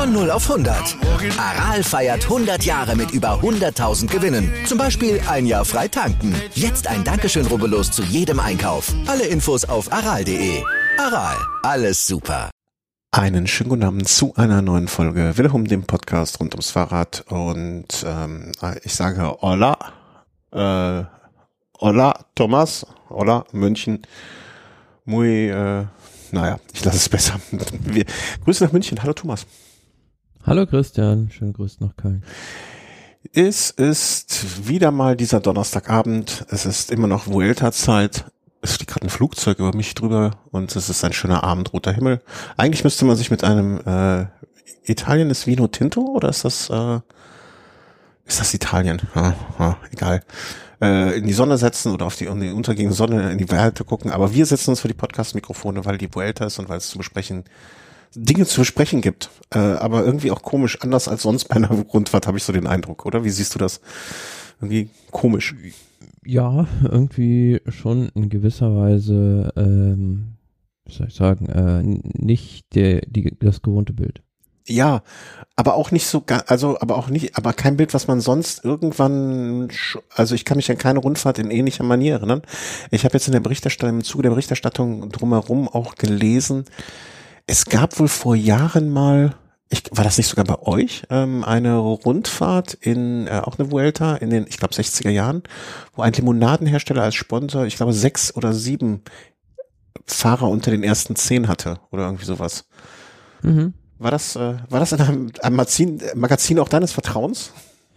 Von 0 auf 100. Aral feiert 100 Jahre mit über 100.000 Gewinnen. Zum Beispiel ein Jahr frei tanken. Jetzt ein Dankeschön, rubbellos zu jedem Einkauf. Alle Infos auf aral.de. Aral, alles super. Einen schönen guten Abend zu einer neuen Folge Willehum, dem Podcast rund ums Fahrrad. Und ich sage Hola, Hola Thomas, Hola München. Muy, ich lasse es besser. Grüße nach München. Hallo Thomas. Hallo Christian, schönen Grüß nach Köln. Es ist wieder mal dieser Donnerstagabend. Es ist immer noch Vuelta-Zeit. Es fliegt gerade ein Flugzeug über mich drüber und es ist ein schöner abendroter Himmel. Eigentlich müsste man sich mit einem Italien ist Vino Tinto oder ist das Italien? Egal. In die Sonne setzen oder auf die untergehende Sonne in die Weite gucken. Aber wir setzen uns für die Podcast-Mikrofone, weil die Vuelta ist und weil es Dinge zu besprechen gibt. Aber irgendwie auch komisch, anders als sonst bei einer Rundfahrt, habe ich so den Eindruck, oder? Wie siehst du das? Irgendwie komisch. Ja, irgendwie schon in gewisser Weise, wie soll ich sagen, nicht das gewohnte Bild. Ja, aber auch nicht so, aber kein Bild, was man sonst irgendwann, also ich kann mich an keine Rundfahrt in ähnlicher Manier erinnern. Ich habe jetzt im Zuge der Berichterstattung drumherum auch gelesen, es gab wohl vor Jahren mal, war das nicht sogar bei euch, eine Rundfahrt auch eine Vuelta in den, ich glaube, 60er Jahren, wo ein Limonadenhersteller als Sponsor, ich glaube, 6 oder 7 Fahrer unter den ersten 10 hatte oder irgendwie sowas. Mhm. War das in einem Magazin auch deines Vertrauens?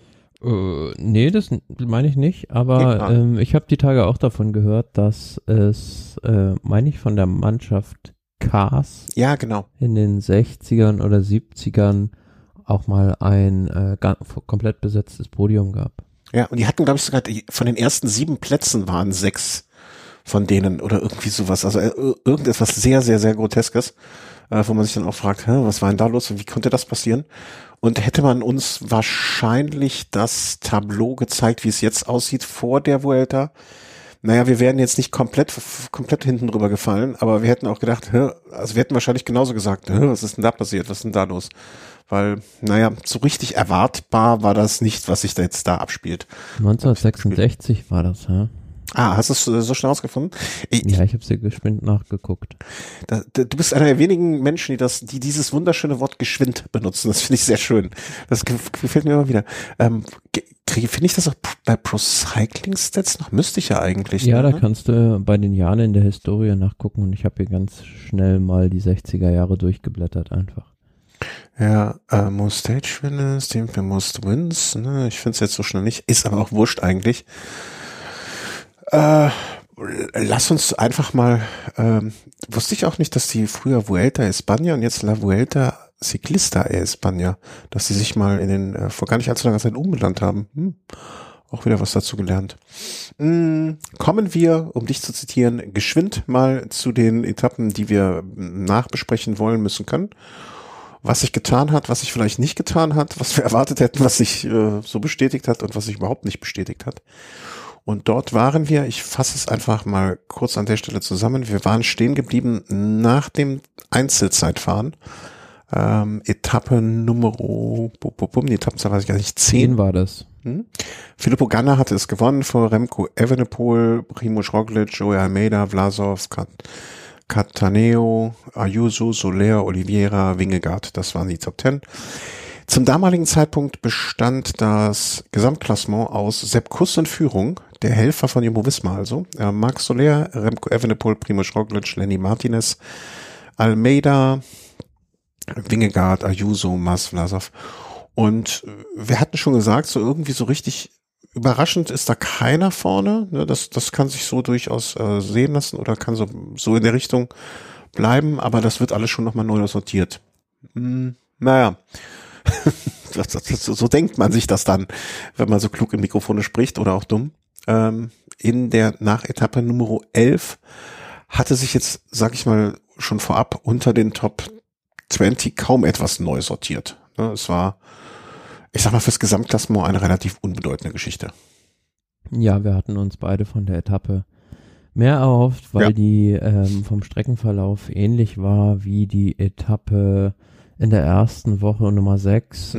Nee, das meine ich nicht, aber ich habe die Tage auch davon gehört, dass es, meine ich, von der Mannschaft Cars ja, genau. in den 60ern oder 70ern auch mal ein komplett besetztes Podium gab. Ja, und die hatten, glaube ich, sogar von den ersten 7 Plätzen waren 6 von denen oder irgendwie sowas. Also irgendetwas sehr, sehr, sehr Groteskes, wo man sich dann auch fragt, was war denn da los und wie konnte das passieren? Und hätte man uns wahrscheinlich das Tableau gezeigt, wie es jetzt aussieht vor der Vuelta, naja, wir wären jetzt nicht komplett hinten drüber gefallen, aber wir hätten auch gedacht, also wir hätten wahrscheinlich genauso gesagt, was ist denn da passiert, was ist denn da los? Weil, so richtig erwartbar war das nicht, was sich da jetzt da abspielt. 1966 war das, ja. Hast du es so schnell rausgefunden? Ich habe sehr geschwind nachgeguckt. Du bist einer der wenigen Menschen, die dieses wunderschöne Wort geschwind benutzen. Das finde ich sehr schön. Das gefällt mir immer wieder. Finde ich das auch bei Pro Cycling Stats noch? Müsste ich ja eigentlich. Ja, ne? Da kannst du bei den Jahren in der Historie nachgucken und ich habe hier ganz schnell mal die 60er Jahre durchgeblättert einfach. Ja, most Stage Winners, Team for Most Wins. Ne? Ich finde es jetzt so schnell nicht. Ist aber auch wurscht eigentlich. Lass uns einfach mal, wusste ich auch nicht, dass die früher Vuelta España und jetzt La Vuelta Ciclista España, dass die sich mal vor gar nicht allzu langer Zeit umbenannt haben. Auch wieder was dazu gelernt. Kommen wir, um dich zu zitieren, geschwind mal zu den Etappen, die wir nachbesprechen wollen, müssen, können. Was sich getan hat, was sich vielleicht nicht getan hat, was wir erwartet hätten, was sich so bestätigt hat und was sich überhaupt nicht bestätigt hat. Und dort waren wir, ich fasse es einfach mal kurz an der Stelle zusammen, wir waren stehen geblieben nach dem Einzelzeitfahren. Etappe Nummer, die Etappenzahl weiß ich gar nicht, 10 war das. Filippo Ganna hatte es gewonnen vor Remco Evenepoel, Primož Roglič, Joey Almeida, Vlasov, Cattaneo, Ayuso, Soler, Oliveira, Vingegaard, das waren die Top 10. Zum damaligen Zeitpunkt bestand das Gesamtklassement aus Sepp Kuss in Führung, der Helfer von Jumbo-Visma also, Marc Soler, Remco Evenepoel, Primož Roglič, Lenny Martinez, Almeida, Vingegaard, Ayuso, Mas, Vlasov. Und wir hatten schon gesagt, so irgendwie so richtig überraschend ist da keiner vorne. Ne? Das kann sich so durchaus sehen lassen oder kann so in der Richtung bleiben, aber das wird alles schon nochmal neu sortiert. So denkt man sich das dann, wenn man so klug in Mikrofone spricht oder auch dumm. Nach Etappe Nummer 11 hatte sich jetzt, sag ich mal, schon vorab unter den Top 20 kaum etwas neu sortiert. Es war, ich sag mal, fürs Gesamtklassement eine relativ unbedeutende Geschichte. Ja, wir hatten uns beide von der Etappe mehr erhofft, weil die vom Streckenverlauf ähnlich war wie die Etappe in der ersten Woche Nummer 6,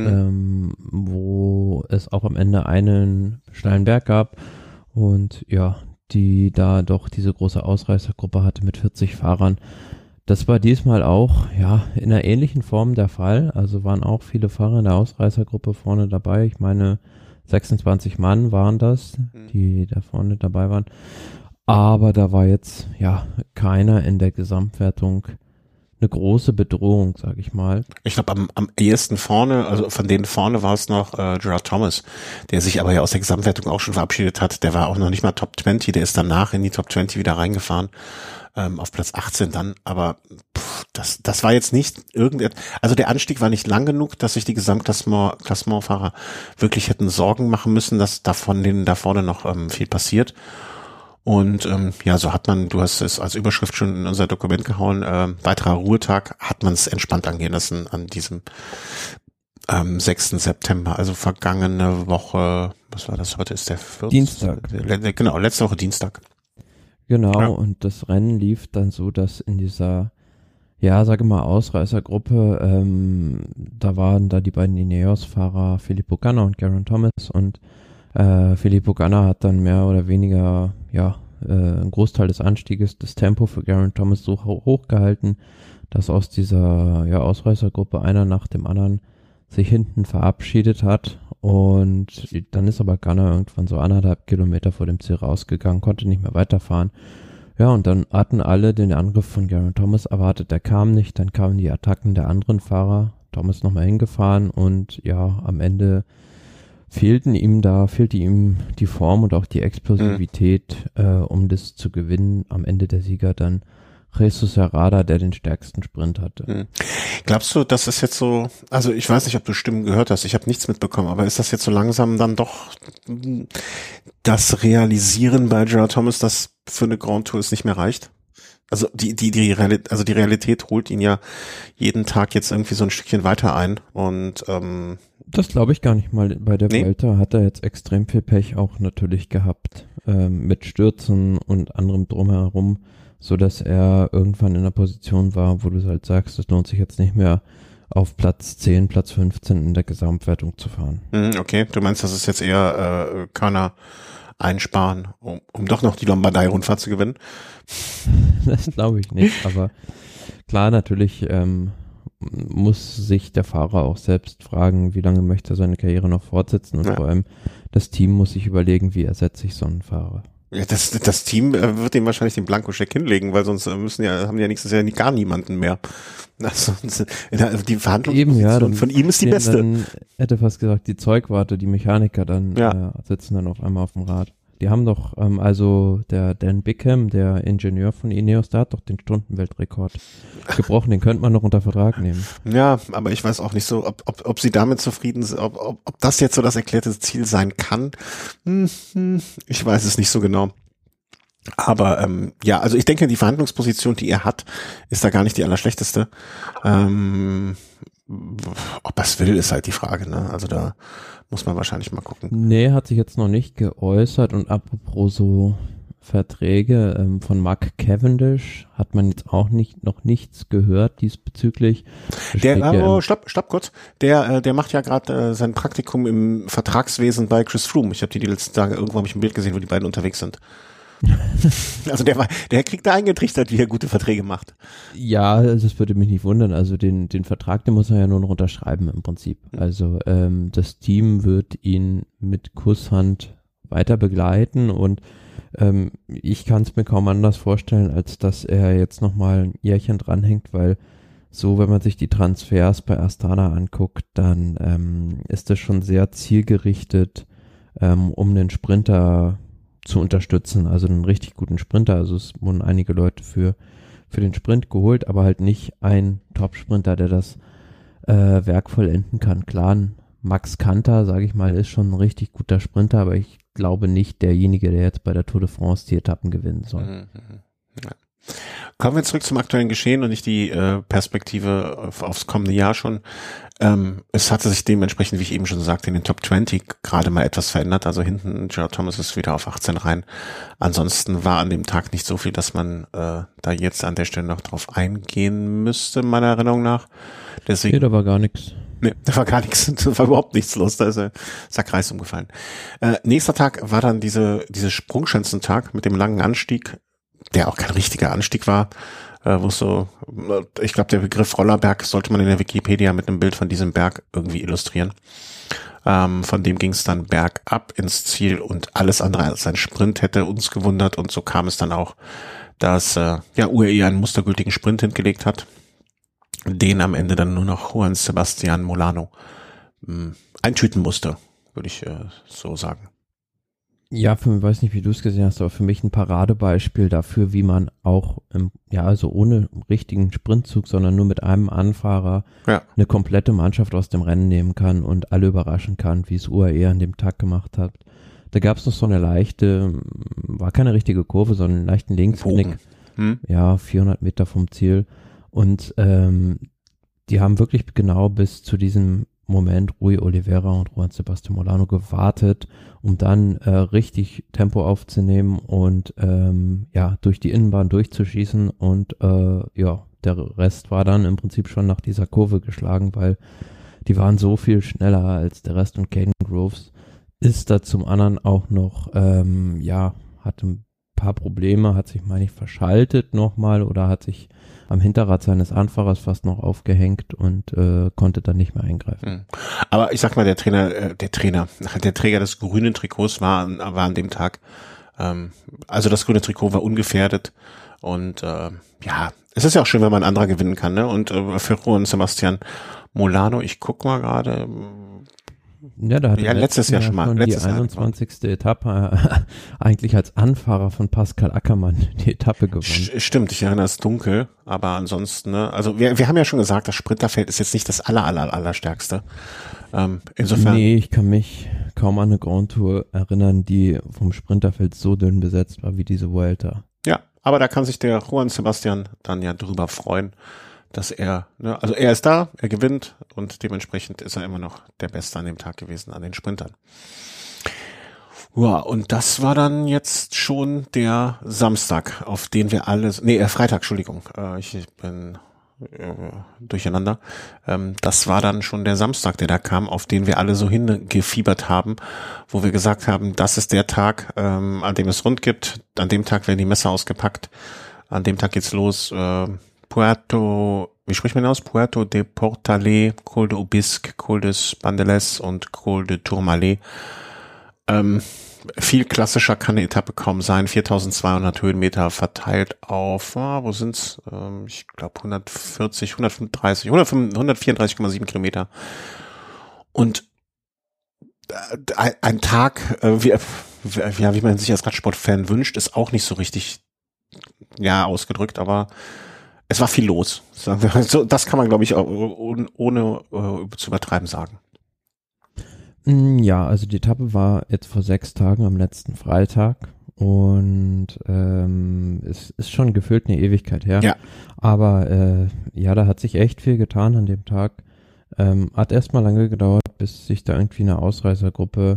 wo es auch am Ende einen steilen Berg gab und ja, die da doch diese große Ausreißergruppe hatte mit 40 Fahrern. Das war diesmal auch, ja, in einer ähnlichen Form der Fall. Also waren auch viele Fahrer in der Ausreißergruppe vorne dabei. Ich meine, 26 Mann waren das, die da vorne dabei waren. Aber da war jetzt, ja, keiner in der Gesamtwertung eine große Bedrohung, sage ich mal. Ich glaube, am ehesten vorne, also von denen vorne war es noch Gerard Thomas, der sich aber ja aus der Gesamtwertung auch schon verabschiedet hat. Der war auch noch nicht mal Top 20, der ist danach in die Top 20 wieder reingefahren. Auf Platz 18 dann, aber das war jetzt nicht also der Anstieg war nicht lang genug, dass sich die Gesamtklassementfahrer wirklich hätten Sorgen machen müssen, dass da von denen da vorne noch viel passiert. Und ja, so hat man, du hast es als Überschrift schon in unser Dokument gehauen, weiterer Ruhetag, hat man es entspannt angehen lassen an diesem 6. September, also vergangene Woche, was war das, heute ist der 14. Dienstag. Genau, letzte Woche Dienstag. Genau, ja. Und das Rennen lief dann so, dass in dieser, ja, sage mal, Ausreißergruppe, da waren da die beiden Ineos-Fahrer Filippo Ganna und Geraint Thomas und Filippo Ganna hat dann mehr oder weniger, ja, einen Großteil des Anstieges, das Tempo für Geraint Thomas so hoch gehalten, dass aus dieser, ja, Ausreißergruppe einer nach dem anderen sich hinten verabschiedet hat. Und dann ist aber Ganna irgendwann so 1,5 Kilometer vor dem Ziel rausgegangen, konnte nicht mehr weiterfahren. Ja, und dann hatten alle den Angriff von Geraint Thomas erwartet, der kam nicht, dann kamen die Attacken der anderen Fahrer, Thomas nochmal hingefahren und ja, am Ende fehlte ihm die Form und auch die Explosivität, um das zu gewinnen. Am Ende der Sieger dann Jesus Herrada, der den stärksten Sprint hatte. Glaubst du, das ist jetzt so, also ich weiß nicht, ob du Stimmen gehört hast, ich habe nichts mitbekommen, aber ist das jetzt so langsam dann doch das Realisieren bei Gerard Thomas, dass für eine Grand Tour es nicht mehr reicht? Also die Realität holt ihn ja jeden Tag jetzt irgendwie so ein Stückchen weiter ein und das glaube ich gar nicht mal. Bei der Vuelta hat er jetzt extrem viel Pech auch natürlich gehabt, mit Stürzen und anderem drumherum, so dass er irgendwann in einer Position war, wo du halt sagst, es lohnt sich jetzt nicht mehr auf Platz 10, Platz 15 in der Gesamtwertung zu fahren. Okay, du meinst, das ist jetzt eher Körner einsparen, um doch noch die Lombardei-Rundfahrt zu gewinnen? Das glaube ich nicht, aber klar, natürlich muss sich der Fahrer auch selbst fragen, wie lange möchte er seine Karriere noch fortsetzen und vor allem das Team muss sich überlegen, wie ersetze ich so einen Fahrer. Ja, das Team wird ihm wahrscheinlich den Blankoscheck hinlegen, weil sonst haben die ja nächstes Jahr gar niemanden mehr. Also die Verhandlungsposition von ihm ist die beste. Dann, hätte fast gesagt, die Zeugwarte, die Mechaniker dann sitzen dann auf einmal auf dem Rad. Die haben doch, also der Dan Bickham, der Ingenieur von Ineos, der hat doch den Stundenweltrekord gebrochen, den könnte man noch unter Vertrag nehmen. Ja, aber ich weiß auch nicht so, ob sie damit zufrieden sind, ob das jetzt so das erklärte Ziel sein kann. Ich weiß es nicht so genau. Aber ja, also ich denke, die Verhandlungsposition, die er hat, ist da gar nicht die allerschlechteste. Ob er es will, ist halt die Frage, ne? Also da muss man wahrscheinlich mal gucken. Nee, hat sich jetzt noch nicht geäußert und apropos so Verträge von Mark Cavendish hat man jetzt auch noch nichts gehört diesbezüglich. Stopp kurz. Der macht ja gerade sein Praktikum im Vertragswesen bei Chris Froome. Ich habe die letzten Tage irgendwo ein Bild gesehen, wo die beiden unterwegs sind. Also der kriegt da eingetrichtert, wie er gute Verträge macht. Ja, also das würde mich nicht wundern. Also den Vertrag, den muss er ja nur noch unterschreiben im Prinzip. Also das Team wird ihn mit Kusshand weiter begleiten und ich kann es mir kaum anders vorstellen, als dass er jetzt nochmal ein Jährchen dranhängt, weil so, wenn man sich die Transfers bei Astana anguckt, dann ist das schon sehr zielgerichtet, um den Sprinter zu unterstützen, also einen richtig guten Sprinter, also es wurden einige Leute für den Sprint geholt, aber halt nicht ein Top-Sprinter, der das Werk vollenden kann. Klar, Max Kanter, sage ich mal, ist schon ein richtig guter Sprinter, aber ich glaube nicht derjenige, der jetzt bei der Tour de France die Etappen gewinnen soll. Ja. Kommen wir zurück zum aktuellen Geschehen und nicht die Perspektive aufs kommende Jahr schon. Es hatte sich dementsprechend, wie ich eben schon sagte, in den Top 20 gerade mal etwas verändert. Also hinten Gerald Thomas ist wieder auf 18 rein. Ansonsten war an dem Tag nicht so viel, dass man da jetzt an der Stelle noch drauf eingehen müsste, meiner Erinnerung nach. Deswegen, nee, da war gar nichts. Nee, da war gar nichts, da war überhaupt nichts los, da ist der Kreis umgefallen. Nächster Tag war dann diese Sprungschanzentag mit dem langen Anstieg, der auch kein richtiger Anstieg war, wo so, ich glaube, der Begriff Rollerberg sollte man in der Wikipedia mit einem Bild von diesem Berg irgendwie illustrieren. Von dem ging es dann bergab ins Ziel und alles andere als ein Sprint hätte uns gewundert und so kam es dann auch, dass UAE einen mustergültigen Sprint hingelegt hat, den am Ende dann nur noch Juan Sebastián Molano eintüten musste, würde ich so sagen. Ja, ich weiß nicht, wie du es gesehen hast, aber für mich ein Paradebeispiel dafür, wie man auch, also ohne richtigen Sprintzug, sondern nur mit einem Anfahrer eine komplette Mannschaft aus dem Rennen nehmen kann und alle überraschen kann, wie es UAE an dem Tag gemacht hat. Da gab es noch so eine leichte, war keine richtige Kurve, sondern einen leichten Linksknick. 400 Meter vom Ziel. Und die haben wirklich genau bis zu diesem Moment Rui Oliveira und Juan Sebastián Molano gewartet, um dann richtig Tempo aufzunehmen und durch die Innenbahn durchzuschießen und der Rest war dann im Prinzip schon nach dieser Kurve geschlagen, weil die waren so viel schneller als der Rest und Caden Groves ist da zum anderen auch noch, hatte ein paar Probleme, hat sich, meine ich, verschaltet nochmal oder hat sich am Hinterrad seines Anfahrers fast noch aufgehängt und konnte dann nicht mehr eingreifen. Aber ich sag mal, der Träger des grünen Trikots war an dem Tag, also das grüne Trikot war ungefährdet und es ist ja auch schön, wenn man ein anderer gewinnen kann, ne? Und für Juan Sebastián Molano, ich guck mal gerade. Ja, da hat letztes Jahr schon mal. Die 21. Etappe eigentlich als Anfahrer von Pascal Ackermann die Etappe gewonnen. Stimmt, ich erinnere es dunkel, aber ansonsten, ne, also wir haben ja schon gesagt, das Sprinterfeld ist jetzt nicht das allerstärkste. Insofern. Nee, ich kann mich kaum an eine Grand Tour erinnern, die vom Sprinterfeld so dünn besetzt war wie diese Vuelta. Ja, aber da kann sich der Juan Sebastián dann ja drüber freuen, dass er ist da, er gewinnt und dementsprechend ist er immer noch der Beste an dem Tag gewesen, an den Sprintern. Ja, und das war dann jetzt schon der Samstag, auf den wir Freitag, Entschuldigung, ich bin durcheinander. Das war dann schon der Samstag, der da kam, auf den wir alle so hingefiebert haben, wo wir gesagt haben, das ist der Tag, an dem es rund gibt, an dem Tag werden die Messer ausgepackt, an dem Tag geht's los, Puerto de Portalet, Col de Ubisque, Col des Bandeles und Col de Tourmalet. Viel klassischer kann eine Etappe kaum sein. 4200 Höhenmeter verteilt auf, wo sind's? Ich glaube 134,7 Kilometer. Und ein Tag, wie man sich als Radsportfan wünscht, ist auch nicht so richtig, ausgedrückt, aber es war viel los. So, das kann man, glaube ich, ohne zu übertreiben sagen. Ja, also die Etappe war jetzt vor 6 Tagen am letzten Freitag und es ist schon gefühlt eine Ewigkeit her. Ja. Aber da hat sich echt viel getan an dem Tag. Hat erstmal lange gedauert, bis sich da irgendwie eine Ausreißergruppe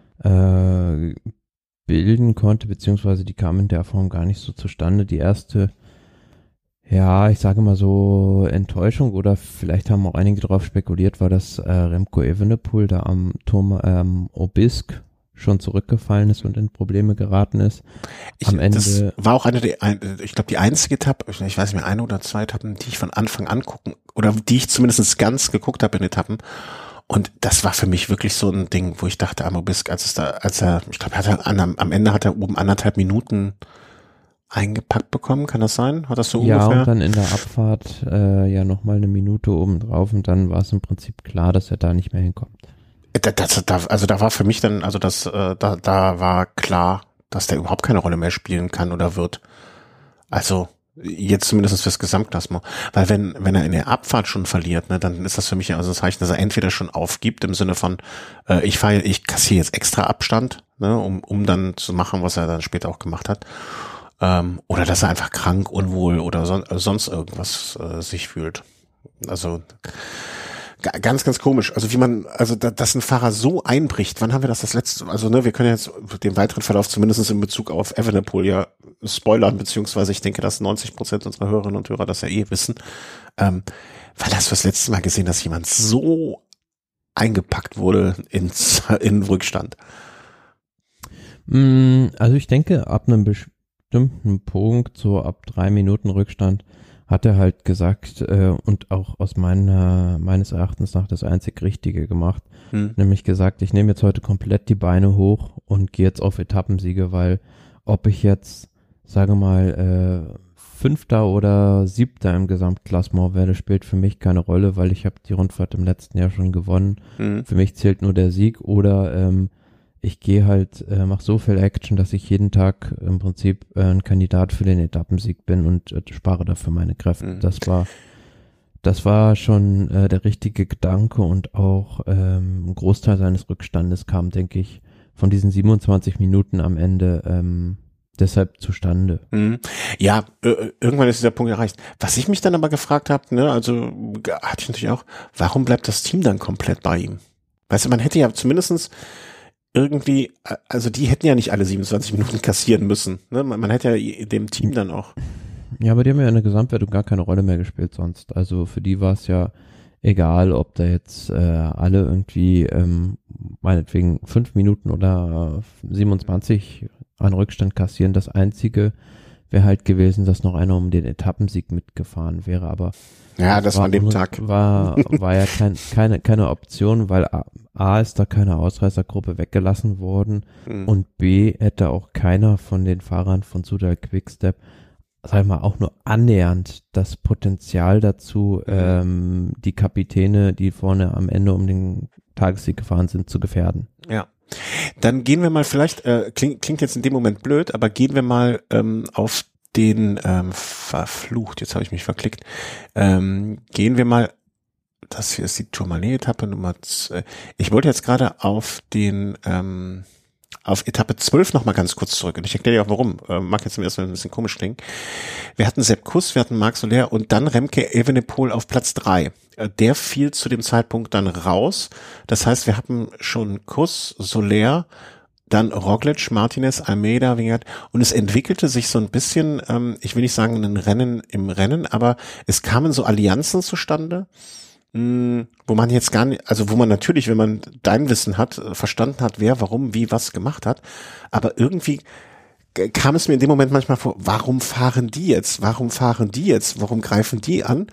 bilden konnte, beziehungsweise die kam in der Form gar nicht so zustande. Die erste, ich sage mal so, Enttäuschung oder vielleicht haben auch einige darauf spekuliert, war, dass Remco Evenepoel da am Turm Ubisque schon zurückgefallen ist und in Probleme geraten ist. Das war auch ich glaube die einzige Etappe, ich weiß nicht mehr, 1 oder 2 Etappen, die ich von Anfang an oder die ich zumindest ganz geguckt habe in Etappen. Und das war für mich wirklich so ein Ding, wo ich dachte, am Ubisque, am Ende hat er oben 1,5 Minuten eingepackt bekommen, kann das sein? Hat das so ungefähr? Ja, und dann in der Abfahrt nochmal eine Minute oben drauf und dann war es im Prinzip klar, dass er da nicht mehr hinkommt. Da war für mich dann, da war klar, dass der überhaupt keine Rolle mehr spielen kann oder wird. Also jetzt zumindest fürs Gesamtklassement. Weil wenn er in der Abfahrt schon verliert, ne, dann ist das für mich also ein Zeichen, dass er entweder schon aufgibt im Sinne von, ich kassiere jetzt extra Abstand, ne, um dann zu machen, was er dann später auch gemacht hat. Oder dass er einfach krank, unwohl oder sonst irgendwas sich fühlt. Also ganz, ganz komisch. Also dass ein Fahrer so einbricht, wann haben wir das letzte, also wir können jetzt den weiteren Verlauf zumindest in Bezug auf Evenepoel ja spoilern, beziehungsweise ich denke, dass 90% unserer Hörerinnen und Hörer das ja wissen. Wann hast du das letzte Mal gesehen, dass jemand so eingepackt wurde in Rückstand? Also ich denke, ab einem bestimmten Punkt, so ab 3 Minuten Rückstand, hat er halt gesagt und auch aus meines Erachtens nach das einzig Richtige gemacht, nämlich gesagt, ich nehme jetzt heute komplett die Beine hoch und gehe jetzt auf Etappensiege, weil ob ich jetzt, sage mal, 5. oder 7. im Gesamtklassement werde, spielt für mich keine Rolle, weil ich habe die Rundfahrt im letzten Jahr schon gewonnen. Für mich zählt nur der Sieg oder ich gehe halt, mache so viel Action, dass ich jeden Tag im Prinzip ein Kandidat für den Etappensieg bin und spare dafür meine Kräfte. Das war schon der richtige Gedanke und auch ein Großteil seines Rückstandes kam, denke ich, von diesen 27 Minuten am Ende deshalb zustande. Ja, irgendwann ist dieser Punkt erreicht. Was ich mich dann aber gefragt habe, also hatte ich natürlich auch, warum bleibt das Team dann komplett bei ihm? Weißt du, man hätte ja zumindestens irgendwie, also die hätten ja nicht alle 27 Minuten kassieren müssen. Ne? Man hätte ja dem Team dann auch. Ja, aber die haben ja in der Gesamtwertung gar keine Rolle mehr gespielt sonst. Also für die war es ja egal, ob da jetzt alle irgendwie meinetwegen 5 Minuten oder 27 an Rückstand kassieren. Das Einzige wäre halt gewesen, dass noch einer um den Etappensieg mitgefahren wäre, aber ja, das war an dem Tag. War ja keine Option, weil A ist da keine Ausreißergruppe weggelassen worden und B hätte auch keiner von den Fahrern von Soudal Quickstep, sag ich mal, auch nur annähernd das Potenzial dazu, die Kapitäne, die vorne am Ende um den Tagessieg gefahren sind, zu gefährden. Ja. Dann gehen wir mal vielleicht, klingt jetzt in dem Moment blöd, aber gehen wir mal auf den verflucht, jetzt habe ich mich verklickt, gehen wir mal, das hier ist die Tourmalet-Etappe Nummer 2. Ich wollte jetzt gerade auf auf Etappe 12 noch mal ganz kurz zurück und ich erkläre dir auch warum, mag jetzt im ersten Mal ein bisschen komisch klingen. Wir hatten Sepp Kuss, wir hatten Marc Soler und dann Remke Evenepoel auf Platz 3. Der fiel zu dem Zeitpunkt dann raus, das heißt, wir hatten schon Kuss, Soler, dann Roglic, Martinez, Almeida, Vingegaard und es entwickelte sich so ein bisschen, ich will nicht sagen ein Rennen im Rennen, aber es kamen so Allianzen zustande, wo man jetzt gar nicht, also wo man natürlich, wenn man dein Wissen hat, verstanden hat, wer, warum, wie, was gemacht hat, aber irgendwie kam es mir in dem Moment manchmal vor, warum fahren die jetzt, warum greifen die an?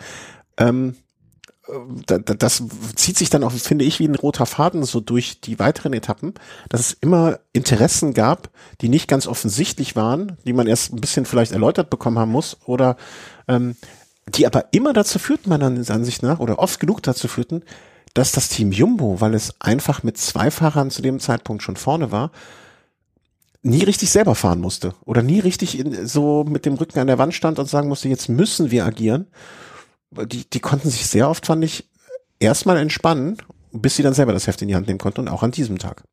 Das zieht sich dann auch, finde ich, wie ein roter Faden so durch die weiteren Etappen, dass es immer Interessen gab, die nicht ganz offensichtlich waren, die man erst ein bisschen vielleicht erläutert bekommen haben muss oder die aber immer dazu führten, meiner Ansicht nach, oder oft genug dazu führten, dass das Team Jumbo, weil es einfach mit 2 Fahrern zu dem Zeitpunkt schon vorne war, nie richtig selber fahren musste oder nie richtig so mit dem Rücken an der Wand stand und sagen musste, jetzt müssen wir agieren. Die konnten sich sehr oft, fand ich, erstmal entspannen, bis sie dann selber das Heft in die Hand nehmen konnten und auch an diesem Tag.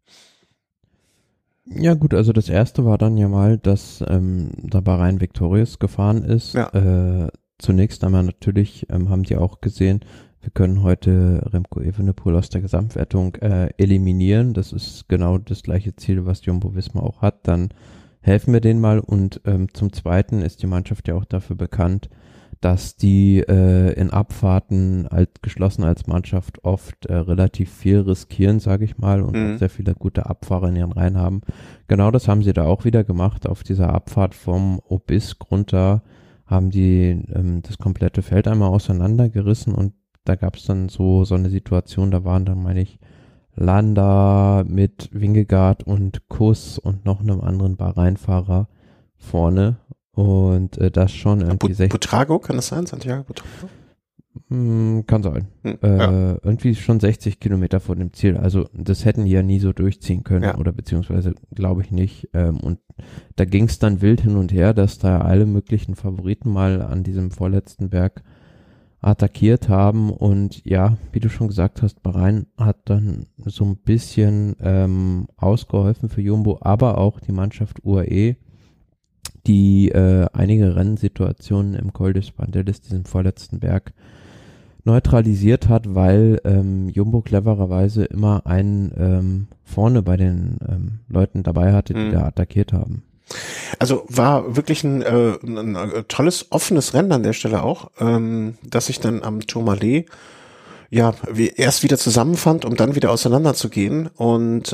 Ja gut, also das erste war dann ja mal, dass da Bahrain Victorious gefahren ist. Ja. Zunächst einmal natürlich haben die auch gesehen, wir können heute Remco Evenepoel aus der Gesamtwertung eliminieren. Das ist genau das gleiche Ziel, was Jumbo-Visma auch hat. Dann helfen wir denen mal und zum Zweiten ist die Mannschaft ja auch dafür bekannt, dass die in Abfahrten geschlossen als Mannschaft oft relativ viel riskieren, sage ich mal, und auch sehr viele gute Abfahrer in ihren Reihen haben. Genau das haben sie da auch wieder gemacht. Auf dieser Abfahrt vom Obisk runter haben die das komplette Feld einmal auseinandergerissen und da gab es dann so eine Situation, da waren dann, meine ich, Landa mit Vingegaard und Kuss und noch einem anderen Bahrain-Fahrer vorne. Und das schon irgendwie Butrago, kann das sein? Santiago Butrago? Kann sein. Irgendwie schon 60 Kilometer vor dem Ziel. Also das hätten die ja nie so durchziehen können oder beziehungsweise glaube ich nicht. Und da ging es dann wild hin und her, dass da alle möglichen Favoriten mal an diesem vorletzten Berg attackiert haben. Und ja, wie du schon gesagt hast, Bahrain hat dann so ein bisschen ausgeholfen für Jumbo, aber auch die Mannschaft UAE, die einige Rennsituationen im Col de Spandelis, diesem vorletzten Berg, neutralisiert hat, weil Jumbo clevererweise immer einen vorne bei den Leuten dabei hatte, die da attackiert haben. Also war wirklich ein tolles, offenes Rennen an der Stelle auch, dass sich dann am Tourmalet erst wieder zusammenfand, um dann wieder auseinanderzugehen. Und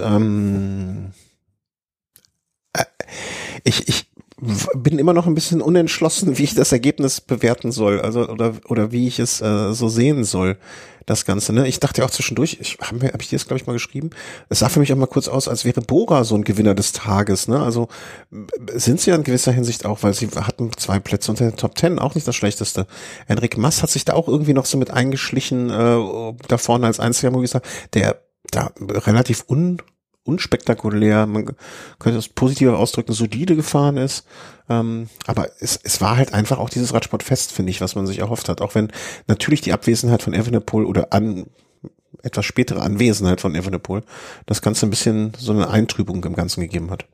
ich bin immer noch ein bisschen unentschlossen, wie ich das Ergebnis bewerten soll, also oder wie ich es so sehen soll, das Ganze. Ne? Ich dachte ja auch zwischendurch, hab ich dir das, glaube ich, mal geschrieben, es sah für mich auch mal kurz aus, als wäre Bora so ein Gewinner des Tages. Ne? Also sind sie ja in gewisser Hinsicht auch, weil sie hatten 2 Plätze unter den Top 10, auch nicht das Schlechteste. Enric Mas hat sich da auch irgendwie noch so mit eingeschlichen, da vorne als einziger Movistar, der da relativ unspektakulär, man könnte es positiver ausdrücken, solide gefahren ist. Aber es war halt einfach auch dieses Radsportfest, finde ich, was man sich erhofft hat. Auch wenn natürlich die Abwesenheit von Evenepoel oder etwas spätere Anwesenheit von Evenepoel das Ganze ein bisschen so eine Eintrübung im Ganzen gegeben hat.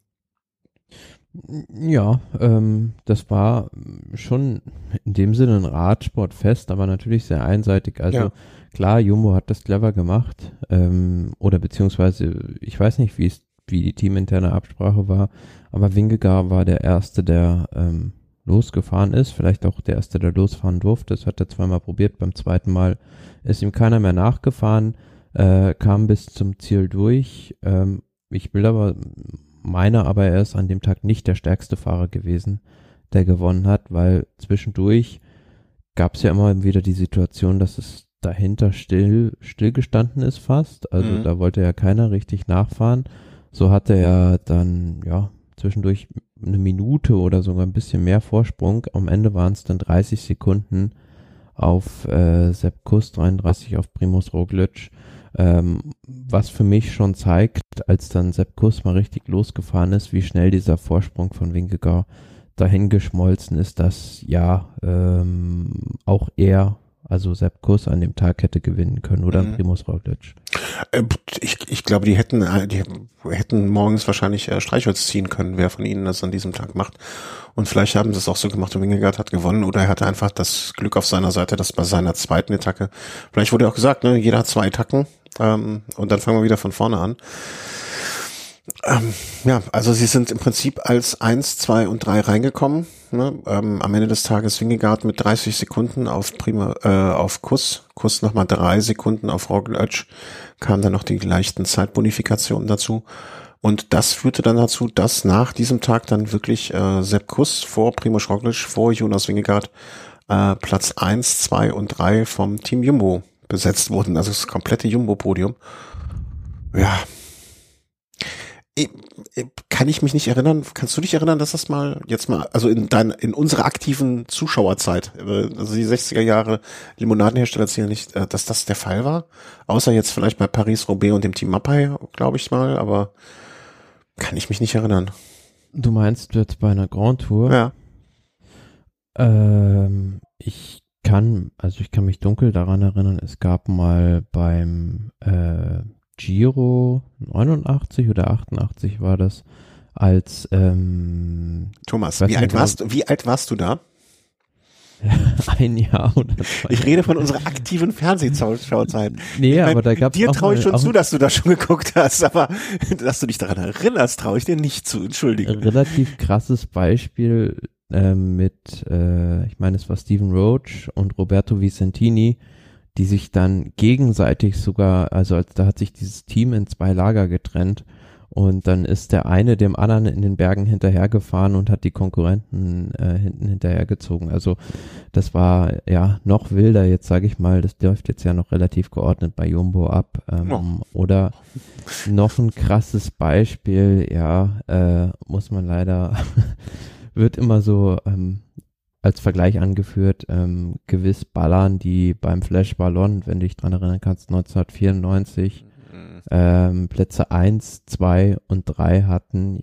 Ja, das war schon in dem Sinne ein Radsportfest, aber natürlich sehr einseitig. Also klar, Jumbo hat das clever gemacht, oder beziehungsweise, ich weiß nicht, wie die teaminterne Absprache war, aber Vingegaard war der Erste, der losgefahren ist, vielleicht auch der Erste, der losfahren durfte. Das hat er zweimal probiert, beim zweiten Mal ist ihm keiner mehr nachgefahren, kam bis zum Ziel durch. Ich meine aber, er ist an dem Tag nicht der stärkste Fahrer gewesen, der gewonnen hat, weil zwischendurch gab es ja immer wieder die Situation, dass es dahinter stillgestanden ist fast, also da wollte ja keiner richtig nachfahren. So hatte er dann zwischendurch eine Minute oder sogar ein bisschen mehr Vorsprung. Am Ende waren es dann 30 Sekunden auf Sepp Kuss, 33 auf Primož Roglič, was für mich schon zeigt, als dann Sepp Kuss mal richtig losgefahren ist, wie schnell dieser Vorsprung von Vingegaard dahin geschmolzen ist, dass auch er, also Sepp Kuss, an dem Tag hätte gewinnen können oder Primož Roglič. Ich glaube, die hätten morgens wahrscheinlich Streichholz ziehen können, wer von ihnen das an diesem Tag macht. Und vielleicht haben sie es auch so gemacht, und Vingegaard hat gewonnen, oder er hatte einfach das Glück auf seiner Seite, dass bei seiner zweiten Etappe, vielleicht wurde auch gesagt, ne, jeder hat 2 Etappen, und dann fangen wir wieder von vorne an. Also sie sind im Prinzip als 1, 2 und 3 reingekommen. Ne? Am Ende des Tages Vingegaard mit 30 Sekunden auf Kuss nochmal 3 Sekunden auf Roglič, kamen dann noch die leichten Zeitbonifikationen dazu. Und das führte dann dazu, dass nach diesem Tag dann wirklich Sepp Kuss vor Primož Roglič, vor Jonas Vingegaard Platz 1, 2 und 3 vom Team Jumbo besetzt wurden. Also das komplette Jumbo-Podium. Ja. Kann ich mich nicht erinnern, kannst du dich erinnern, dass das also in unserer aktiven Zuschauerzeit, also die 60er Jahre Limonadenhersteller zählen nicht, dass das der Fall war? Außer jetzt vielleicht bei Paris-Roubaix und dem Team Mapei, glaube ich mal, aber kann ich mich nicht erinnern. Du meinst jetzt bei einer Grand Tour? Ja. Ich kann mich dunkel daran erinnern, es gab mal beim Giro 89 oder 88 war das, als Thomas, wie alt warst du da? Ein Jahr oder 2. Ich rede von unserer aktiven Fernsehschauzeit. Nee, aber da gab's dir traue ich schon zu, dass du da schon geguckt hast, aber dass du dich daran erinnerst, traue ich dir nicht zu, entschuldige. Relativ krasses Beispiel mit, ich meine, es war Stephen Roach und Roberto Vicentini, die sich dann gegenseitig sogar, da hat sich dieses Team in 2 Lager getrennt und dann ist der eine dem anderen in den Bergen hinterhergefahren und hat die Konkurrenten hinten hinterhergezogen. Also das war ja noch wilder, jetzt sage ich mal, das läuft jetzt ja noch relativ geordnet bei Jumbo ab. Oder noch ein krasses Beispiel, muss man leider, wird immer so als Vergleich angeführt, gewiss Ballern, die beim Flash Ballon, wenn du dich dran erinnern kannst, 1994 Plätze 1, 2 und 3 hatten,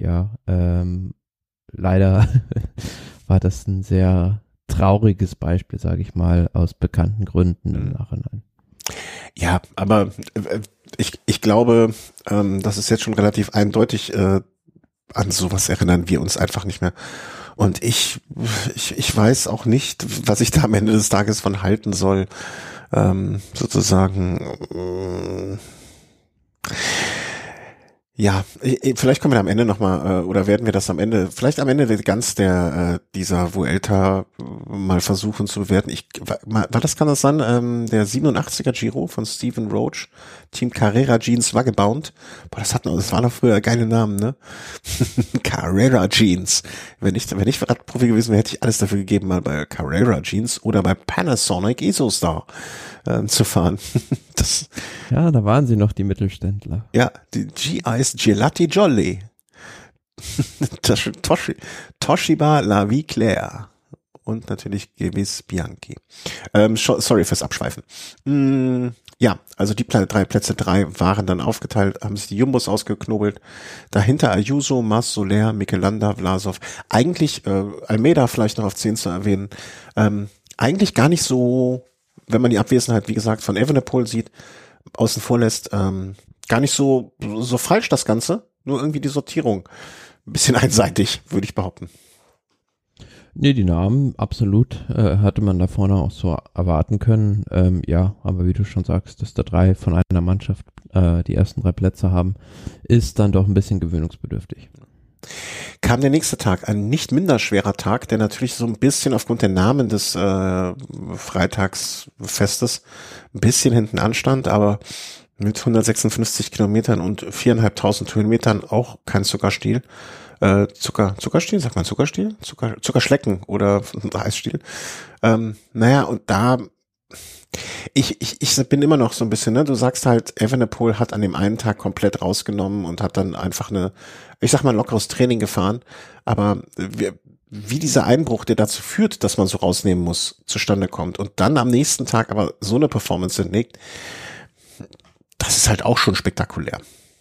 leider war das ein sehr trauriges Beispiel, sage ich mal, aus bekannten Gründen im Nachhinein. Ja, aber ich glaube, das ist jetzt schon relativ eindeutig, an sowas erinnern wir uns einfach nicht mehr. Und ich weiß auch nicht, was ich da am Ende des Tages von halten soll, sozusagen. Ja, vielleicht kommen wir am Ende nochmal, oder werden wir das am Ende, vielleicht am Ende dieser Vuelta mal versuchen zu bewerten. Kann das sein, der 87er Giro von Stephen Roach, Team Carrera Jeans Vagabond. Boah, das waren doch früher geile Namen, ne? Carrera Jeans. Wenn ich Radprofi gewesen wäre, hätte ich alles dafür gegeben, mal bei Carrera Jeans oder bei Panasonic Isostar zu fahren. Ja, da waren sie noch, die Mittelständler. Ja, die G-Ice Gelati Jolly. Toshiba La Vie Claire. Und natürlich Gewiss Bianchi. Sorry fürs Abschweifen. Ja, also die Plätze 3 waren dann aufgeteilt, haben sich die Jumbos ausgeknobelt. Dahinter Ayuso, Mas, Soler, Michelanda, Vlasov. Eigentlich, Almeida vielleicht noch auf 10 zu erwähnen. Eigentlich gar nicht so, wenn man die Abwesenheit, wie gesagt, von Evenepoel sieht, außen vor lässt, gar nicht so falsch das Ganze, nur irgendwie die Sortierung ein bisschen einseitig, würde ich behaupten. Nee, die Namen, absolut, hatte man da vorne auch so erwarten können. Ja, aber wie du schon sagst, dass da 3 von einer Mannschaft die ersten 3 Plätze haben, ist dann doch ein bisschen gewöhnungsbedürftig. Kam der nächste Tag, ein nicht minder schwerer Tag, der natürlich so ein bisschen aufgrund der Namen des Freitagsfestes ein bisschen hinten anstand, aber mit 156 Kilometern und 4.500 Höhenmetern auch kein Zuckerstiel. Zuckerstiel, sagt man Zuckerstiel? Zuckerschlecken oder Eisstiel. Naja, und da ich bin immer noch so ein bisschen, ne, du sagst halt, Evenepoel hat an dem einen Tag komplett rausgenommen und hat dann einfach ein lockeres Training gefahren, aber wie dieser Einbruch, der dazu führt, dass man so rausnehmen muss, zustande kommt und dann am nächsten Tag aber so eine Performance hinlegt, das ist halt auch schon spektakulär.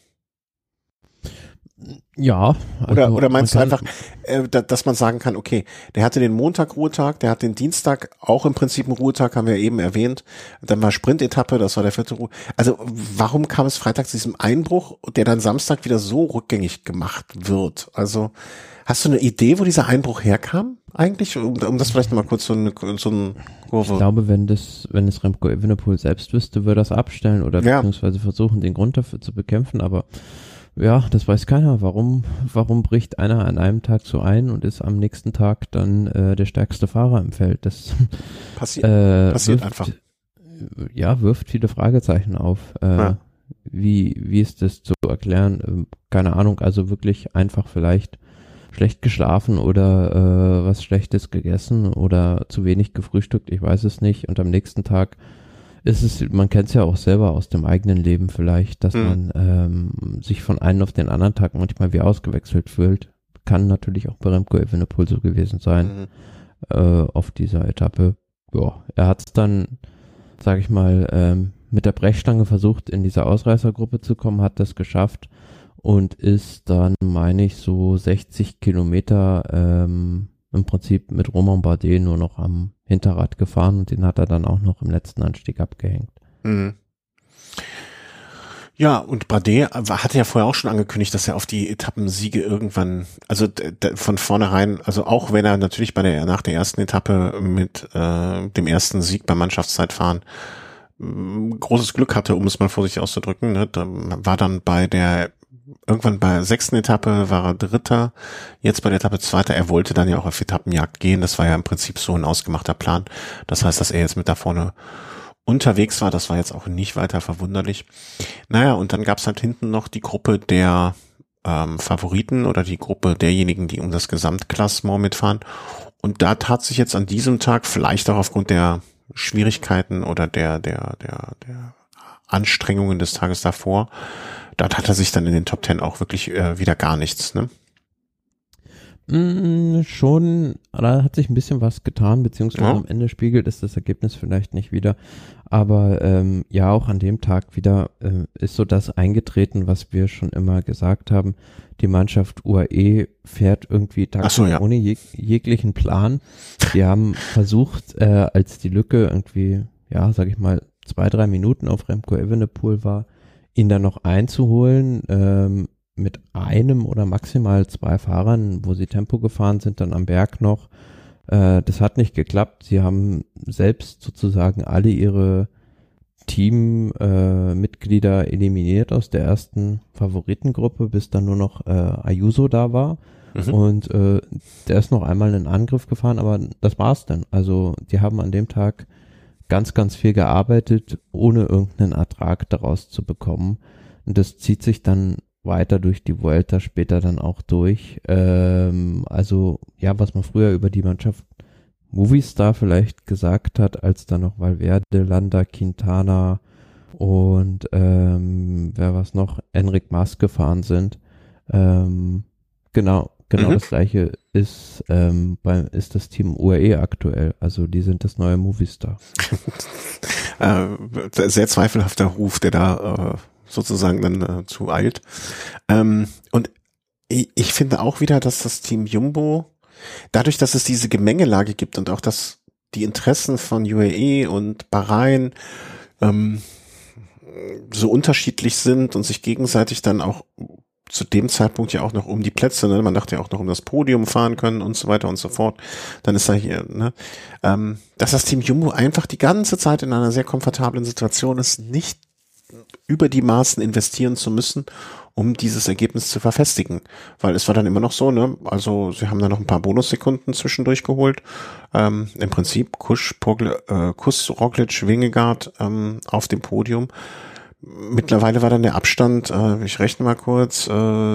Ja. Also oder meinst du einfach, dass man sagen kann, okay, der hatte den Montag Ruhetag, der hat den Dienstag auch im Prinzip einen Ruhetag, haben wir eben erwähnt. Dann war Sprintetappe, das war der 4. Ruhe. Also warum kam es Freitag zu diesem Einbruch, der dann Samstag wieder so rückgängig gemacht wird? Also hast du eine Idee, wo dieser Einbruch herkam eigentlich? Um das vielleicht nochmal kurz so eine Kurve. Ich glaube, wenn es Remco Evenepoel selbst wüsste, würde er das abstellen oder beziehungsweise versuchen, den Grund dafür zu bekämpfen, aber ja, das weiß keiner. Warum bricht einer an einem Tag so ein und ist am nächsten Tag dann der stärkste Fahrer im Feld? Das passiert einfach. Ja, wirft viele Fragezeichen auf. Wie ist das zu erklären? Keine Ahnung, also wirklich einfach vielleicht schlecht geschlafen oder was Schlechtes gegessen oder zu wenig gefrühstückt, ich weiß es nicht. Und am nächsten Tag man kennt es ja auch selber aus dem eigenen Leben vielleicht, dass man sich von einem auf den anderen Tag manchmal wie ausgewechselt fühlt. Kann natürlich auch bei Remco Evenepoel so gewesen sein, auf dieser Etappe. Ja, er hat es dann, sage ich mal, mit der Brechstange versucht, in diese Ausreißergruppe zu kommen, hat das geschafft und ist dann, meine ich, so 60 Kilometer im Prinzip mit Romain Bardet nur noch am Hinterrad gefahren und den hat er dann auch noch im letzten Anstieg abgehängt. Mhm. Ja, und Bardet hatte ja vorher auch schon angekündigt, dass er auf die Etappensiege irgendwann, also von vornherein, also auch wenn er natürlich nach der ersten Etappe mit dem ersten Sieg beim Mannschaftszeitfahren großes Glück hatte, um es mal vorsichtig auszudrücken, ne, da war dann irgendwann bei der 6. Etappe war er Dritter, jetzt bei der Etappe 2. Er wollte dann ja auch auf Etappenjagd gehen, das war ja im Prinzip so ein ausgemachter Plan. Das heißt, dass er jetzt mit da vorne unterwegs war, das war jetzt auch nicht weiter verwunderlich. Naja, und dann gab's halt hinten noch die Gruppe der Favoriten oder die Gruppe derjenigen, die um das Gesamtklassement mitfahren. Und da tat sich jetzt an diesem Tag, vielleicht auch aufgrund der Schwierigkeiten oder der Anstrengungen des Tages davor, da tat er sich dann in den Top 10 auch wirklich wieder gar nichts, ne? Schon, da hat sich ein bisschen was getan, beziehungsweise am Ende spiegelt es das Ergebnis vielleicht nicht wieder. Aber ja, auch an dem Tag wieder ist so das eingetreten, was wir schon immer gesagt haben. Die Mannschaft UAE fährt irgendwie ohne jeglichen Plan. Die haben versucht, als die Lücke irgendwie, ja, sag ich mal, 2-3 Minuten auf Remco Evenepoel war, ihn dann noch einzuholen, mit einem oder maximal 2 Fahrern, wo sie Tempo gefahren sind, dann am Berg noch. Das hat nicht geklappt. Sie haben selbst sozusagen alle ihre Teammitglieder eliminiert aus der ersten Favoritengruppe, bis dann nur noch Ayuso da war. Und der ist noch einmal einen Angriff gefahren, aber das war's dann. Also die haben an dem Tag ganz, ganz viel gearbeitet, ohne irgendeinen Ertrag daraus zu bekommen. Und das zieht sich dann weiter durch die Vuelta, später dann auch durch. Also ja, was man früher über die Mannschaft Movistar vielleicht gesagt hat, als dann noch Valverde, Landa, Quintana und wer was noch, Enric Mas gefahren sind. Genau das gleiche ist das Team UAE aktuell. Also die sind das neue Movistar. Sehr zweifelhafter Ruf, der da sozusagen dann zu eilt. Und ich finde auch wieder, dass das Team Jumbo, dadurch, dass es diese Gemengelage gibt und auch, dass die Interessen von UAE und Bahrain so unterschiedlich sind und sich gegenseitig dann auch zu dem Zeitpunkt ja auch noch um die Plätze, ne? Man dachte ja auch noch um das Podium fahren können und so weiter und so fort. Dann ist da hier, ne? Dass das Team Jumbo einfach die ganze Zeit in einer sehr komfortablen Situation ist, nicht über die Maßen investieren zu müssen, um dieses Ergebnis zu verfestigen. Weil es war dann immer noch so, ne? Also sie haben da noch ein paar Bonussekunden zwischendurch geholt. Im Prinzip Kuss, Roglic, Vingegaard auf dem Podium. Mittlerweile war dann der Abstand, ich rechne mal kurz,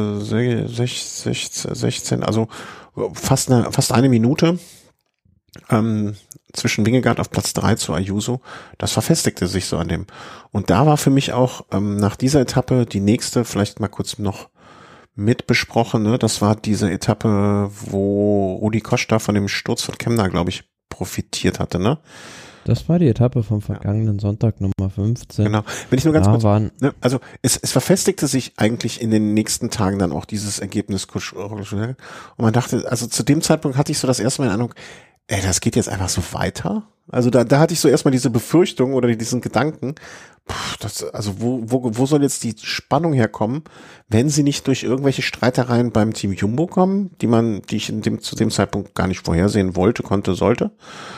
16, also fast eine Minute zwischen Vingegaard auf Platz 3 zu Ayuso. Das verfestigte sich so an dem. Und da war für mich auch nach dieser Etappe die nächste, vielleicht mal kurz noch mit besprochen, ne? Das war diese Etappe, wo Rudi Costa von dem Sturz von Kemna, glaube ich, profitiert hatte, ne? Das war die Etappe vom vergangenen Sonntag, Nummer 15. Genau. Wenn ich nur ganz kurz, ne, also es verfestigte sich eigentlich in den nächsten Tagen dann auch dieses Ergebnis. Und man dachte, also zu dem Zeitpunkt hatte ich so das erste Mal den Eindruck, das geht jetzt einfach so weiter. Also da hatte ich so erstmal diese Befürchtung oder diesen Gedanken, also wo soll jetzt die Spannung herkommen, wenn sie nicht durch irgendwelche Streitereien beim Team Jumbo kommen, die ich zu dem Zeitpunkt gar nicht vorhersehen wollte, konnte, sollte.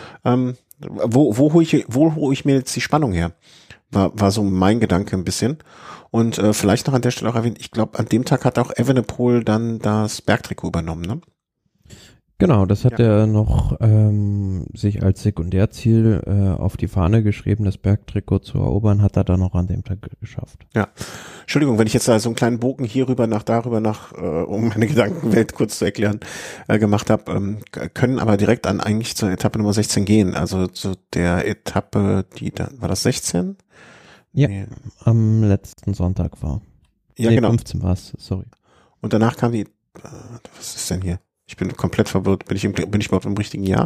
Wo hole ich mir jetzt die Spannung her? War so mein Gedanke ein bisschen. Und vielleicht noch an der Stelle auch erwähnt, ich glaube, an dem Tag hat auch Evenepoel dann das Bergtrikot übernommen, ne? Genau, das hat er noch sich als Sekundärziel auf die Fahne geschrieben, das Bergtrikot zu erobern, hat er dann noch an dem Tag geschafft. Ja, Entschuldigung, wenn ich jetzt da so einen kleinen Bogen hierüber nach, um meine Gedankenwelt kurz zu erklären, gemacht habe, können aber direkt eigentlich zur Etappe Nummer 16 gehen, also zu der Etappe, war das 16? Ja, am letzten Sonntag war. Ja, genau. 15 war es, sorry. Und danach kam was ist denn hier? Ich bin komplett verwirrt. Bin ich überhaupt im richtigen Jahr?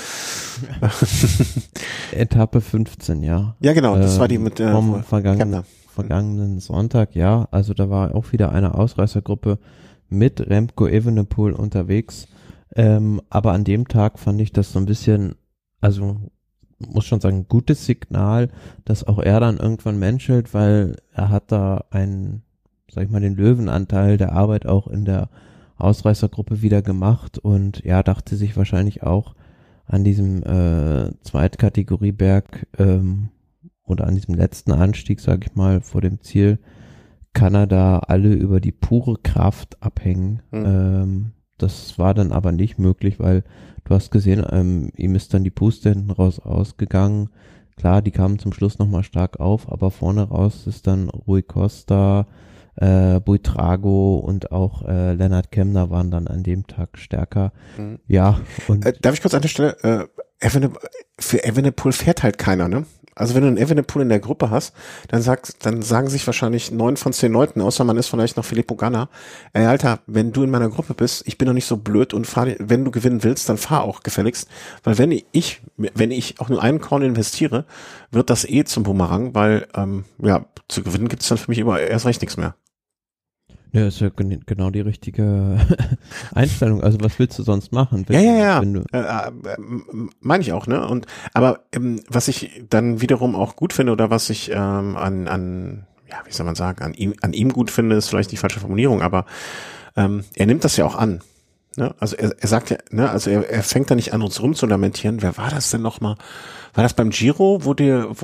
Etappe 15, ja. Ja, genau. Das war die mit vom vergangenen Sonntag, ja. Also da war auch wieder eine Ausreißergruppe mit Remco Evenepoel unterwegs. Aber an dem Tag fand ich das so ein bisschen, also muss schon sagen, gutes Signal, dass auch er dann irgendwann menschelt, weil er hat da den Löwenanteil der Arbeit auch in der Ausreißergruppe wieder gemacht und ja, dachte sich wahrscheinlich auch an diesem Zweitkategorieberg oder an diesem letzten Anstieg, sag ich mal, vor dem Ziel, kann er da alle über die pure Kraft abhängen. Das war dann aber nicht möglich, weil du hast gesehen, ihm ist dann die Puste hinten raus ausgegangen. Klar, die kamen zum Schluss nochmal stark auf, aber vorne raus ist dann Rui Costa, Buitrago und auch Lennart Kemna waren dann an dem Tag stärker. Ja. Und darf ich kurz an der Stelle, für Evenepoel fährt halt keiner, ne? Also wenn du einen Evenepoel in der Gruppe hast, dann sagen sich wahrscheinlich 9 von 10 Leuten, außer man ist vielleicht noch Filippo Ganna, Alter, wenn du in meiner Gruppe bist, ich bin doch nicht so blöd und wenn du gewinnen willst, dann fahr auch gefälligst, weil wenn ich auch nur einen Korn investiere, wird das zum Bumerang, weil zu gewinnen gibt's dann für mich immer erst recht nichts mehr. Ja, ist ja genau die richtige Einstellung. Also was willst du sonst machen? Ja. Meine ich auch, ne? Aber was ich dann wiederum auch gut finde oder was ich an wie soll man sagen, an ihm gut finde, ist vielleicht die falsche Formulierung, aber er nimmt das ja auch an. Ne? Also er sagt ja, ne, also er fängt da nicht an, uns rumzulamentieren. Wer war das denn nochmal? War das beim Giro, wer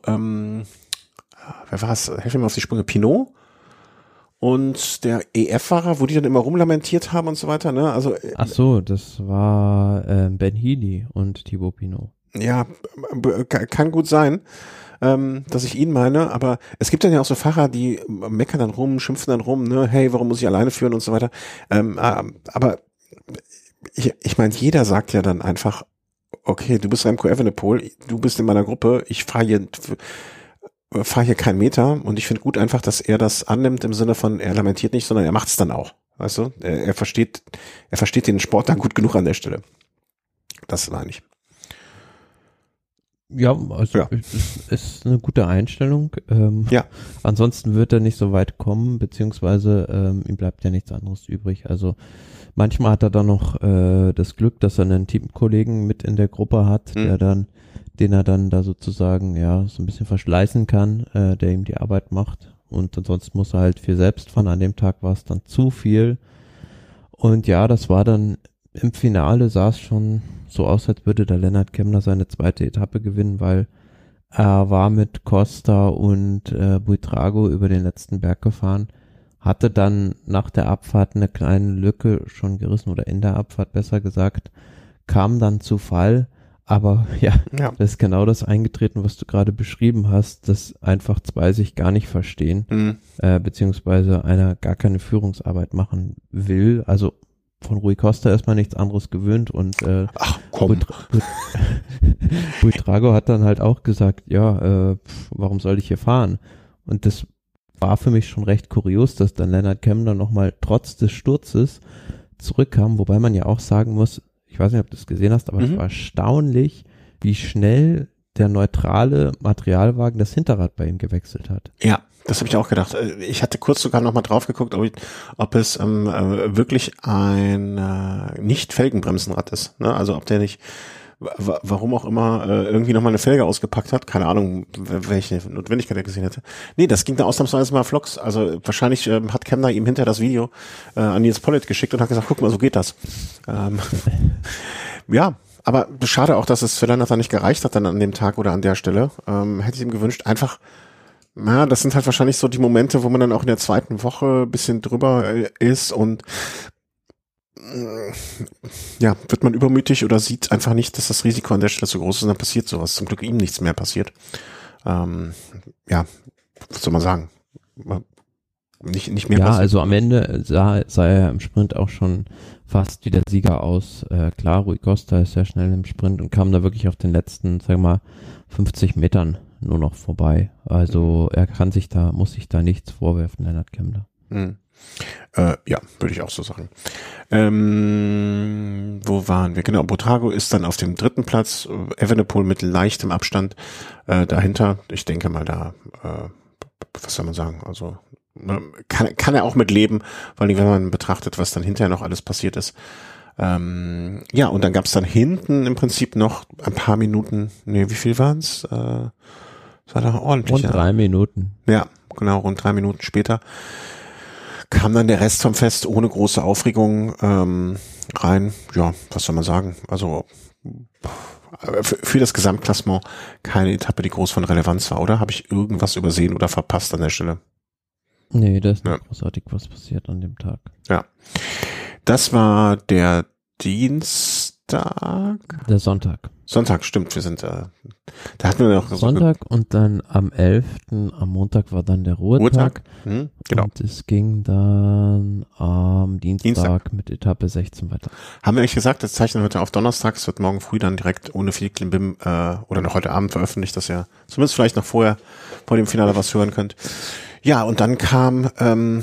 war es? Helf mir mal auf die Sprünge. Pinot und der EF-Fahrer, wo die dann immer rumlamentiert haben und so weiter. Ne? Also ach so, das war Ben Healy und Thibaut Pinot. Ja, kann gut sein, dass ich ihn meine, aber es gibt dann ja auch so Fahrer, die meckern dann rum, schimpfen dann rum, ne, hey, warum muss ich alleine führen und so weiter. Aber ich meine, jeder sagt ja dann einfach, okay, du bist Remco Evenepoel, du bist in meiner Gruppe, ich fahre hier keinen Meter und ich finde gut einfach, dass er das annimmt im Sinne von, er lamentiert nicht, sondern er macht es dann auch. Weißt du? Er versteht den Sport dann gut genug an der Stelle. Das meine ich. Ja, also ist eine gute Einstellung. Ja. Ansonsten wird er nicht so weit kommen, beziehungsweise ihm bleibt ja nichts anderes übrig. Also manchmal hat er dann noch das Glück, dass er einen Teamkollegen mit in der Gruppe hat, den er dann da sozusagen ja so ein bisschen verschleißen kann, der ihm die Arbeit macht. Und ansonsten muss er halt viel selbst fahren. An dem Tag war es dann zu viel. Und ja, das war dann im Finale, sah es schon so aus, als würde der Lennart Kämna seine zweite Etappe gewinnen, weil er war mit Costa und Buitrago über den letzten Berg gefahren, hatte dann nach der Abfahrt eine kleine Lücke schon gerissen oder in der Abfahrt besser gesagt, kam dann zu Fall, aber ja, das ist genau das eingetreten, was du gerade beschrieben hast, dass einfach zwei sich gar nicht verstehen, beziehungsweise einer gar keine Führungsarbeit machen will, also von Rui Costa erstmal nichts anderes gewöhnt und Buitrago hat dann halt auch gesagt, warum soll ich hier fahren? Und das war für mich schon recht kurios, dass dann Lennart Kämna nochmal trotz des Sturzes zurückkam, wobei man ja auch sagen muss, ich weiß nicht, ob du es gesehen hast, aber es war erstaunlich, wie schnell der neutrale Materialwagen das Hinterrad bei ihm gewechselt hat. Ja. Das habe ich auch gedacht. Ich hatte kurz sogar noch mal drauf geguckt, ob es wirklich ein Nicht-Felgenbremsenrad ist. Ne? Also ob der nicht, warum auch immer, irgendwie noch mal eine Felge ausgepackt hat. Keine Ahnung, welche Notwendigkeit er gesehen hätte. Nee, das ging da ausnahmsweise mal Vlogs. Also wahrscheinlich hat Kämna ihm hinterher das Video an Nils Pollitt geschickt und hat gesagt, guck mal, so geht das. Ja, aber schade auch, dass es für Lennart nicht gereicht hat dann an dem Tag oder an der Stelle. Hätte ich ihm gewünscht, einfach. Ja, das sind halt wahrscheinlich so die Momente, wo man dann auch in der zweiten Woche ein bisschen drüber ist und ja, wird man übermütig oder sieht einfach nicht, dass das Risiko an der Stelle so groß ist und dann passiert sowas. Zum Glück ihm nichts mehr passiert. Ja, was soll man sagen? Nicht mehr ja, passiert. also am Ende sah er im Sprint auch schon fast wie der Sieger aus. Klar, Rui Costa ist sehr schnell im Sprint und kam da wirklich auf den letzten, sagen wir mal, 50 Metern nur noch vorbei. Also er muss sich da nichts vorwerfen, Lennart Kämna. Ja, würde ich auch so sagen. Wo waren wir? Genau, Buitrago ist dann auf dem 3. Platz, Evenepoel mit leichtem Abstand dahinter. Ich denke mal da, was soll man sagen, also kann er auch mit leben, vor allem wenn man betrachtet, was dann hinterher noch alles passiert ist. Ja, und dann gab es dann hinten im Prinzip noch ein paar Minuten, wie viel waren's? Das war doch ordentlich. Rund 3 Minuten. Ja, genau, rund 3 Minuten später kam dann der Rest vom Fest ohne große Aufregung rein. Ja, was soll man sagen? Also für das Gesamtklassement keine Etappe, die groß von Relevanz war, oder? Habe ich irgendwas übersehen oder verpasst an der Stelle? Nee, da ist nicht großartig was passiert an dem Tag. Ja. Das war der Dienstag? Der Sonntag. Sonntag, stimmt, wir sind da hatten wir noch Sonntag und dann am 11. am Montag war dann der Ruhetag. Genau. Und es ging dann am Dienstag mit Etappe 16 weiter. Haben wir eigentlich gesagt, das zeichnen wir heute auf Donnerstag, es wird morgen früh dann direkt ohne viel Klimbim oder noch heute Abend veröffentlicht, dass ihr zumindest vielleicht noch vor dem Finale was hören könnt. Ja, und dann kam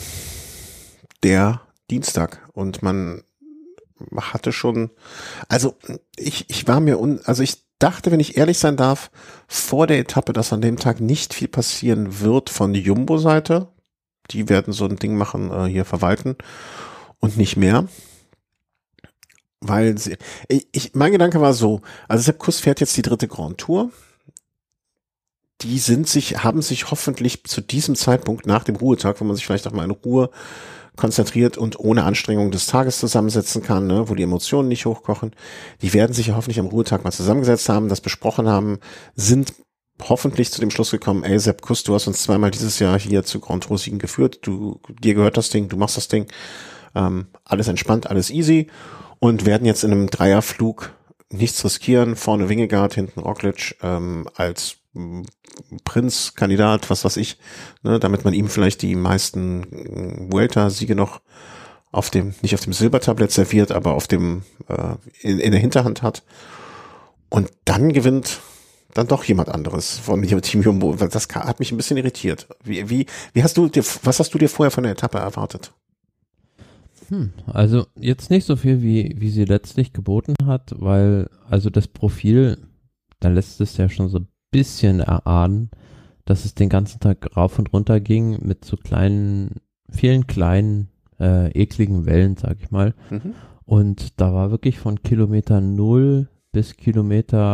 der Dienstag und man hatte schon, also ich war mir ich dachte, wenn ich ehrlich sein darf, vor der Etappe, dass an dem Tag nicht viel passieren wird von der Jumbo-Seite. Die werden so ein Ding machen, hier verwalten und nicht mehr. Weil mein Gedanke war so, also Sepp Kuss fährt jetzt die 3. Grand Tour. die haben sich hoffentlich zu diesem Zeitpunkt nach dem Ruhetag, wo man sich vielleicht auch mal in Ruhe konzentriert und ohne Anstrengung des Tages zusammensetzen kann, ne, wo die Emotionen nicht hochkochen, die werden sich ja hoffentlich am Ruhetag mal zusammengesetzt haben, das besprochen haben, sind hoffentlich zu dem Schluss gekommen, ey Sepp Kuss, du hast uns zweimal dieses Jahr hier zu Grand Tour Siegen geführt, dir gehört das Ding, du machst das Ding, alles entspannt, alles easy und werden jetzt in einem Dreierflug nichts riskieren, vorne Wingegaard, hinten Roglic als Prinzkandidat, was weiß ich, ne, damit man ihm vielleicht die meisten Vuelta-Siege noch nicht auf dem Silbertablett serviert, aber auf dem in der Hinterhand hat. Und dann gewinnt dann doch jemand anderes von Team Jumbo. Das hat mich ein bisschen irritiert. Was hast du dir vorher von der Etappe erwartet? Also jetzt nicht so viel, wie sie letztlich geboten hat, weil also das Profil, da lässt es ja schon so ein bisschen erahnen, dass es den ganzen Tag rauf und runter ging mit so vielen kleinen, ekligen Wellen, sag ich mal. Mhm. Und da war wirklich von Kilometer 0 bis Kilometer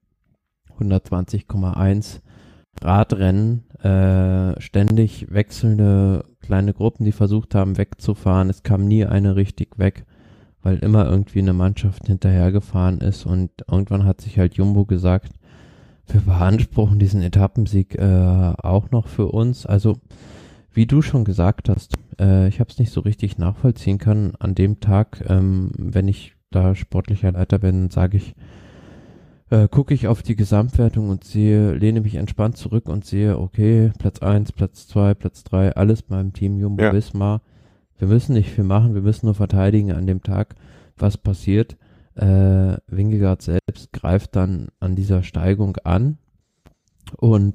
120,1 Radrennen, ständig wechselnde kleine Gruppen, die versucht haben wegzufahren. Es kam nie eine richtig weg, weil immer irgendwie eine Mannschaft hinterhergefahren ist und irgendwann hat sich halt Jumbo gesagt, wir beanspruchen diesen Etappensieg auch noch für uns. Also wie du schon gesagt hast, ich habe es nicht so richtig nachvollziehen können an dem Tag, wenn ich da sportlicher Leiter bin, sage ich, gucke ich auf die Gesamtwertung und lehne mich entspannt zurück und sehe, okay, Platz 1, Platz 2, Platz 3, alles beim Team Jumbo-Visma. Wir müssen nicht viel machen, wir müssen nur verteidigen an dem Tag, was passiert. Vingegaard selbst greift dann an dieser Steigung an und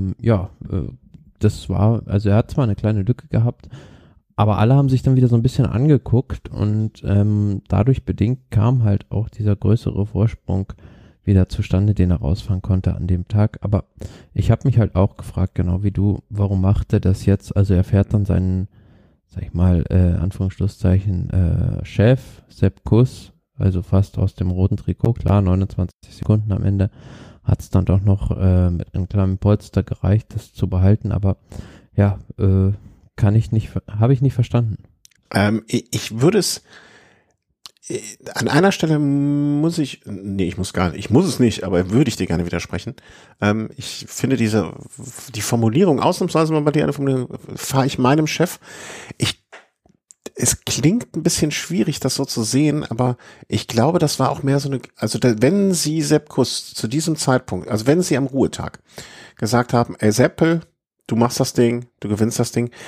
das war, also er hat zwar eine kleine Lücke gehabt, aber alle haben sich dann wieder so ein bisschen angeguckt und dadurch bedingt kam halt auch dieser größere Vorsprung wieder zustande, den er rausfahren konnte an dem Tag. Aber ich habe mich halt auch gefragt, genau wie du, warum macht er das jetzt? Also er fährt dann seinen, sag ich mal, Anführungsschlusszeichen, Chef, Sepp Kuss, also fast aus dem roten Trikot, klar, 29 Sekunden am Ende, hat es dann doch noch mit einem kleinen Polster gereicht, das zu behalten, aber ja, habe ich nicht verstanden. Ich würde es an einer Stelle muss es nicht, aber würde ich dir gerne widersprechen. Ich finde die Formulierung, ausnahmsweise mal bei dir eine Formulierung, fahre ich meinem Chef. Es klingt ein bisschen schwierig, das so zu sehen, aber ich glaube, das war auch mehr so wenn sie Sepp Kuss zu diesem Zeitpunkt, also wenn sie am Ruhetag gesagt haben, ey Seppel, du machst das Ding, du gewinnst das Ding,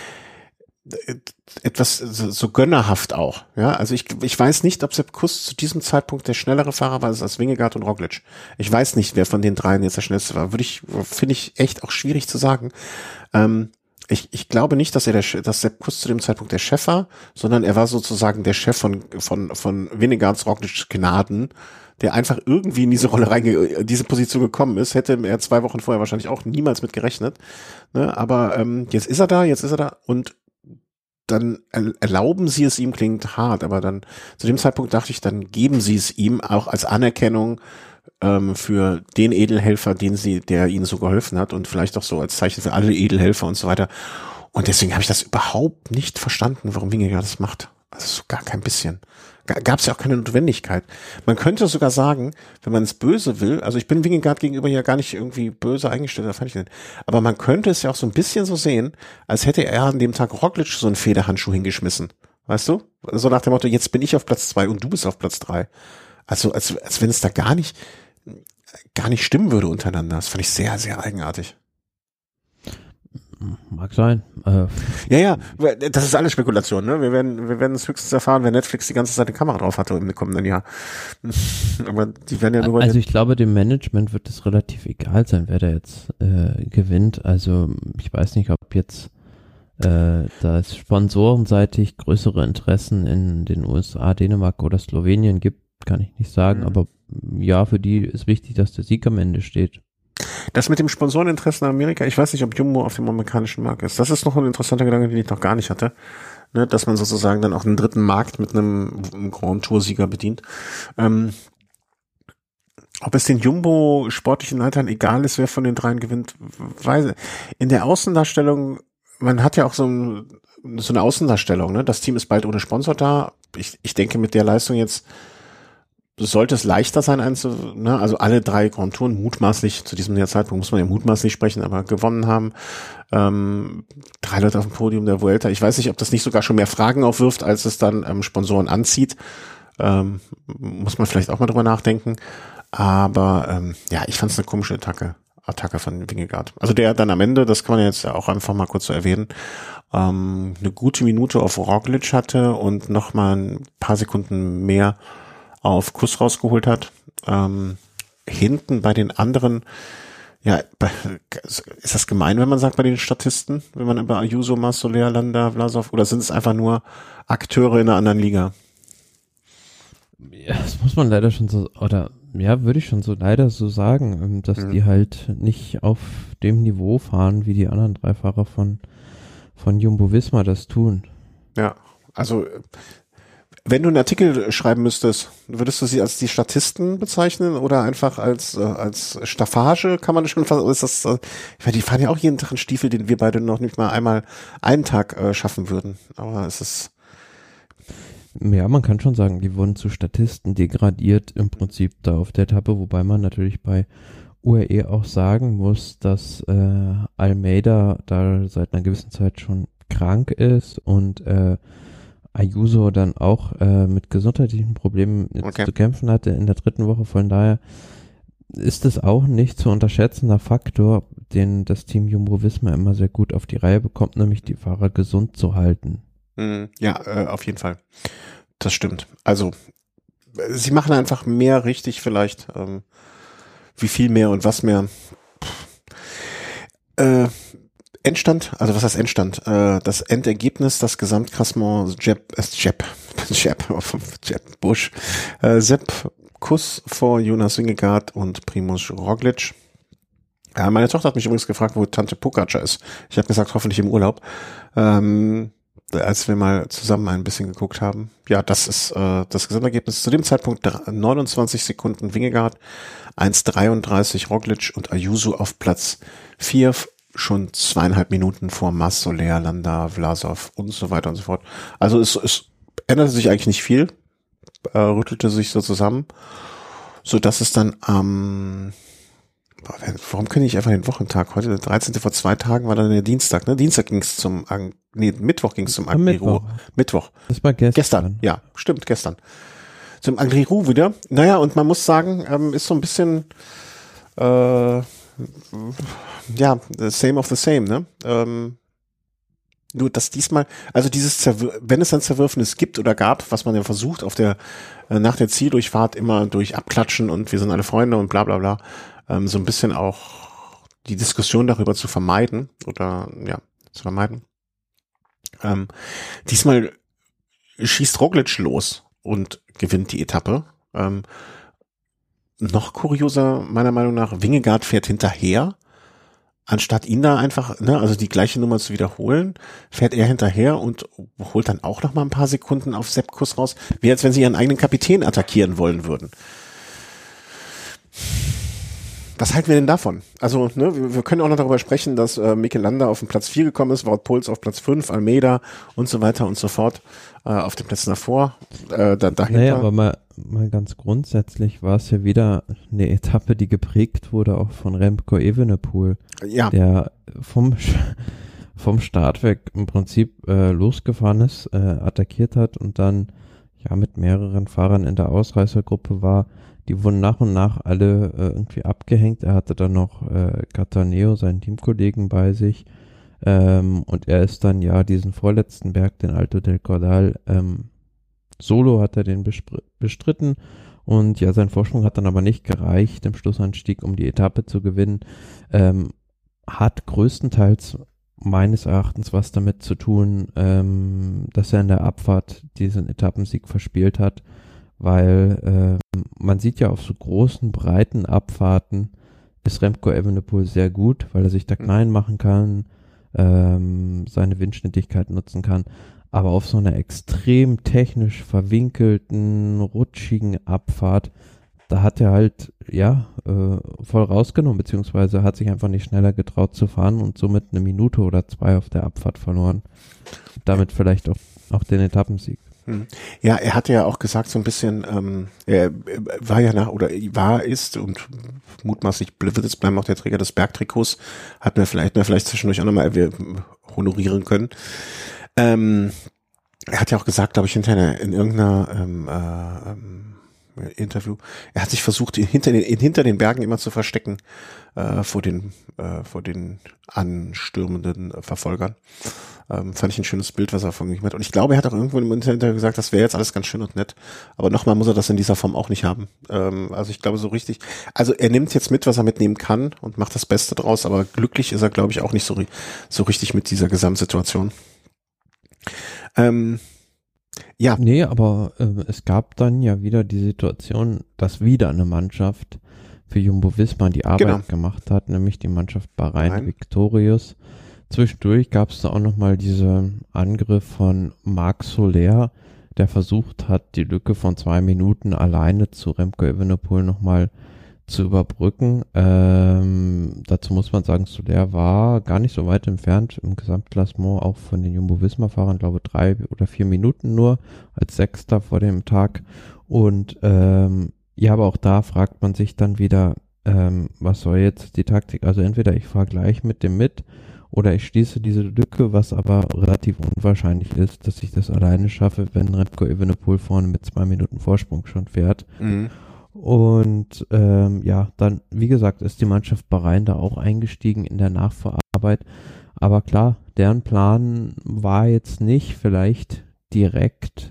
etwas so gönnerhaft auch, ja, also ich weiß nicht, ob Sepp Kuss zu diesem Zeitpunkt der schnellere Fahrer war als Wingegaard und Roglic. Ich weiß nicht, wer von den dreien jetzt der schnellste war. Finde ich echt auch schwierig zu sagen. Ich glaube nicht, dass Sepp Kuss zu dem Zeitpunkt der Chef war, sondern er war sozusagen der Chef von Vingegaards Roglic Gnaden, der einfach irgendwie in diese Rolle diese Position gekommen ist, hätte er 2 Wochen vorher wahrscheinlich auch niemals mit gerechnet, ne? Aber jetzt ist er da und dann erlauben sie es ihm, klingt hart, aber dann zu dem Zeitpunkt dachte ich, dann geben sie es ihm auch als Anerkennung für den Edelhelfer, der ihnen so geholfen hat und vielleicht auch so als Zeichen für alle Edelhelfer und so weiter. Und deswegen habe ich das überhaupt nicht verstanden, warum Vingegaard das macht. Also so gar kein bisschen. Gab es ja auch keine Notwendigkeit. Man könnte sogar sagen, wenn man es böse will, also ich bin Vingegaard gegenüber ja gar nicht irgendwie böse eingestellt, fand ich nicht. Aber man könnte es ja auch so ein bisschen so sehen, als hätte er an dem Tag Roglic so einen Federhandschuh hingeschmissen. Weißt du? So nach dem Motto, jetzt bin ich auf Platz 2 und du bist auf Platz 3. Also als wenn es da gar nicht stimmen würde untereinander. Das fand ich sehr, sehr eigenartig. Mag sein. Ja, das ist alles Spekulation, ne? Wir werden es höchstens erfahren, wenn Netflix die ganze Zeit eine Kamera drauf hatte im kommenden Jahr. Aber die werden ja nur... Also ich glaube, dem Management wird es relativ egal sein, wer da jetzt gewinnt. Also ich weiß nicht, ob jetzt da es sponsorenseitig größere Interessen in den USA, Dänemark oder Slowenien gibt, kann ich nicht sagen. Aber ja, für die ist wichtig, dass der Sieg am Ende steht. Das mit dem Sponsoreninteresse in Amerika, ich weiß nicht, ob Jumbo auf dem amerikanischen Markt ist. Das ist noch ein interessanter Gedanke, den ich noch gar nicht hatte. Ne, dass man sozusagen dann auch einen dritten Markt mit einem Grand Tour-Sieger bedient. Ob es den Jumbo sportlichen Leitern egal ist, wer von den dreien gewinnt, weiß in der Außendarstellung, man hat ja auch so eine Außendarstellung, ne? Das Team ist bald ohne Sponsor da. Ich denke, mit der Leistung jetzt sollte es leichter sein, ne? Also alle 3 Grand Touren mutmaßlich, zu diesem Zeitpunkt muss man ja mutmaßlich sprechen, aber gewonnen haben. 3 Leute auf dem Podium der Vuelta. Ich weiß nicht, ob das nicht sogar schon mehr Fragen aufwirft, als es dann Sponsoren anzieht. Muss man vielleicht auch mal drüber nachdenken. Aber ja, ich fand es eine komische Attacke von Vingegaard. Also der dann am Ende, das kann man jetzt auch einfach mal kurz so erwähnen, eine gute Minute auf Roglic hatte und noch mal ein paar Sekunden mehr auf Kuss rausgeholt hat. Hinten bei den anderen, ja, ist das gemein, wenn man sagt bei den Statisten, wenn man über Ayuso, Soler, Landa, Vlasov, oder sind es einfach nur Akteure in einer anderen Liga? Ja, das muss man leider schon so, oder ja, würde ich schon so leider so sagen, dass die halt nicht auf dem Niveau fahren, wie die anderen 3 Fahrer von Jumbo-Visma das tun. Ja, also wenn du einen Artikel schreiben müsstest, würdest du sie als die Statisten bezeichnen oder einfach als Staffage, kann man das schon fast, ist das, die fahren ja auch jeden Tag einen Stiefel, den wir beide noch nicht mal einmal einen Tag schaffen würden, aber es ist ja, man kann schon sagen, die wurden zu Statisten degradiert im Prinzip da auf der Etappe, wobei man natürlich bei UAE auch sagen muss, dass Almeida da seit einer gewissen Zeit schon krank ist und Ayuso dann auch mit gesundheitlichen Problemen zu kämpfen hatte in der 3. Woche. Von daher ist es auch ein nicht zu unterschätzender Faktor, den das Team Jumbo-Visma immer sehr gut auf die Reihe bekommt, nämlich die Fahrer gesund zu halten. Ja, auf jeden Fall. Das stimmt. Also sie machen einfach mehr richtig vielleicht. Wie viel mehr und was mehr. Endstand, also was heißt Endstand? Das Endergebnis, das Gesamtklassement Jeb Busch, Sepp Kuss vor Jonas Vingegaard und Primož Roglič. Ja, meine Tochter hat mich übrigens gefragt, wo Tante Pogačar ist. Ich habe gesagt, hoffentlich im Urlaub. Als wir mal zusammen ein bisschen geguckt haben. Ja, das ist das Gesamtergebnis. Zu dem Zeitpunkt 29 Sekunden Vingegaard, 1,33 Roglič und Ayuso auf Platz 4, schon 2,5 Minuten vor Soler, Landa, Vlasov und so weiter und so fort. Also es änderte sich eigentlich nicht viel, rüttelte sich so zusammen, so dass es dann warum kenne ich einfach den Wochentag? Heute der 13. vor 2 Tagen war dann der Dienstag, ne? Mittwoch ging es zum Agri-Ru. Mittwoch. Das war gestern. Ja, stimmt, gestern. Zum Agri-Ru wieder. Naja, und man muss sagen, ist so ein bisschen same of the same, ne? Nur, dass diesmal, also wenn es ein Zerwürfnis gibt oder gab, was man ja versucht nach der Zieldurchfahrt immer durch Abklatschen und wir sind alle Freunde und bla bla bla, so ein bisschen auch die Diskussion darüber zu vermeiden diesmal schießt Roglič los und gewinnt die Etappe. Noch kurioser, meiner Meinung nach, Vingegaard fährt hinterher, anstatt ihn da einfach, also die gleiche Nummer zu wiederholen, fährt er hinterher und holt dann auch noch mal ein paar Sekunden auf Sepp Kuss raus, wie als wenn sie ihren eigenen Kapitän attackieren wollen würden. Was halten wir denn davon? Also, wir können auch noch darüber sprechen, dass Mikel Landa auf den Platz 4 gekommen ist, Wout Poels auf Platz 5, Almeida und so weiter und so fort auf den Plätzen davor. Dahinter. Naja, aber mal ganz grundsätzlich war es ja wieder eine Etappe, die geprägt wurde auch von Remco Evenepoel, der vom Start weg im Prinzip losgefahren ist, attackiert hat und dann ja mit mehreren Fahrern in der Ausreißergruppe war. Die wurden nach und nach alle irgendwie abgehängt. Er hatte dann noch Cattaneo, seinen Teamkollegen, bei sich. Und er ist dann diesen vorletzten Berg, den Alto del Cordal, solo hat er den bestritten. Und sein Vorsprung hat dann aber nicht gereicht im Schlussanstieg, um die Etappe zu gewinnen. Hat größtenteils meines Erachtens was damit zu tun, dass er in der Abfahrt diesen Etappensieg verspielt hat. Weil man sieht ja auf so großen, breiten Abfahrten ist Remco Evenepoel sehr gut, weil er sich da klein machen kann, seine Windschnittigkeit nutzen kann. Aber auf so einer extrem technisch verwinkelten, rutschigen Abfahrt da hat er halt, voll rausgenommen, beziehungsweise hat sich einfach nicht schneller getraut zu fahren und somit 1 Minute oder 2 auf der Abfahrt verloren. Damit vielleicht auch den Etappensieg. Ja, er hatte ja auch gesagt, so ein bisschen, er war ja ist und mutmaßlich wird es bleiben auch der Träger des Bergtrikots, hat mir vielleicht zwischendurch auch nochmal honorieren können. Er hat ja auch gesagt, glaube ich, in irgendeiner Interview, er hat sich versucht, hinter den Bergen immer zu verstecken vor den anstürmenden Verfolgern. Fand ich ein schönes Bild, was er von mir hat. Und ich glaube, er hat auch irgendwo im Internet gesagt, das wäre jetzt alles ganz schön und nett. Aber nochmal muss er das in dieser Form auch nicht haben. Also ich glaube so richtig, also er nimmt jetzt mit, was er mitnehmen kann und macht das Beste draus, aber glücklich ist er, glaube ich, auch nicht so richtig mit dieser Gesamtsituation. Ja. Nee, aber es gab dann ja wieder die Situation, dass wieder eine Mannschaft für Jumbo-Visma die Arbeit gemacht hat, nämlich die Mannschaft Bahrain Victorious. Zwischendurch gab es da auch nochmal diesen Angriff von Marc Soler, der versucht hat, die Lücke von 2 Minuten alleine zu Remco Evenepoel nochmal zu überbrücken. Dazu muss man sagen, Soler war gar nicht so weit entfernt im Gesamtklassement, auch von den Jumbo-Visma-Fahrern, glaube 3 oder 4 Minuten nur als Sechster vor dem Tag. Und aber auch da fragt man sich dann wieder, was soll jetzt die Taktik? Also entweder ich fahre gleich mit dem mit oder ich schließe diese Lücke, was aber relativ unwahrscheinlich ist, dass ich das alleine schaffe, wenn Remco Evenepoel vorne mit 2 Minuten Vorsprung schon fährt. Mhm. Und dann, wie gesagt, ist die Mannschaft Bahrain da auch eingestiegen in der Nachfahrarbeit. Aber klar, deren Plan war jetzt nicht vielleicht direkt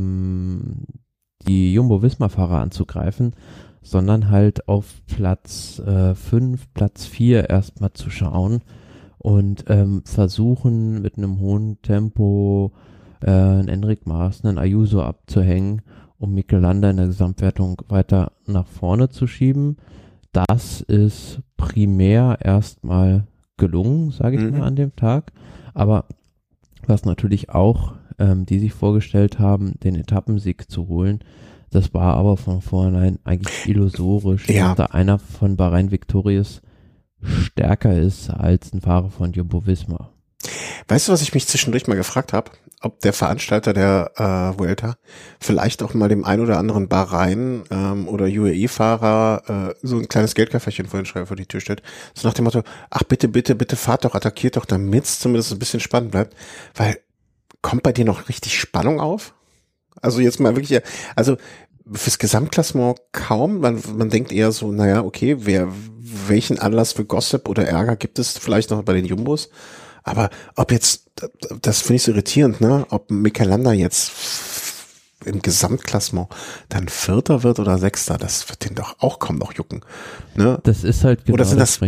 die Jumbo-Visma-Fahrer anzugreifen, sondern halt auf Platz 5, Platz 4 erstmal zu schauen und versuchen mit einem hohen Tempo einen Enric Mas, einen Ayuso abzuhängen, um Mikel Landa in der Gesamtwertung weiter nach vorne zu schieben. Das ist primär erstmal gelungen, sage ich mal, an dem Tag. Aber was natürlich auch die sich vorgestellt haben, den Etappensieg zu holen, das war aber von vornherein eigentlich illusorisch, dass da einer von Bahrain Victorious stärker ist als ein Fahrer von Jumbo-Visma. Weißt du, was ich mich zwischendurch mal gefragt habe? Ob der Veranstalter der Vuelta vielleicht auch mal dem ein oder anderen Bahrain oder UAE-Fahrer so ein kleines Geldköfferchen vor die Tür stellt. So nach dem Motto, ach bitte, bitte, bitte fahrt doch, attackiert doch, damit es zumindest ein bisschen spannend bleibt. Weil, kommt bei dir noch richtig Spannung auf? Also jetzt mal wirklich, also fürs Gesamtklassement kaum. Man denkt eher so, naja, okay, welchen Anlass für Gossip oder Ärger gibt es vielleicht noch bei den Jumbos? Aber ob jetzt, das finde ich so irritierend, ne? Ob Mikel Landa jetzt im Gesamtklassement dann Vierter wird oder Sechster, das wird den doch auch kaum noch jucken, ne? Das ist halt genau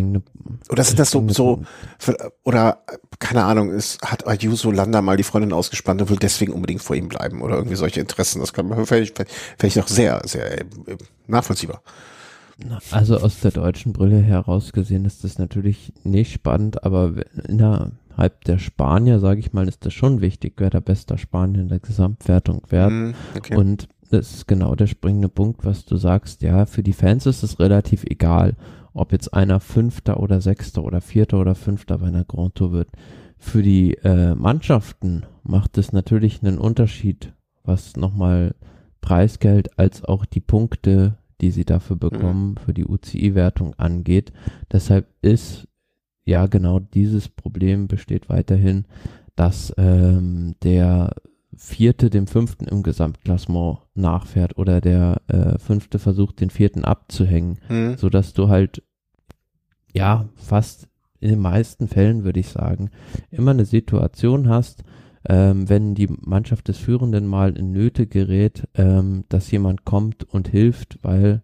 oder keine Ahnung, hat Ayuso Landa mal die Freundin ausgespannt und will deswegen unbedingt vor ihm bleiben oder irgendwie solche Interessen. Das fände ich noch sehr, sehr nachvollziehbar. Also aus der deutschen Brille heraus gesehen ist das natürlich nicht spannend, aber innerhalb der Spanier, sage ich mal, ist das schon wichtig, wer der beste Spanier in der Gesamtwertung wird. Okay. Und das ist genau der springende Punkt, was du sagst. Ja, für die Fans ist es relativ egal, ob jetzt einer Fünfter oder Sechster oder Vierter oder Fünfter bei einer Grand Tour wird. Für die Mannschaften macht es natürlich einen Unterschied, was nochmal Preisgeld als auch die Punkte, die sie dafür bekommen, für die UCI-Wertung angeht. Deshalb ist ja genau dieses Problem besteht weiterhin, dass der Vierte dem Fünften im Gesamtklassement nachfährt oder der Fünfte versucht, den Vierten abzuhängen, sodass du halt fast in den meisten Fällen, würde ich sagen, immer eine Situation hast, wenn die Mannschaft des Führenden mal in Nöte gerät, dass jemand kommt und hilft, weil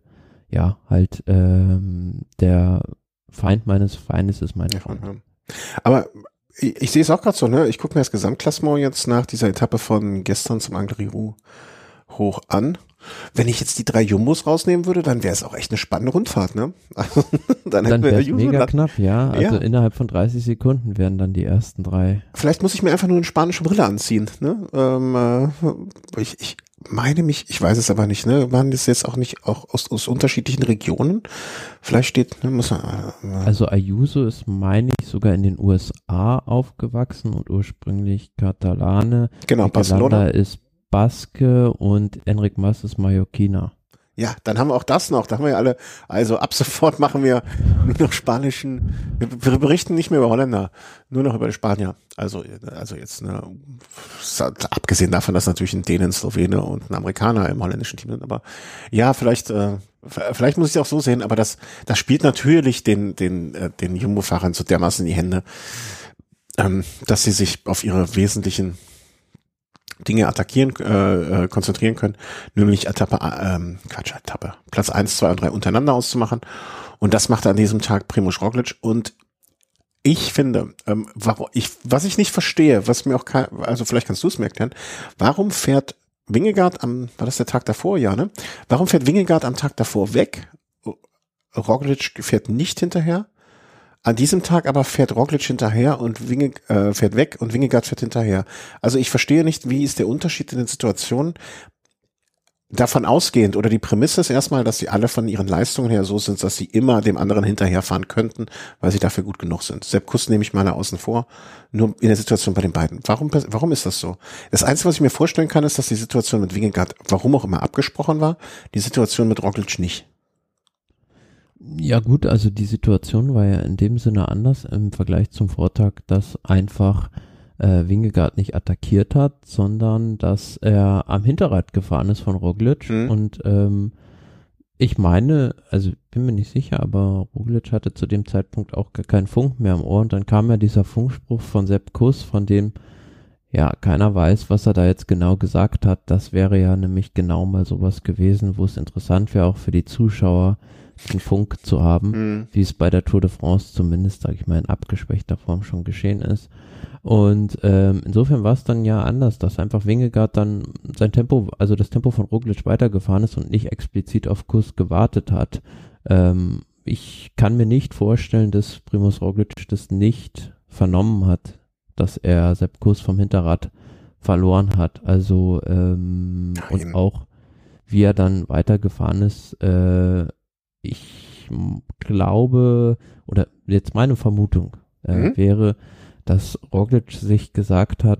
der Feind meines Feindes ist mein Freund. Aber ich sehe es auch gerade so, ne? Ich gucke mir das Gesamtklassement jetzt nach dieser Etappe von gestern zum Angliru hoch an Wenn ich jetzt die 3 Jumbos rausnehmen würde, dann wäre es auch echt eine spannende Rundfahrt, ne? Also, dann wäre es mega knapp, ja. Also innerhalb von 30 Sekunden wären dann die ersten 3. Vielleicht muss ich mir einfach nur eine spanische Brille anziehen, ne? Ich meine mich, ich weiß es aber nicht, ne? Waren das jetzt auch nicht auch aus unterschiedlichen Regionen? Vielleicht steht, ne, Also Ayuso ist, meine ich, sogar in den USA aufgewachsen und ursprünglich Katalane. Genau, Barcelona ist Baske und Enric Mas ist Mallorquiner. Ja, dann haben wir auch das noch. Da haben wir ja alle, also ab sofort machen wir nur noch spanischen, wir berichten nicht mehr über Holländer, nur noch über die Spanier. Also jetzt, ne, abgesehen davon, dass natürlich ein Dänen, Slowene und ein Amerikaner im holländischen Team sind, aber ja, vielleicht muss ich es auch so sehen, aber das spielt natürlich den Jumbo-Fahrern so dermaßen in die Hände, dass sie sich auf ihre wesentlichen Dinge konzentrieren können, nämlich Platz 1, 2 und 3 untereinander auszumachen. Und das macht er an diesem Tag Primož Roglič. Und ich finde, was ich nicht verstehe, was mir auch also vielleicht kannst du es mir erklären, warum fährt Vingegaard war das der Tag davor? Ja, ne? Warum fährt Vingegaard am Tag davor weg? Roglič fährt nicht hinterher. An diesem Tag aber fährt Roglič hinterher und fährt weg und Vingegaard fährt hinterher. Also ich verstehe nicht, wie ist der Unterschied in den Situationen, davon ausgehend, oder die Prämisse ist erstmal, dass sie alle von ihren Leistungen her so sind, dass sie immer dem anderen hinterherfahren könnten, weil sie dafür gut genug sind. Sepp Kuss nehme ich mal außen vor, nur in der Situation bei den beiden. Warum ist das so? Das Einzige, was ich mir vorstellen kann, ist, dass die Situation mit Vingegaard, warum auch immer, abgesprochen war, die Situation mit Roglič nicht. Ja gut, also die Situation war ja in dem Sinne anders im Vergleich zum Vortag, dass einfach Vingegaard nicht attackiert hat, sondern dass er am Hinterrad gefahren ist von Roglič und ich meine, also bin mir nicht sicher, aber Roglič hatte zu dem Zeitpunkt auch gar keinen Funk mehr im Ohr und dann kam ja dieser Funkspruch von Sepp Kuss, von dem ja keiner weiß, was er da jetzt genau gesagt hat. Das wäre ja nämlich genau mal sowas gewesen, wo es interessant wäre auch für die Zuschauer, den Funk zu haben, wie es bei der Tour de France zumindest, sage ich mal, in abgeschwächter Form schon geschehen ist. Und insofern war es dann ja anders, dass einfach Vingegaard dann sein Tempo, also das Tempo von Roglič weitergefahren ist und nicht explizit auf Kuss gewartet hat. Ich kann mir nicht vorstellen, dass Primož Roglič das nicht vernommen hat, dass er Sepp Kuss vom Hinterrad verloren hat. Also und auch wie er dann weitergefahren ist, ich glaube, oder jetzt meine Vermutung wäre, dass Roglič sich gesagt hat,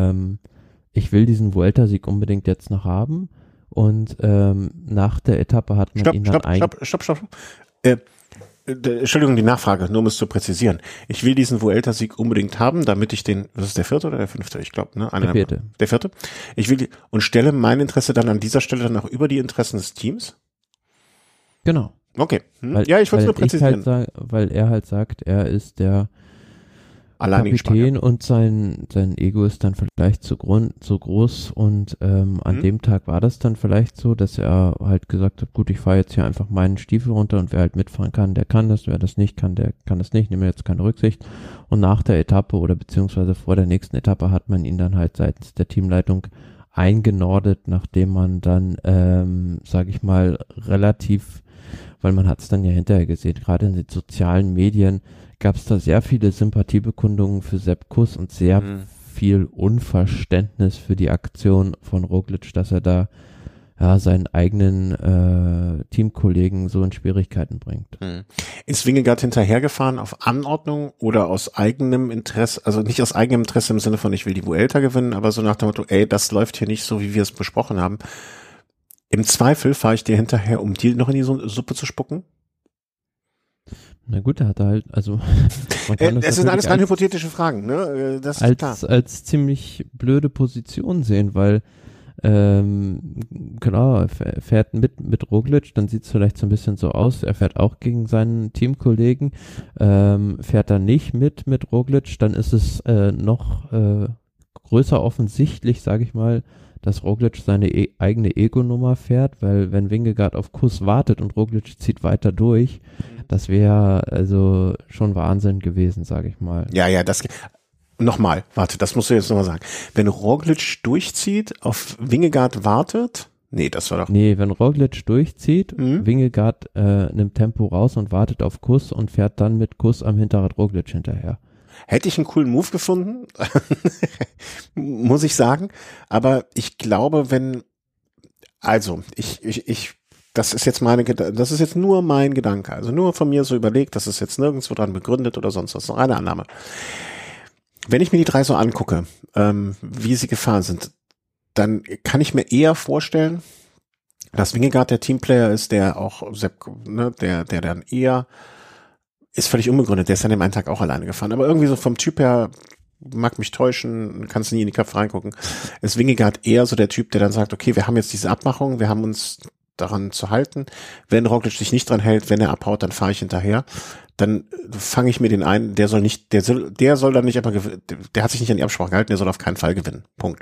ich will diesen Vuelta-Sieg unbedingt jetzt noch haben und nach der Etappe hat man ihn dann Stopp. Entschuldigung, die Nachfrage, nur um es zu präzisieren. Ich will diesen Vuelta-Sieg unbedingt haben, damit ich was ist der 4. oder der 5.? Ich glaube, ne? Der 4. Der 4. Ich will und stelle mein Interesse dann an dieser Stelle dann auch über die Interessen des Teams? Genau. Okay. Ja, ich wollte es nur präzisieren. Weil er halt sagt, er ist der Kapitän und sein Ego ist dann vielleicht zu groß und an dem Tag war das dann vielleicht so, dass er halt gesagt hat, gut, ich fahre jetzt hier einfach meinen Stiefel runter und wer halt mitfahren kann, der kann das, wer das nicht kann, der kann das nicht, nehme jetzt keine Rücksicht. Und nach der Etappe oder beziehungsweise vor der nächsten Etappe hat man ihn dann halt seitens der Teamleitung eingenordet, nachdem man dann, sage ich mal, relativ, weil man hat es dann ja hinterher gesehen, gerade in den sozialen Medien gab es da sehr viele Sympathiebekundungen für Sepp Kuss und sehr viel Unverständnis für die Aktion von Roglič, dass er da seinen eigenen Teamkollegen so in Schwierigkeiten bringt. Ist Vingegaard hinterhergefahren auf Anordnung oder aus eigenem Interesse, also nicht aus eigenem Interesse im Sinne von ich will die Vuelta gewinnen, aber so nach dem Motto, das läuft hier nicht so, wie wir es besprochen haben. Im Zweifel fahre ich dir hinterher, um dir noch in die Suppe zu spucken? Na gut, er hat halt, also es sind alles rein hypothetische Fragen, ne? Das ist klar. Als ziemlich blöde Position sehen, weil genau, er fährt mit Roglič, dann sieht es vielleicht so ein bisschen so aus, er fährt auch gegen seinen Teamkollegen, fährt er nicht mit Roglič, dann ist es noch größer offensichtlich, sage ich mal, dass Roglič seine eigene Ego-Nummer fährt, weil wenn Vingegaard auf Kuss wartet und Roglič zieht weiter durch, das wäre also schon Wahnsinn gewesen, sage ich mal. Ja, das nochmal, warte, das musst du jetzt nochmal sagen. Wenn Roglič durchzieht, auf Vingegaard wartet, Nee, das war doch... Nee, wenn Roglic durchzieht, Vingegaard nimmt Tempo raus und wartet auf Kuss und fährt dann mit Kuss am Hinterrad Roglic hinterher. Hätte ich einen coolen Move gefunden, muss ich sagen. Aber ich glaube, das ist jetzt nur mein Gedanke. Also nur von mir so überlegt, das ist jetzt nirgendwo dran begründet oder sonst was. Noch eine Annahme. Wenn ich mir die drei so angucke, wie sie gefahren sind, dann kann ich mir eher vorstellen, dass Vingegaard der Teamplayer ist, der auch, der dann eher, ist völlig unbegründet, der ist an dem einen Tag auch alleine gefahren, aber irgendwie so vom Typ her, mag mich täuschen, kannst nie in die Köpfe reingucken, ist Vingegaard eher so der Typ, der dann sagt, okay, wir haben jetzt diese Abmachung, wir haben uns daran zu halten, wenn Roglic sich nicht dran hält, wenn er abhaut, dann fahre ich hinterher. Dann fange ich mir den ein, der soll dann nicht, aber der hat sich nicht an die Absprache gehalten, der soll auf keinen Fall gewinnen. Punkt.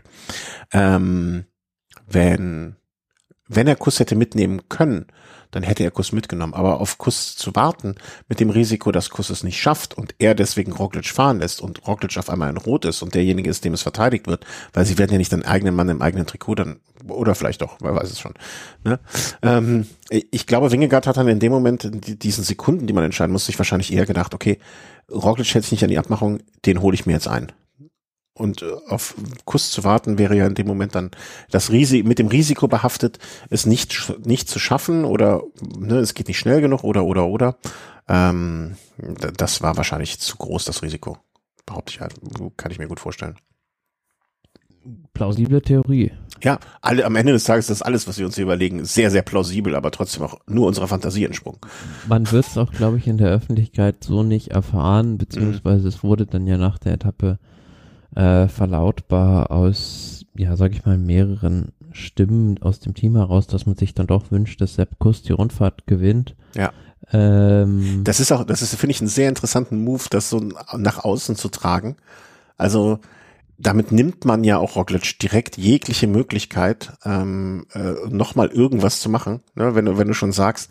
Wenn er Kuss hätte mitnehmen können, dann hätte er Kuss mitgenommen. Aber auf Kuss zu warten, mit dem Risiko, dass Kuss es nicht schafft und er deswegen Roglic fahren lässt und Roglic auf einmal in Rot ist und derjenige ist, dem es verteidigt wird, weil sie werden ja nicht den eigenen Mann im eigenen Trikot dann, oder vielleicht doch, wer weiß es schon. Ne? Ich glaube, Vingegaard hat dann in dem Moment, diesen Sekunden, die man entscheiden muss, sich wahrscheinlich eher gedacht, okay, Roglic hält sich nicht an die Abmachung, den hole ich mir jetzt ein. Und auf Kuss zu warten wäre ja in dem Moment dann mit dem Risiko behaftet, es nicht zu schaffen oder es geht nicht schnell genug oder. Das war wahrscheinlich zu groß, das Risiko. Behaupte ich halt. Kann ich mir gut vorstellen. Plausible Theorie. Ja, am Ende des Tages ist das alles, was wir uns hier überlegen, sehr, sehr plausibel, aber trotzdem auch nur unserer Fantasie entsprungen. Man wird es auch, glaube ich, in der Öffentlichkeit so nicht erfahren, beziehungsweise es wurde dann ja nach der Etappe verlautbar aus, sag ich mal, mehreren Stimmen aus dem Team heraus, dass man sich dann doch wünscht, dass Sepp Kuss die Rundfahrt gewinnt. Ja. Das ist, finde ich, einen sehr interessanten Move, das so nach außen zu tragen. Also, damit nimmt man ja auch Roglic direkt jegliche Möglichkeit, nochmal irgendwas zu machen, ne? Wenn du schon sagst,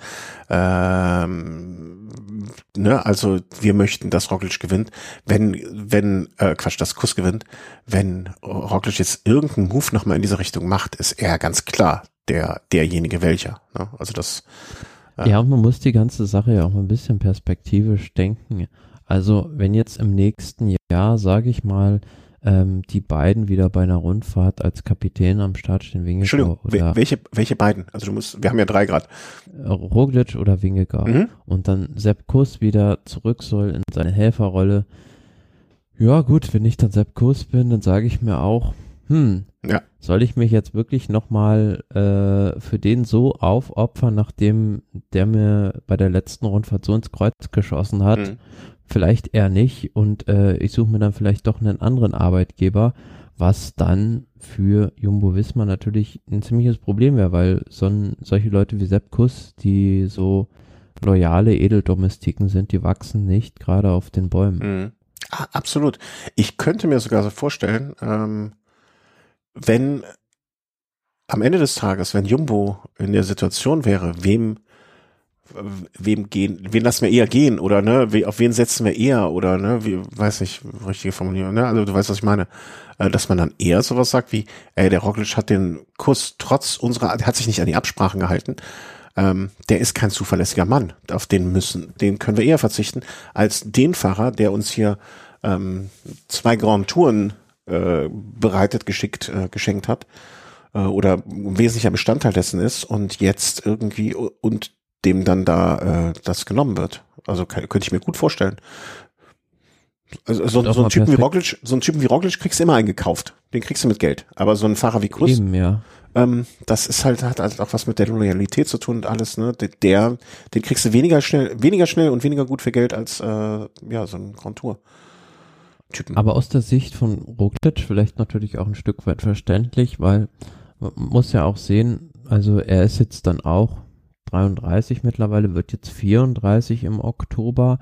also wir möchten, dass Roglic gewinnt, dass Kuss gewinnt, wenn Roglic jetzt irgendeinen Move nochmal in diese Richtung macht, ist er ganz klar derjenige welcher, ne? Also das ja, und man muss die ganze Sache ja auch ein bisschen perspektivisch denken. Also wenn jetzt im nächsten Jahr, sage ich mal, die beiden wieder bei einer Rundfahrt als Kapitän am Start stehen, Vingegaard oder welche beiden? Also wir haben ja 3 Grad. Roglic oder Vingegaard. Und dann Sepp Kuss wieder zurück soll in seine Helferrolle. Ja gut, wenn ich dann Sepp Kuss bin, dann sage ich mir auch, soll ich mich jetzt wirklich nochmal für den so aufopfern, nachdem der mir bei der letzten Rundfahrt so ins Kreuz geschossen hat? Vielleicht eher nicht und ich suche mir dann vielleicht doch einen anderen Arbeitgeber, was dann für Jumbo-Visma natürlich ein ziemliches Problem wäre, weil solche Leute wie Sepp Kuss, die so loyale Edeldomestiken sind, die wachsen nicht gerade auf den Bäumen. Absolut. Ich könnte mir sogar so vorstellen, wenn am Ende des Tages, wenn Jumbo in der Situation wäre, wen lassen wir eher gehen oder auf wen setzen wir eher oder weiß nicht, richtige Formulierung, also du weißt, was ich meine, dass man dann eher sowas sagt wie, der Roglic hat den Kuss der hat sich nicht an die Absprachen gehalten, der ist kein zuverlässiger Mann, auf den können wir eher verzichten, als den Fahrer, der uns hier 2 Grand Touren geschenkt hat oder ein wesentlicher Bestandteil dessen ist und jetzt irgendwie und dem dann da das genommen wird. Also könnte ich mir gut vorstellen. Also so einen Typen wie Roglic kriegst du immer eingekauft. Den kriegst du mit Geld. Aber so ein Fahrer wie Kuss, eben, ja. Das ist hat auch was mit der Loyalität zu tun und alles, ne? Den kriegst du weniger schnell und weniger gut für Geld als so ein Grand Tour Typen. Aber aus der Sicht von Roglic vielleicht natürlich auch ein Stück weit verständlich, weil man muss ja auch sehen, also er ist jetzt dann auch 33 mittlerweile, wird jetzt 34 im Oktober.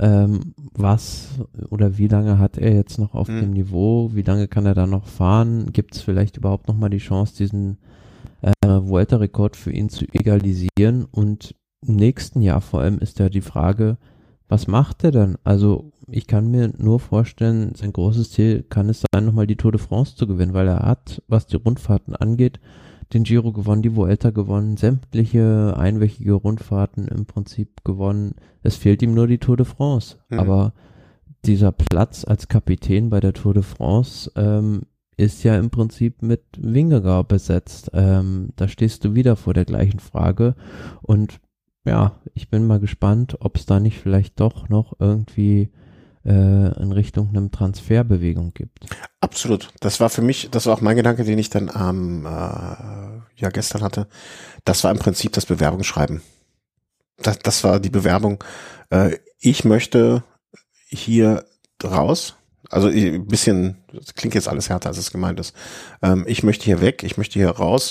Wie lange hat er jetzt noch auf dem Niveau? Wie lange kann er da noch fahren? Gibt es vielleicht überhaupt noch mal die Chance, diesen Vuelta-Rekord für ihn zu egalisieren? Und im nächsten Jahr vor allem ist ja die Frage, was macht er dann? Also ich kann mir nur vorstellen, sein großes Ziel kann es sein, nochmal die Tour de France zu gewinnen, weil er hat, was die Rundfahrten angeht, den Giro gewonnen, die Vuelta gewonnen, sämtliche einwöchige Rundfahrten im Prinzip gewonnen. Es fehlt ihm nur die Tour de France. Aber dieser Platz als Kapitän bei der Tour de France ist ja im Prinzip mit Vingegaard besetzt. Da stehst du wieder vor der gleichen Frage. Und ja, ich bin mal gespannt, ob es da nicht vielleicht doch noch irgendwie in Richtung einem Transferbewegung gibt. Absolut. Das war für mich, das war auch mein Gedanke, den ich dann gestern hatte. Das war im Prinzip das Bewerbungsschreiben. Das war die Bewerbung. Ich möchte hier raus. Also ein bisschen, das klingt jetzt alles härter, als es gemeint ist. Ich möchte hier weg, ich möchte hier raus.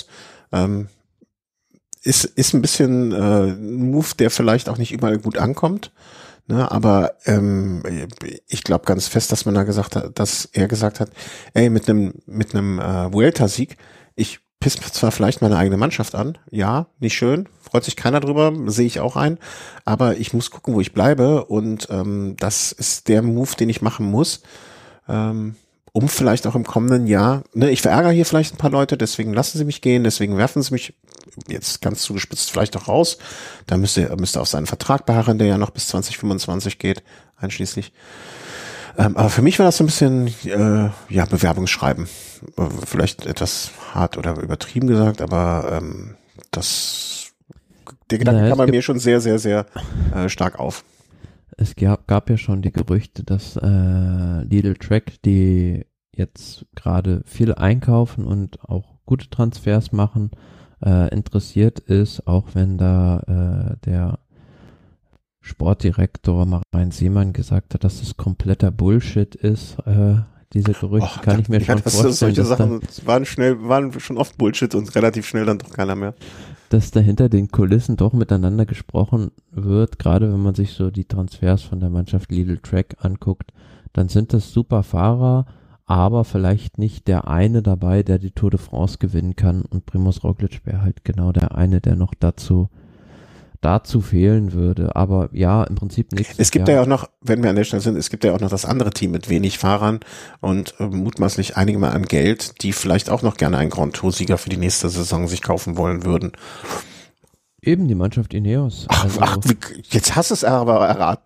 Ist ein bisschen ein Move, der vielleicht auch nicht überall gut ankommt. Ne, aber ich glaube ganz fest, dass man da gesagt hat, dass er gesagt hat, ey, mit einem Vuelta-Sieg, ich piss zwar vielleicht meine eigene Mannschaft an, ja, nicht schön, freut sich keiner drüber, sehe ich auch ein, aber ich muss gucken, wo ich bleibe und das ist der Move, den ich machen muss, um vielleicht auch im kommenden Jahr, ne, ich verärgere hier vielleicht ein paar Leute, deswegen lassen sie mich gehen, deswegen werfen sie mich jetzt ganz zugespitzt vielleicht auch raus. Da müsste auf seinen Vertrag beharren, der ja noch bis 2025 geht, einschließlich. Aber für mich war das so ein bisschen, Bewerbungsschreiben. Vielleicht etwas hart oder übertrieben gesagt, aber der Gedanke kam bei mir schon sehr, sehr, sehr stark auf. Es gab ja schon die Gerüchte, dass Lidl Trek, die jetzt gerade viel einkaufen und auch gute Transfers machen, interessiert ist, auch wenn da der Sportdirektor Marijn Seemann gesagt hat, dass es kompletter Bullshit ist. Diese Gerüchte kann ich mir schon vorstellen. Solche Sachen waren schon oft Bullshit und relativ schnell dann doch keiner mehr. Dass da hinter den Kulissen doch miteinander gesprochen wird, gerade wenn man sich so die Transfers von der Mannschaft Lidl Trek anguckt, dann sind das super Fahrer, aber vielleicht nicht der eine dabei, der die Tour de France gewinnen kann, und Primož Roglič wäre halt genau der eine, der noch dazu fehlen würde. Aber ja, im Prinzip nichts. Es gibt ja auch noch, wenn wir an der Stelle sind, es gibt ja auch noch das andere Team mit wenig Fahrern und mutmaßlich einige mal an Geld, die vielleicht auch noch gerne einen Grand Tour-Sieger für die nächste Saison sich kaufen wollen würden. Eben die Mannschaft Ineos. Jetzt hast du es aber erraten.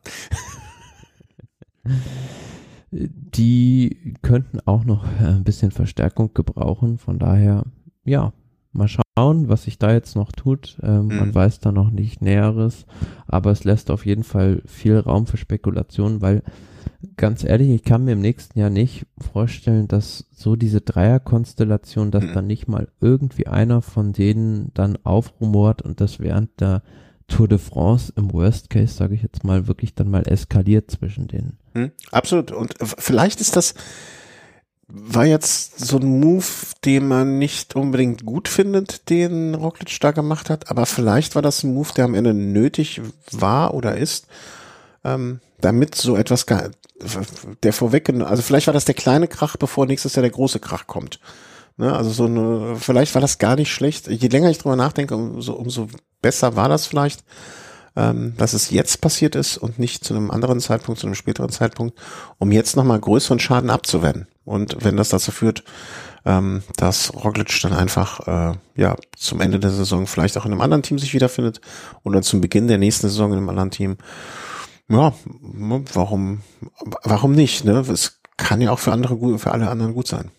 Die könnten auch noch ein bisschen Verstärkung gebrauchen. Von daher, ja, mal schauen, was sich da jetzt noch tut. Man weiß da noch nicht Näheres, aber es lässt auf jeden Fall viel Raum für Spekulationen, weil ganz ehrlich, ich kann mir im nächsten Jahr nicht vorstellen, dass so diese Dreierkonstellation, dass dann nicht mal irgendwie einer von denen dann aufrumort und das während der Tour de France im Worst Case, sage ich jetzt mal, wirklich dann mal eskaliert zwischen denen. Absolut. Und vielleicht war jetzt so ein Move, den man nicht unbedingt gut findet, den Roglič da gemacht hat, aber vielleicht war das ein Move, der am Ende nötig war oder ist, damit so etwas, der vorweggenommen, also vielleicht war das der kleine Krach, bevor nächstes Jahr der große Krach kommt. Ne, also vielleicht war das gar nicht schlecht. Je länger ich drüber nachdenke, umso besser war das vielleicht, dass es jetzt passiert ist und nicht zu einem anderen Zeitpunkt, zu einem späteren Zeitpunkt, um jetzt nochmal größeren Schaden abzuwenden. Und wenn das dazu führt, dass Roglič dann einfach zum Ende der Saison vielleicht auch in einem anderen Team sich wiederfindet oder zum Beginn der nächsten Saison in einem anderen Team, ja, warum nicht? Ne? Es kann ja auch für alle anderen gut sein.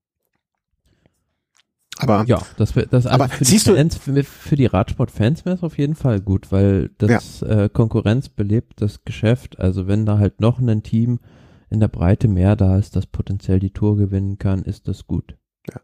Aber ja, für die Radsport-Fans wäre es auf jeden Fall gut, weil das Konkurrenz belebt das Geschäft. Also wenn da halt noch ein Team in der Breite mehr da ist, das potenziell die Tour gewinnen kann, ist das gut. Ja.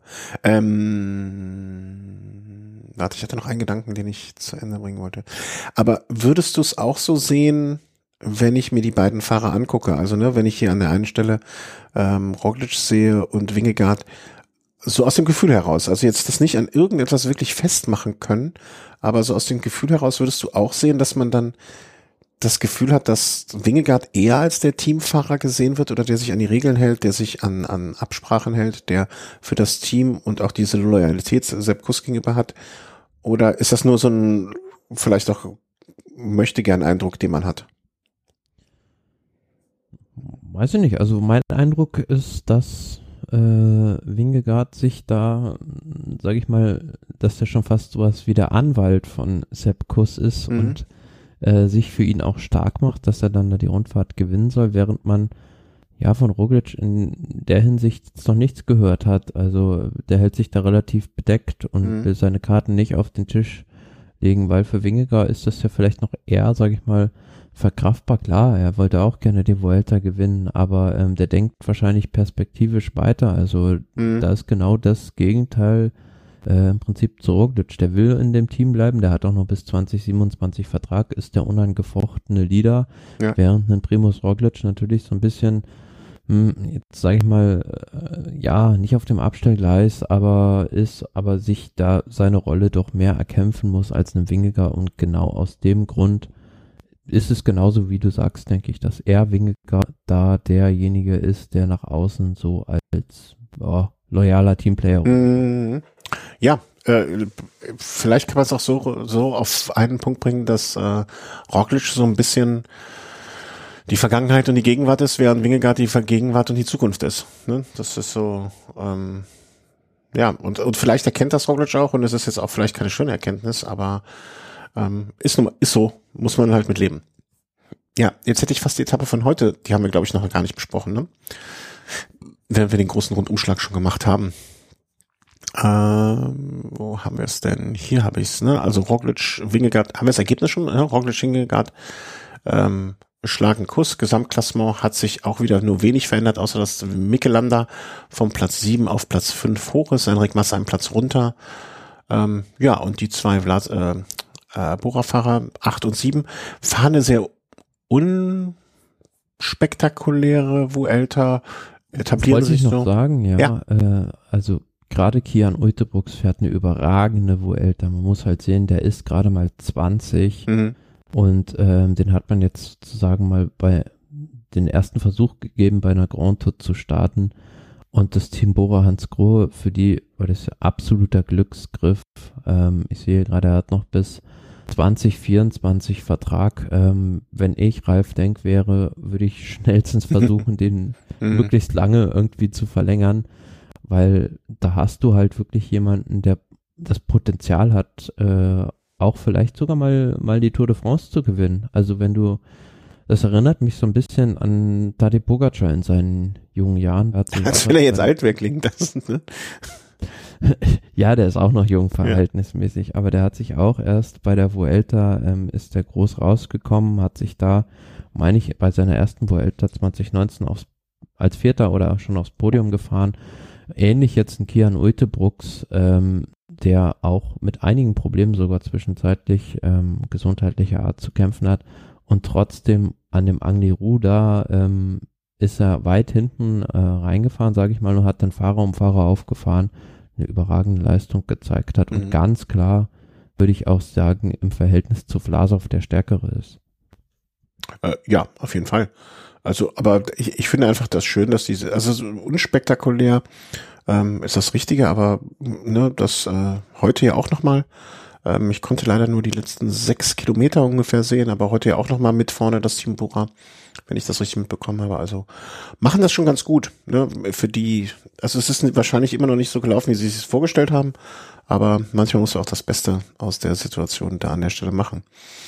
Warte, ich hatte noch einen Gedanken, den ich zu Ende bringen wollte. Aber würdest du es auch so sehen, wenn ich mir die beiden Fahrer angucke? Also wenn ich hier an der einen Stelle Roglič sehe und Vingegaard, so aus dem Gefühl heraus, also jetzt das nicht an irgendetwas wirklich festmachen können, aber so aus dem Gefühl heraus würdest du auch sehen, dass man dann das Gefühl hat, dass Vingegaard eher als der Teamfahrer gesehen wird oder der sich an die Regeln hält, der sich an Absprachen hält, der für das Team und auch diese Loyalität Sepp Kuss gegenüber hat? Oder ist das nur so ein vielleicht auch möchtegern Eindruck, den man hat? Weiß ich nicht. Also mein Eindruck ist, dass Vingegaard sich da, sage ich mal, dass der schon fast sowas wie der Anwalt von Sepp Kuss ist und sich für ihn auch stark macht, dass er dann da die Rundfahrt gewinnen soll, während man ja von Roglic in der Hinsicht jetzt noch nichts gehört hat. Also der hält sich da relativ bedeckt und will seine Karten nicht auf den Tisch legen, weil für Vingegaard ist das ja vielleicht noch eher, sage ich mal, verkraftbar. Klar, er wollte auch gerne die Vuelta gewinnen, aber der denkt wahrscheinlich perspektivisch weiter. Also da ist genau das Gegenteil im Prinzip zu Roglic. Der will in dem Team bleiben, der hat auch noch bis 2027 Vertrag, ist der unangefochtene Leader, während ein Primož Roglic natürlich so ein bisschen, jetzt sage ich mal, ja, nicht auf dem Abstellgleis, aber sich da seine Rolle doch mehr erkämpfen muss als ein Vingegaard und genau aus dem Grund ist es genauso, wie du sagst, denke ich, dass er Vingegaard da derjenige ist, der nach außen so als loyaler Teamplayer. Ja, vielleicht kann man es auch so auf einen Punkt bringen, dass Roglic so ein bisschen die Vergangenheit und die Gegenwart ist, während Vingegaard die Gegenwart und die Zukunft ist. Ne? Das ist so, ja, und vielleicht erkennt das Roglic auch und es ist jetzt auch vielleicht keine schöne Erkenntnis, aber ist so, muss man halt mit leben. Ja, jetzt hätte ich fast die Etappe von heute, die haben wir, glaube ich, noch gar nicht besprochen, ne? Wenn wir den großen Rundumschlag schon gemacht haben. Wo haben wir es denn? Hier habe ich es, ne? Also Roglic, Vingegaard, haben wir das Ergebnis schon? Ne? Roglic, Vingegaard, geschlagen Kuss. Gesamtklassement hat sich auch wieder nur wenig verändert, außer dass Michelanda vom Platz 7 auf Platz 5 hoch ist, Enric Mas einen Platz runter. Ja, und die zwei Bora-Fahrer 8 und 7 fahren eine sehr unspektakuläre Vuelta, etablieren sich so. Wollte ich noch sagen, ja. Also gerade Kian Uijtdebroeks fährt eine überragende Vuelta. Man muss halt sehen, der ist gerade mal 20 und den hat man jetzt sozusagen mal bei den ersten Versuch gegeben, bei einer Grand Tour zu starten. Und das Team Bora Hansgrohe, für die war das ja absoluter Glücksgriff. Ich sehe gerade, er hat noch bis 2024 Vertrag. Wenn ich Ralf Denk wäre, würde ich schnellstens versuchen, den möglichst lange irgendwie zu verlängern, weil da hast du halt wirklich jemanden, der das Potenzial hat, auch vielleicht sogar mal die Tour de France zu gewinnen. Also das erinnert mich so ein bisschen an Tadej Pogačar in seinen jungen Jahren. Als wenn er jetzt alt wäre, klingt das, ne? Ja, der ist auch noch jung verhältnismäßig, aber der hat sich auch erst bei der Vuelta, ist der groß rausgekommen, hat sich da, meine ich, bei seiner ersten Vuelta 2019 als Vierter oder schon aufs Podium gefahren. Ähnlich jetzt ein Kian Uijtdebroeks, der auch mit einigen Problemen sogar zwischenzeitlich gesundheitlicher Art zu kämpfen hat und trotzdem an dem Angliru da ist er weit hinten reingefahren, sage ich mal, und hat dann Fahrer um Fahrer aufgefahren, eine überragende Leistung gezeigt hat und ganz klar, würde ich auch sagen, im Verhältnis zu Vlasov der Stärkere ist. Ja, auf jeden Fall. Also, aber ich finde einfach das schön, dass also so unspektakulär ist das Richtige, aber ne, das heute ja auch nochmal, ich konnte leider nur die letzten 6 Kilometer ungefähr sehen, aber heute ja auch nochmal mit vorne das Team Bora, wenn ich das richtig mitbekommen habe. Also machen das schon ganz gut, ne? Für die, also es ist wahrscheinlich immer noch nicht so gelaufen, wie sie es vorgestellt haben, aber manchmal musst du auch das Beste aus der Situation da an der Stelle machen.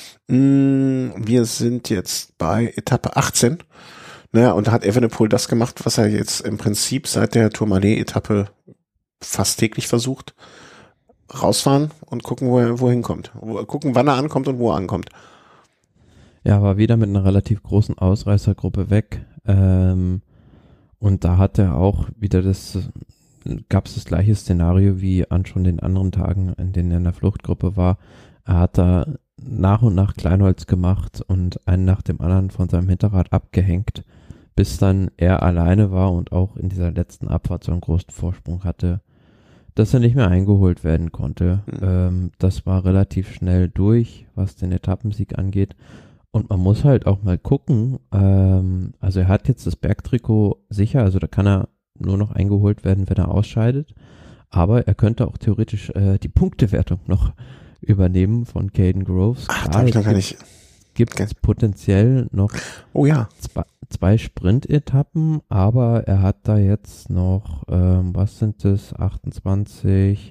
Wir sind jetzt bei Etappe 18. Naja, und da hat Evenepoel das gemacht, was er jetzt im Prinzip seit der Tourmalet-Etappe fast täglich versucht. Rausfahren und gucken, wo er hinkommt. Gucken, wann er ankommt und wo er ankommt. Ja, war wieder mit einer relativ großen Ausreißergruppe weg. Und da hat er auch wieder gab es das gleiche Szenario wie an schon den anderen Tagen, in denen er in der Fluchtgruppe war. Er hat da nach und nach Kleinholz gemacht und einen nach dem anderen von seinem Hinterrad abgehängt, bis dann er alleine war und auch in dieser letzten Abfahrt so einen großen Vorsprung hatte, dass er nicht mehr eingeholt werden konnte. Das war relativ schnell durch, was den Etappensieg angeht. Und man muss halt auch mal gucken, also er hat jetzt das Bergtrikot sicher, also da kann er nur noch eingeholt werden, wenn er ausscheidet. Aber er könnte auch theoretisch die Punktewertung noch übernehmen von Caden Groves. Ach, da hab ich noch gar nicht. Gibt es potenziell noch 2 Sprint-Etappen, aber er hat da jetzt noch, was sind das, 28,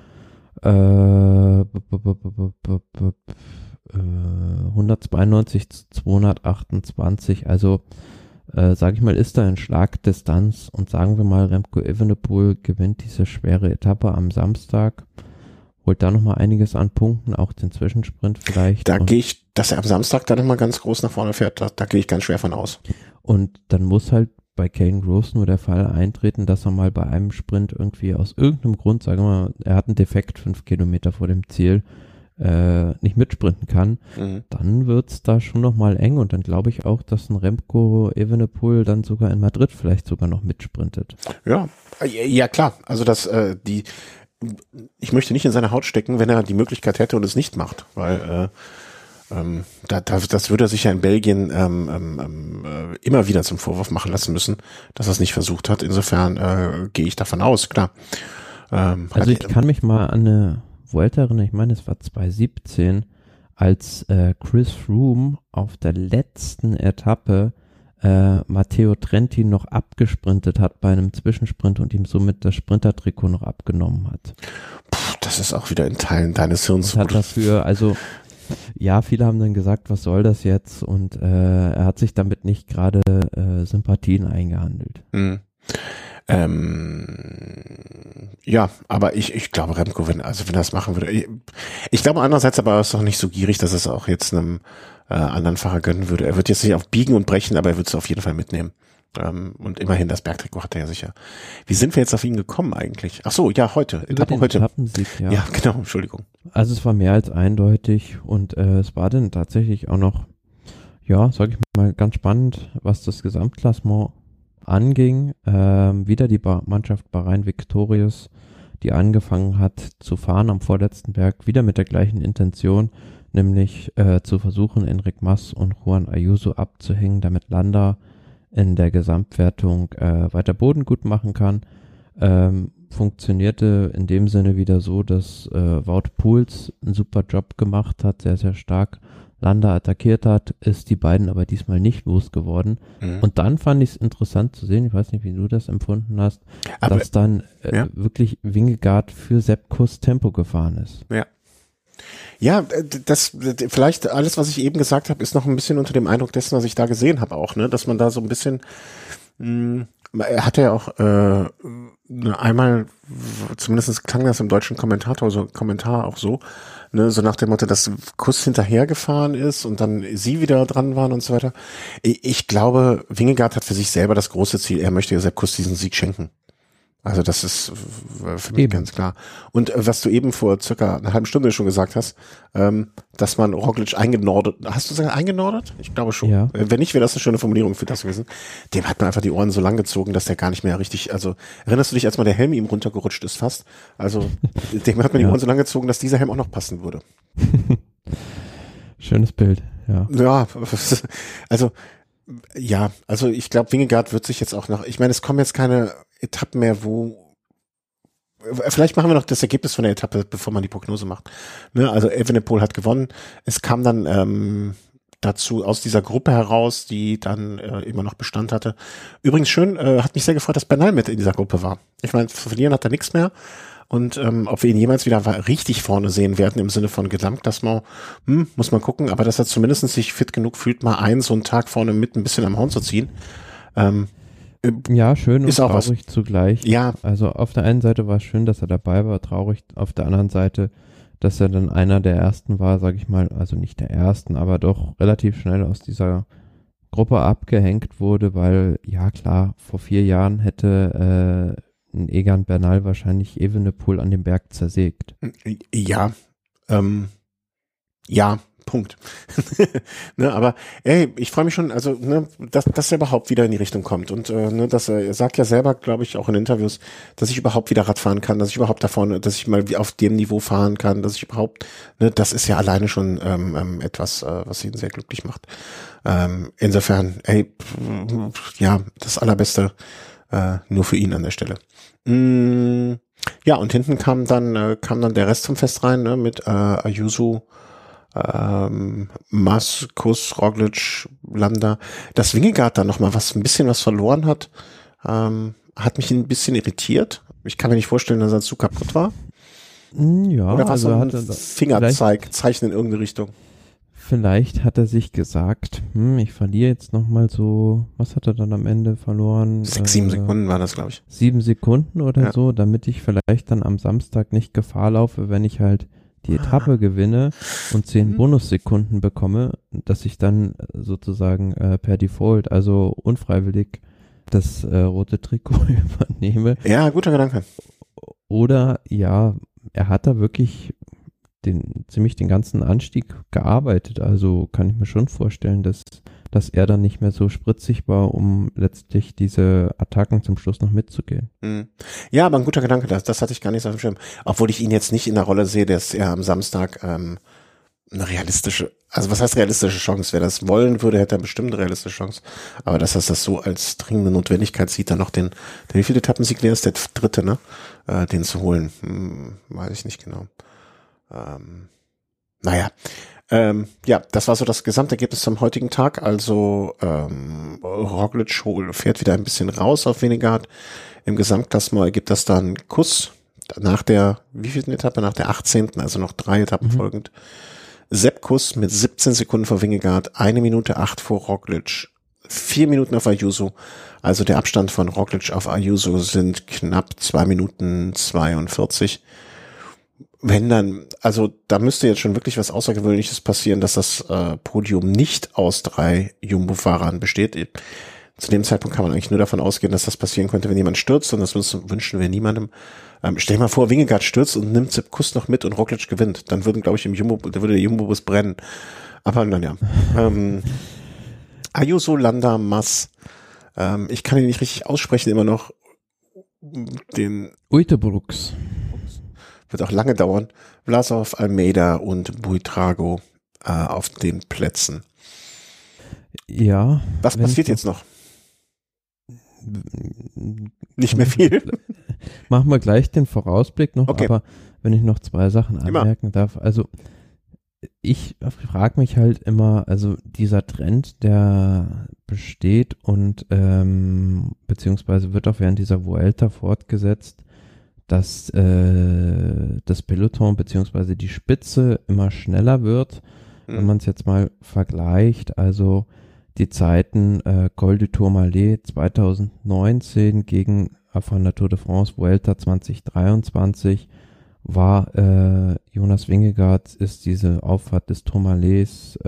192 zu 228, also sag ich mal, ist da in Schlagdistanz und sagen wir mal, Remco Evenepoel gewinnt diese schwere Etappe am Samstag, holt da nochmal einiges an Punkten, auch den Zwischensprint vielleicht. Da gehe ich, dass er am Samstag da nochmal ganz groß nach vorne fährt, da gehe ich ganz schwer von aus. Und dann muss halt bei Caden Groves nur der Fall eintreten, dass er mal bei einem Sprint irgendwie aus irgendeinem Grund, sagen wir mal, er hat einen Defekt 5 Kilometer vor dem Ziel, nicht mitsprinten kann, dann wird's da schon nochmal eng und dann glaube ich auch, dass ein Remco Evenepoel dann sogar in Madrid vielleicht sogar noch mitsprintet. Ja, klar. Also ich möchte nicht in seine Haut stecken, wenn er die Möglichkeit hätte und es nicht macht, weil das würde er sich ja in Belgien immer wieder zum Vorwurf machen lassen müssen, dass er es nicht versucht hat. Insofern gehe ich davon aus, klar. Also ich kann mich mal an eine Vuelta erinnern, ich meine, es war 2017, als Chris Froome auf der letzten Etappe Matteo Trentin noch abgesprintet hat bei einem Zwischensprint und ihm somit das Sprintertrikot noch abgenommen hat. Das ist auch wieder in Teilen deines Hirns. Und hat dafür, also ja, viele haben dann gesagt, was soll das jetzt? Und er hat sich damit nicht gerade Sympathien eingehandelt. Ja, aber ich glaube, Remco, wenn er das machen würde, ich glaube andererseits aber, er ist doch nicht so gierig, dass es auch jetzt einem anderen Fahrer gönnen würde. Er wird jetzt nicht auf Biegen und Brechen, aber er wird es auf jeden Fall mitnehmen. Und immerhin das Bergtrikot hat er ja sicher. Wie sind wir jetzt auf ihn gekommen eigentlich? Ach so, ja, heute. Etappensieg, ja. Ja, genau, Entschuldigung. Also es war mehr als eindeutig und es war dann tatsächlich auch noch, ja, sag ich mal, ganz spannend, was das Gesamtklassement anging. Wieder die Mannschaft Bahrain Victorious, die angefangen hat zu fahren am vorletzten Berg, wieder mit der gleichen Intention, nämlich zu versuchen, Enric Mas und Juan Ayuso abzuhängen, damit Landa in der Gesamtwertung weiter Boden gut machen kann. Funktionierte in dem Sinne wieder so, dass Wout Poels einen super Job gemacht hat, sehr, sehr stark Landa attackiert hat, ist die beiden aber diesmal nicht losgeworden. Und dann fand ich es interessant zu sehen, ich weiß nicht, wie du das empfunden hast, aber, dass dann wirklich Vingegaard für Sepp Kuss Tempo gefahren ist. Ja. Ja, das vielleicht alles, was ich eben gesagt habe, ist noch ein bisschen unter dem Eindruck dessen, was ich da gesehen habe auch, ne, dass man da so ein bisschen er hatte ja auch einmal, zumindest klang das im deutschen Kommentar auch so, ne, so nach dem Motto, dass Kuss hinterhergefahren ist und dann sie wieder dran waren und so weiter. Ich glaube, Vingegaard hat für sich selber das große Ziel, er möchte Sepp Kuss diesen Sieg schenken. Also das ist für mich ganz klar. Und was du eben vor circa einer halben Stunde schon gesagt hast, dass man Roglic eingenordet, hast du gesagt eingenordet? Ich glaube schon. Ja. Wenn nicht, wäre das eine schöne Formulierung für das gewesen. Dem hat man einfach die Ohren so lang gezogen, dass der gar nicht mehr richtig, also erinnerst du dich, als mal der Helm ihm runtergerutscht ist fast? Also dem hat man die Ohren so lang gezogen, dass dieser Helm auch noch passen würde. Schönes Bild, ja. Ja, also ich glaube, Vingegaard wird sich jetzt auch noch, ich meine, es kommen jetzt keine Etappen mehr, wo, vielleicht machen wir noch das Ergebnis von der Etappe, bevor man die Prognose macht. Ne, also Evenepoel hat gewonnen. Es kam dann dazu aus dieser Gruppe heraus, die dann immer noch Bestand hatte. Übrigens schön, hat mich sehr gefreut, dass Bernal mit in dieser Gruppe war. Ich meine, zu verlieren hat er nichts mehr. Und ob wir ihn jemals wieder richtig vorne sehen werden im Sinne von Gesamtklassement, muss man gucken. Aber dass er zumindest sich fit genug fühlt, mal so einen Tag vorne mit ein bisschen am Horn zu ziehen. Ja, schön und ist auch traurig was. zugleich. Ja. Also auf der einen Seite war es schön, dass er dabei war, traurig auf der anderen Seite, dass er dann einer der ersten war, sag ich mal, also nicht der ersten, aber doch relativ schnell aus dieser Gruppe abgehängt wurde, weil, ja klar, vor 4 Jahren hätte Egan Bernal wahrscheinlich Evenepoel an dem Berg zersägt. Ja, Punkt. Ne, aber ich freue mich schon, also ne, dass er überhaupt wieder in die Richtung kommt und ne, dass er sagt ja selber, glaube ich, auch in Interviews, dass ich überhaupt wieder Rad fahren kann, dass ich überhaupt da vorne, dass ich mal auf dem Niveau fahren kann, dass ich überhaupt, ne, das ist ja alleine schon etwas, was ihn sehr glücklich macht. Insofern, das Allerbeste nur für ihn an der Stelle. Ja, und hinten kam dann der Rest zum Fest rein, ne, mit Ayuso, Mas, Kuss, Roglic, Landa. Dass Vingegaard da nochmal ein bisschen was verloren hat, hat mich ein bisschen irritiert. Ich kann mir nicht vorstellen, dass er zu kaputt war. Ja, oder was also ein Fingerzeichen in irgendeine Richtung. Vielleicht hat er sich gesagt, ich verliere jetzt nochmal so, was hat er dann am Ende verloren? 7 Sekunden waren das, glaube ich. 7 Sekunden oder so, damit ich vielleicht dann am Samstag nicht Gefahr laufe, wenn ich halt die Etappe gewinne und 10 Bonussekunden bekomme, dass ich dann sozusagen per Default, also unfreiwillig, das rote Trikot übernehme. Ja, guter Gedanke. Oder ja, er hat da wirklich ziemlich den ganzen Anstieg gearbeitet. Also kann ich mir schon vorstellen, dass er dann nicht mehr so spritzig war, um letztlich diese Attacken zum Schluss noch mitzugehen. Ja, aber ein guter Gedanke, das hatte ich gar nicht so auf dem Schirm. Obwohl ich ihn jetzt nicht in der Rolle sehe, dass er am Samstag eine realistische, also was heißt realistische Chance? Wer das wollen würde, hätte er bestimmt eine realistische Chance. Aber dass er das so als dringende Notwendigkeit sieht, dann noch wie viele Etappensieg ist der 3., ne? Den zu holen, weiß ich nicht genau. Ja, das war so das Gesamtergebnis zum heutigen Tag. Also Roglic fährt wieder ein bisschen raus auf Vingegaard. Im Gesamtklassement ergibt das dann Kuss nach der wievielten Etappe? Nach der 18., also noch 3 Etappen folgend. Sepp Kuss mit 17 Sekunden vor Vingegaard, 1 Minute 8 vor Roglic, 4 Minuten auf Ayuso. Also der Abstand von Roglic auf Ayuso sind knapp 2 Minuten 42. Wenn dann, also da müsste jetzt schon wirklich was Außergewöhnliches passieren, dass das Podium nicht aus 3 Jumbo-Fahrern besteht. Zu dem Zeitpunkt kann man eigentlich nur davon ausgehen, dass das passieren könnte, wenn jemand stürzt, und das wünschen wir niemandem. Stell dir mal vor, Vingegaard stürzt und nimmt Sepp Kuss noch mit und Roglic gewinnt. Dann würden, glaube ich, da würde der Jumbo-Bus brennen. Aber naja. Ayuso, Landa, Mas. Ich kann ihn nicht richtig aussprechen, immer noch. Den Uitebrooks. Wird auch lange dauern. Vlasov, Almeida und Buitrago auf den Plätzen. Ja. Was passiert jetzt noch? Nicht mehr viel. Machen wir gleich den Vorausblick noch, okay. Aber wenn ich noch 2 Sachen anmerken darf. Also ich frage mich halt immer, also dieser Trend, der besteht und beziehungsweise wird auch während dieser Vuelta fortgesetzt, dass das Peloton beziehungsweise die Spitze immer schneller wird, wenn man es jetzt mal vergleicht. Also die Zeiten Col du Tourmalet 2019 gegen von der Tour de France Vuelta 2023 war Jonas Vingegaard ist diese Auffahrt des Tourmalets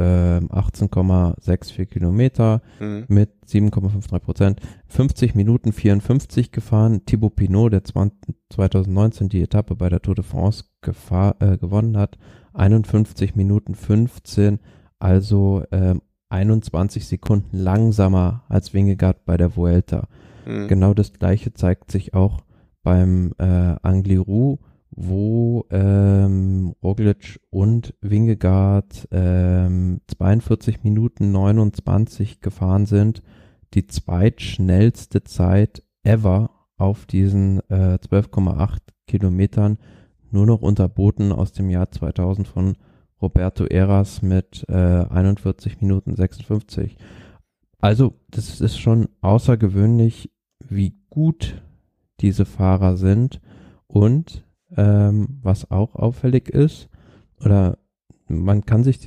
18,64 Kilometer mit 7,53%, 50 Minuten 54 gefahren. Thibaut Pinot, der 2019 die Etappe bei der Tour de France gewonnen hat, 51 Minuten 15, also 21 Sekunden langsamer als Vingegaard bei der Vuelta. Genau das Gleiche zeigt sich auch beim Angliru, wo Roglic und Vingegaard 42 Minuten 29 gefahren sind. Die zweitschnellste Zeit ever auf diesen 12,8 Kilometern, nur noch unterboten aus dem Jahr 2000 von Roberto Heras mit 41 Minuten 56. Also das ist schon außergewöhnlich, wie gut diese Fahrer sind. Und was auch auffällig ist, oder man kann sich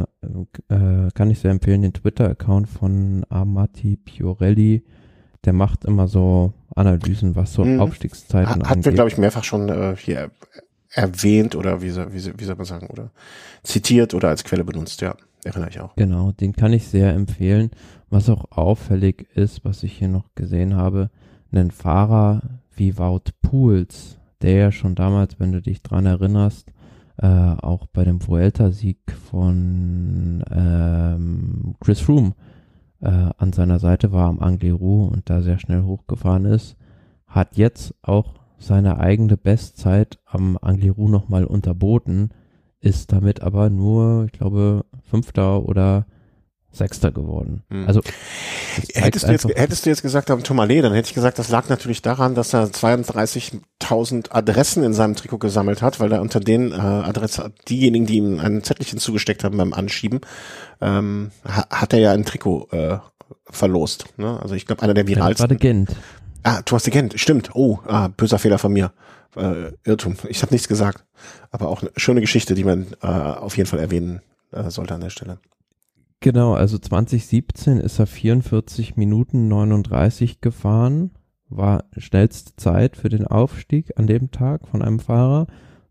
kann ich sehr empfehlen, den Twitter-Account von Amati Piorelli, der macht immer so Analysen, was so Aufstiegszeiten angeht. Hat wir, glaube ich, mehrfach schon hier erwähnt oder wie soll man sagen, oder zitiert oder als Quelle benutzt, ja, erinnere ich auch. Genau, den kann ich sehr empfehlen. Was auch auffällig ist, was ich hier noch gesehen habe, einen Fahrer wie Wout Poels, der ja schon damals, wenn du dich dran erinnerst, auch bei dem Vuelta-Sieg von Chris Froome an seiner Seite war am Angliru und da sehr schnell hochgefahren ist, hat jetzt auch seine eigene Bestzeit am Angliru nochmal unterboten, ist damit aber nur, ich glaube, 5. oder 6. geworden. Also Hättest du jetzt gesagt, am Tourmalet, dann hätte ich gesagt, das lag natürlich daran, dass er 32.000 Adressen in seinem Trikot gesammelt hat, weil er unter den diejenigen, die ihm ein Zettelchen zugesteckt haben beim Anschieben, hat er ja ein Trikot verlost. Ne? Also ich glaube, einer der viralsten. Das war der Gent. Du hast die Gent, stimmt. Oh, böser Fehler von mir. Irrtum. Ich habe nichts gesagt. Aber auch eine schöne Geschichte, die man auf jeden Fall erwähnen sollte an der Stelle. Genau, also 2017 ist er 44 Minuten 39 gefahren, war schnellste Zeit für den Aufstieg an dem Tag von einem Fahrer.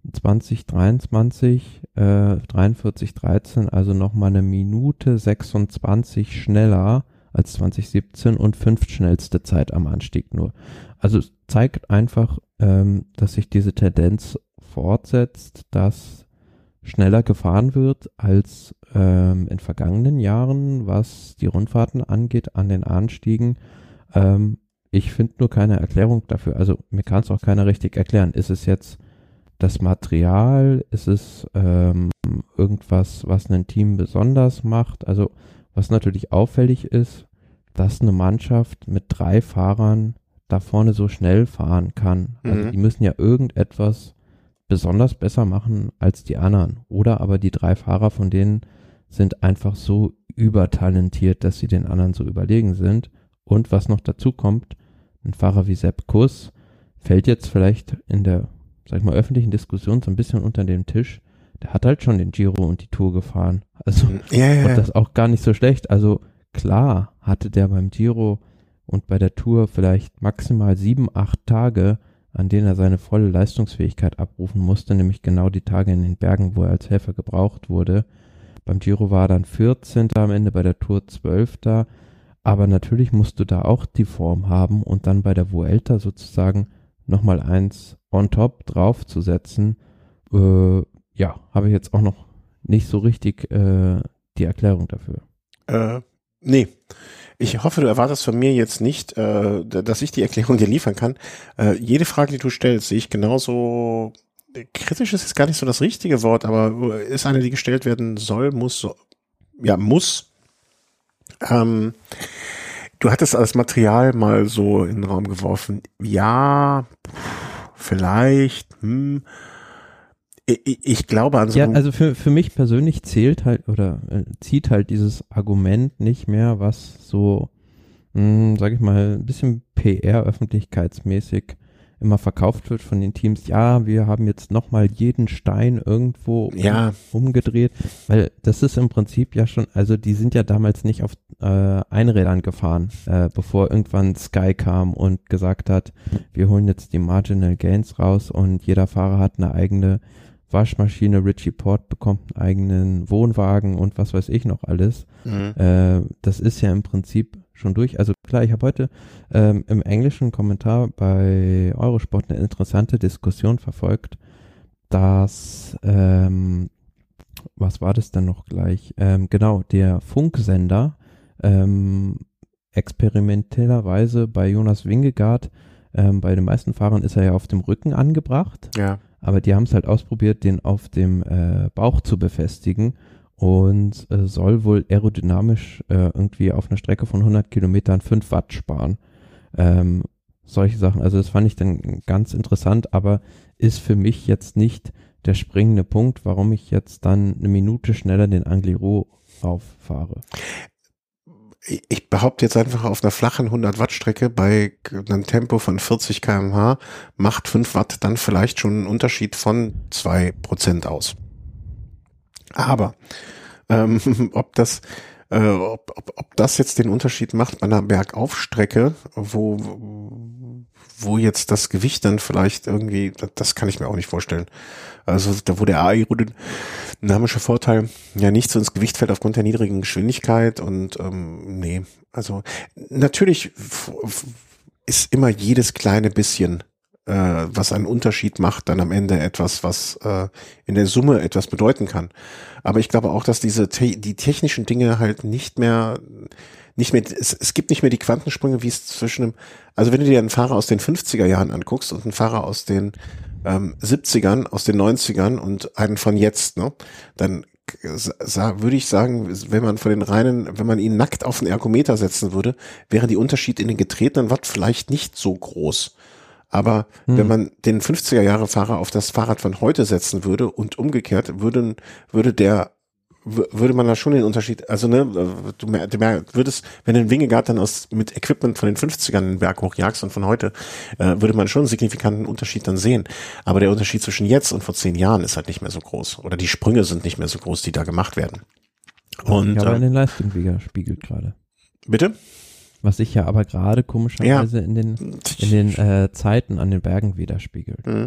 2023 43:13, also nochmal eine Minute 26 schneller als 2017 und 5. schnellste Zeit am Anstieg nur. Also es zeigt einfach, dass sich diese Tendenz fortsetzt, dass schneller gefahren wird als in vergangenen Jahren, was die Rundfahrten angeht, an den Anstiegen. Ich finde nur keine Erklärung dafür. Also mir kann es auch keiner richtig erklären. Ist es jetzt das Material? Ist es irgendwas, was ein Team besonders macht? Also was natürlich auffällig ist, dass eine Mannschaft mit 3 Fahrern da vorne so schnell fahren kann. Also die müssen ja irgendetwas besonders besser machen als die anderen. Oder aber die 3 Fahrer von denen sind einfach so übertalentiert, dass sie den anderen so überlegen sind. Und was noch dazu kommt, ein Fahrer wie Sepp Kuss fällt jetzt vielleicht in der, sag ich mal, öffentlichen Diskussion so ein bisschen unter den Tisch. Der hat halt schon den Giro und die Tour gefahren. Also, und das auch gar nicht so schlecht. Also, klar hatte der beim Giro und bei der Tour vielleicht maximal 7, 8 Tage, an denen er seine volle Leistungsfähigkeit abrufen musste, nämlich genau die Tage in den Bergen, wo er als Helfer gebraucht wurde. Beim Giro war er dann 14. am Ende, bei der Tour 12. Aber natürlich musst du da auch die Form haben und dann bei der Vuelta sozusagen nochmal eins on top draufzusetzen. Habe ich jetzt auch noch nicht so richtig die Erklärung dafür. Nee. Ich hoffe, du erwartest von mir jetzt nicht, dass ich die Erklärung dir liefern kann. Jede Frage, die du stellst, sehe ich genauso. Kritisch ist jetzt gar nicht so das richtige Wort, aber ist eine, die gestellt werden soll, muss. Du hattest als Material mal so in den Raum geworfen. Ja, vielleicht. Ich glaube an so. Ja, also für mich persönlich zählt halt oder zieht halt dieses Argument nicht mehr, was so, sag ich mal, ein bisschen PR-öffentlichkeitsmäßig immer verkauft wird von den Teams. Ja, wir haben jetzt nochmal jeden Stein irgendwo umgedreht, weil das ist im Prinzip ja schon, also die sind ja damals nicht auf Einrädern gefahren, bevor irgendwann Sky kam und gesagt hat, wir holen jetzt die Marginal Gains raus und jeder Fahrer hat eine eigene Waschmaschine, Richie Port bekommt einen eigenen Wohnwagen und was weiß ich noch alles. Das ist ja im Prinzip schon durch. Also klar, ich habe heute im englischen Kommentar bei Eurosport eine interessante Diskussion verfolgt, dass, was war das denn noch gleich? Genau, der Funksender experimentellerweise bei Jonas Vingegaard, bei den meisten Fahrern ist er ja auf dem Rücken angebracht. Ja. Aber die haben es halt ausprobiert, den auf dem Bauch zu befestigen und soll wohl aerodynamisch irgendwie auf einer Strecke von 100 Kilometern 5 Watt sparen. Solche Sachen, also das fand ich dann ganz interessant, aber ist für mich jetzt nicht der springende Punkt, warum ich jetzt dann eine Minute schneller den Angliru rauffahre. Ich behaupte jetzt einfach, auf einer flachen 100 Watt Strecke bei einem Tempo von 40 km/h macht 5 Watt dann vielleicht schon einen Unterschied von 2% aus. Aber ob das jetzt den Unterschied macht bei einer Bergaufstrecke, wo jetzt das Gewicht dann vielleicht irgendwie, das kann ich mir auch nicht vorstellen. Also da wo der aerodynamische Vorteil ja nicht so ins Gewicht fällt aufgrund der niedrigen Geschwindigkeit und nee, also natürlich ist immer jedes kleine bisschen, was einen Unterschied macht, dann am Ende etwas, was in der Summe etwas bedeuten kann. Aber ich glaube auch, dass die technischen Dinge halt nicht mehr, es gibt nicht mehr die Quantensprünge, wie es also wenn du dir einen Fahrer aus den 50er Jahren anguckst und einen Fahrer aus den 70ern, aus den 90ern und einen von jetzt, ne, dann würde ich sagen, wenn man ihn nackt auf den Ergometer setzen würde, wäre die Unterschied in den getretenen Watt vielleicht nicht so groß. Aber wenn man den 50er-Jahre-Fahrer auf das Fahrrad von heute setzen würde und umgekehrt, würde man da schon den Unterschied, also ne, du würdest, wenn du den Wingegaard dann mit Equipment von den 50ern den Berg hochjagst und von heute, würde man schon einen signifikanten Unterschied dann sehen. Aber der Unterschied zwischen jetzt und vor 10 Jahren ist halt nicht mehr so groß. Oder die Sprünge sind nicht mehr so groß, die da gemacht werden. Und, ja, aber in den Leistung widerspiegelt gerade. Bitte? Was sich ja aber gerade komischerweise in den Zeiten an den Bergen widerspiegelt. Mhm.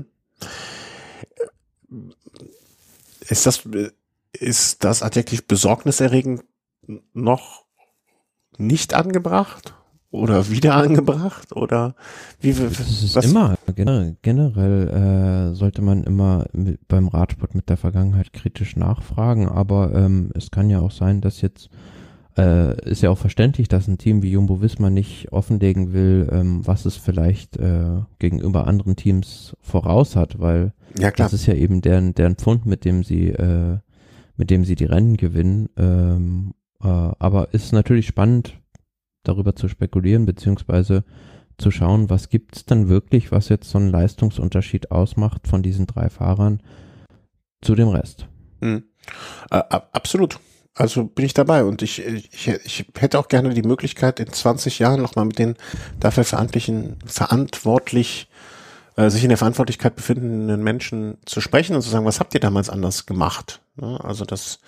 Ist das Adjektiv besorgniserregend noch nicht angebracht oder wieder angebracht oder wie? Das ist immer generell sollte man immer beim Radsport mit der Vergangenheit kritisch nachfragen, aber es kann ja auch sein, dass jetzt ist ja auch verständlich, dass ein Team wie Jumbo-Visma nicht offenlegen will, was es vielleicht gegenüber anderen Teams voraus hat, weil ja, klar. Das ist ja eben deren Pfund, mit dem sie die Rennen gewinnen. Aber ist natürlich spannend, darüber zu spekulieren, beziehungsweise zu schauen, was gibt's dann wirklich, was jetzt so einen Leistungsunterschied ausmacht von diesen 3 Fahrern zu dem Rest. Absolut. Also bin ich dabei und ich hätte auch gerne die Möglichkeit, in 20 Jahren nochmal mit den dafür sich in der Verantwortlichkeit befindenden Menschen zu sprechen und zu sagen, was habt ihr damals anders gemacht? Also das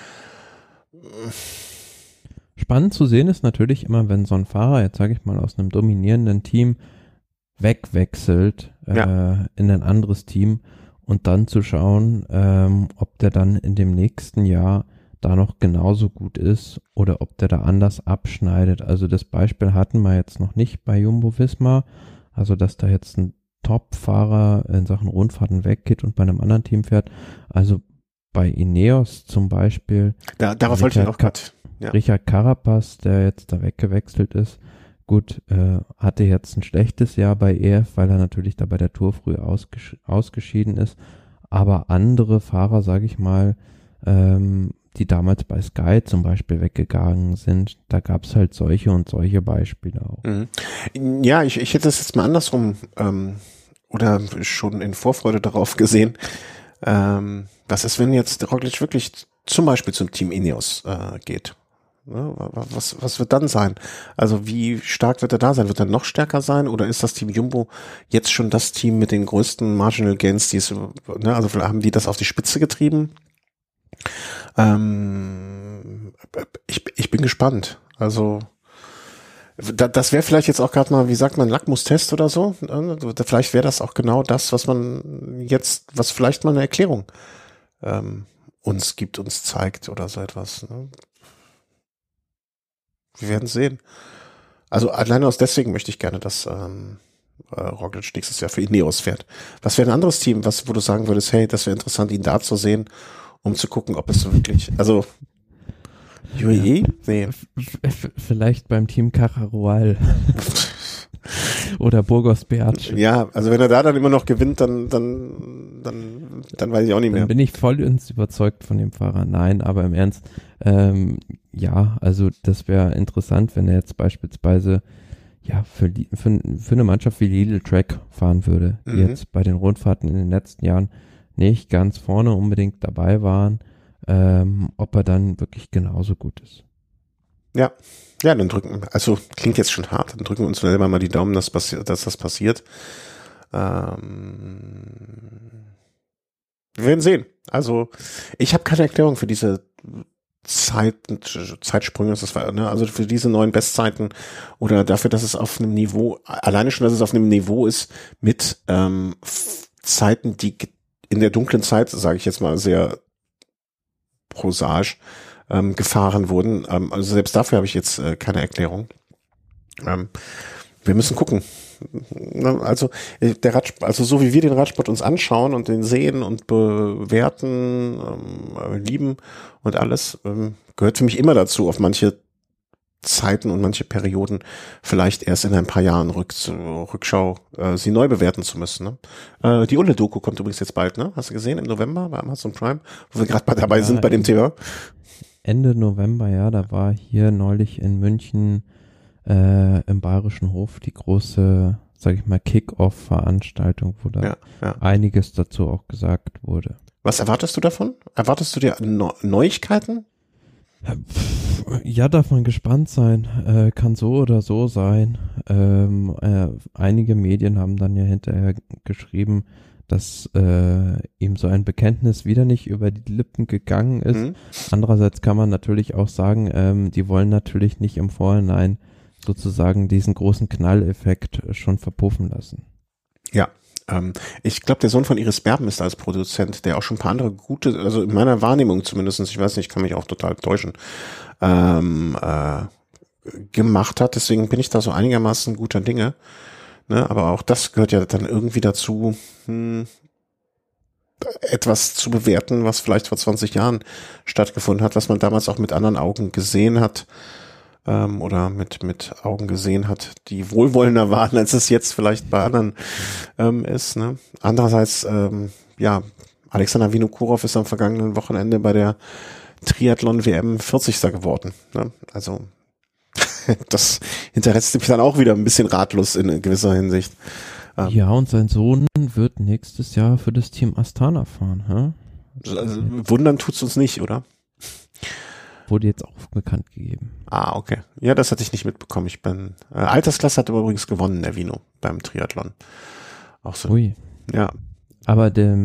spannend zu sehen ist natürlich immer, wenn so ein Fahrer, jetzt sage ich mal, aus einem dominierenden Team wegwechselt in ein anderes Team und dann zu schauen, ob der dann in dem nächsten Jahr da noch genauso gut ist oder ob der da anders abschneidet. Also das Beispiel hatten wir jetzt noch nicht bei Jumbo-Visma, also dass da jetzt ein Top-Fahrer in Sachen Rundfahrten weggeht und bei einem anderen Team fährt. Also bei Ineos zum Beispiel. Darauf wollte ich noch gerade. Ja. Richard Carapaz, der jetzt da weggewechselt ist, gut, hatte jetzt ein schlechtes Jahr bei EF, weil er natürlich da bei der Tour früh ausgeschieden ist. Aber andere Fahrer, sage ich mal, die damals bei Sky zum Beispiel weggegangen sind, da gab es halt solche und solche Beispiele auch. Ja, ich hätte es jetzt mal andersrum oder schon in Vorfreude darauf gesehen. Was ist, wenn jetzt Roglic wirklich zum Beispiel zum Team Ineos geht? Was wird dann sein? Also wie stark wird er da sein? Wird er noch stärker sein? Oder ist das Team Jumbo jetzt schon das Team mit den größten Marginal Gains, die es, also haben die das auf die Spitze getrieben? Ich bin gespannt. Also das wäre vielleicht jetzt auch gerade mal, wie sagt man, Lackmustest oder so. Vielleicht wäre das auch genau das, was vielleicht mal eine Erklärung uns zeigt oder so etwas. Ne? Wir werden sehen. Also alleine aus deswegen möchte ich gerne, dass Roglic nächstes Jahr für Ineos fährt. Was wäre ein anderes Team, wo du sagen würdest, hey, das wäre interessant, ihn da zu sehen, um zu gucken, ob es wirklich, also UAE? Nee. Vielleicht beim Team Cajarual. Oder Burgos Beach. Ja, also wenn er da dann immer noch gewinnt, dann weiß ich auch nicht mehr. Dann bin ich voll überzeugt von dem Fahrer. Nein, aber im Ernst, ja, also das wäre interessant, wenn er jetzt beispielsweise für eine Mannschaft wie Lidl Track fahren würde, die jetzt bei den Rundfahrten in den letzten Jahren nicht ganz vorne unbedingt dabei waren, ob er dann wirklich genauso gut ist. Ja, dann also klingt jetzt schon hart, dann drücken wir uns selber mal die Daumen, dass das passiert. Wir werden sehen. Also ich habe keine Erklärung für diese Zeitsprünge, also für diese neuen Bestzeiten oder dafür, dass es auf einem Niveau, alleine schon, dass es auf einem Niveau ist mit Zeiten, die in der dunklen Zeit, sage ich jetzt mal sehr prosaisch, gefahren wurden. Also selbst dafür habe ich jetzt keine Erklärung. Wir müssen gucken. Also also so wie wir den Radsport uns anschauen und den sehen und bewerten, lieben und alles, gehört für mich immer dazu, auf manche Zeiten und manche Perioden vielleicht erst in ein paar Jahren Rückschau sie neu bewerten zu müssen. Ne? Die Ulle-Doku kommt übrigens jetzt bald, ne? Hast du gesehen, im November bei Amazon Prime, wo wir gerade dabei sind bei dem Thema? Ende November, ja, da war hier neulich in München im Bayerischen Hof die große, sag ich mal, Kick-Off-Veranstaltung, wo da einiges dazu auch gesagt wurde. Was erwartest du davon? Erwartest du dir Neuigkeiten? Ja, darf man gespannt sein. Kann so oder so sein. Einige Medien haben dann ja hinterher geschrieben, dass ihm so ein Bekenntnis wieder nicht über die Lippen gegangen ist. Andererseits kann man natürlich auch sagen, die wollen natürlich nicht im Vorhinein sozusagen diesen großen Knalleffekt schon verpuffen lassen. Ja. Ich glaube, der Sohn von Iris Berben ist als Produzent, der auch schon ein paar andere gute, also in meiner Wahrnehmung zumindest, ich weiß nicht, ich kann mich auch total täuschen, gemacht hat. Deswegen bin ich da so einigermaßen guter Dinge. Ne? Aber auch das gehört ja dann irgendwie dazu, etwas zu bewerten, was vielleicht vor 20 Jahren stattgefunden hat, was man damals auch mit anderen Augen gesehen hat. Oder mit Augen gesehen hat, die wohlwollender waren, als es jetzt vielleicht bei anderen ist. Ne? Andererseits, Alexander Vinokurov ist am vergangenen Wochenende bei der Triathlon-WM 40. geworden. Ne? Also das hinterlässt mich dann auch wieder ein bisschen ratlos in gewisser Hinsicht. Ja, und sein Sohn wird nächstes Jahr für das Team Astana fahren. Hä? Also, wundern tut's uns nicht, oder? Wurde jetzt auch bekannt gegeben. Ah, okay. Ja, das hatte ich nicht mitbekommen. Ich bin, Altersklasse hat übrigens gewonnen, der Vino, beim Triathlon. Auch so. Ui. Ja. Aber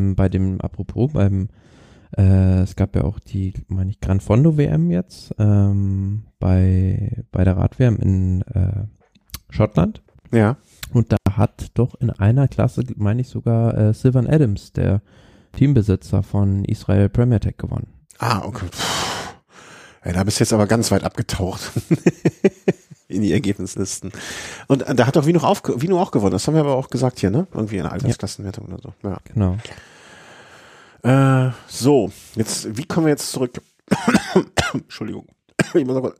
es gab ja auch die, meine ich, Gran Fondo WM jetzt, bei der Rad-WM in Schottland. Ja. Und da hat doch in einer Klasse, meine ich sogar, Sylvan Adams, der Teambesitzer von Israel Premier Tech, gewonnen. Ah, okay. Ja, da bist du jetzt aber ganz weit abgetaucht in die Ergebnislisten. Und da hat doch Vino auch gewonnen. Das haben wir aber auch gesagt hier, ne? Irgendwie in der Altersklassenwertung oder so. Ja. Genau. So, jetzt, wie kommen wir jetzt zurück? Entschuldigung. Ich muss noch kurz.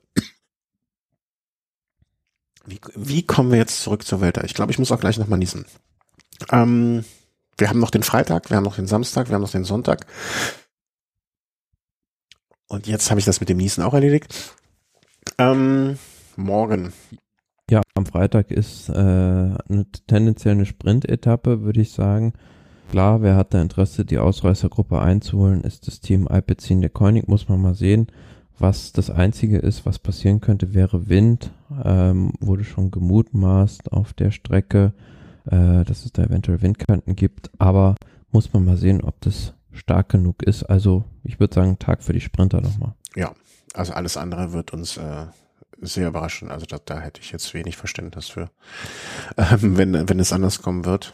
Wie kommen wir jetzt zurück zur Welt? Ich glaube, ich muss auch gleich nochmal niesen. Wir haben noch den Freitag, wir haben noch den Samstag, wir haben noch den Sonntag. Und jetzt habe ich das mit dem Niesen auch erledigt. Morgen. Ja, am Freitag ist tendenziell eine Sprint-Etappe, würde ich sagen. Klar, wer hat da Interesse, die Ausreißergruppe einzuholen, ist das Team Alpecin-Deceuninck. Muss man mal sehen, was das Einzige ist, was passieren könnte, wäre Wind. Wurde schon gemutmaßt auf der Strecke, dass es da eventuell Windkanten gibt. Aber muss man mal sehen, ob das stark genug ist. Also ich würde sagen, Tag für die Sprinter nochmal. Ja, also alles andere wird uns sehr überraschen. Also da hätte ich jetzt wenig Verständnis für, wenn es anders kommen wird.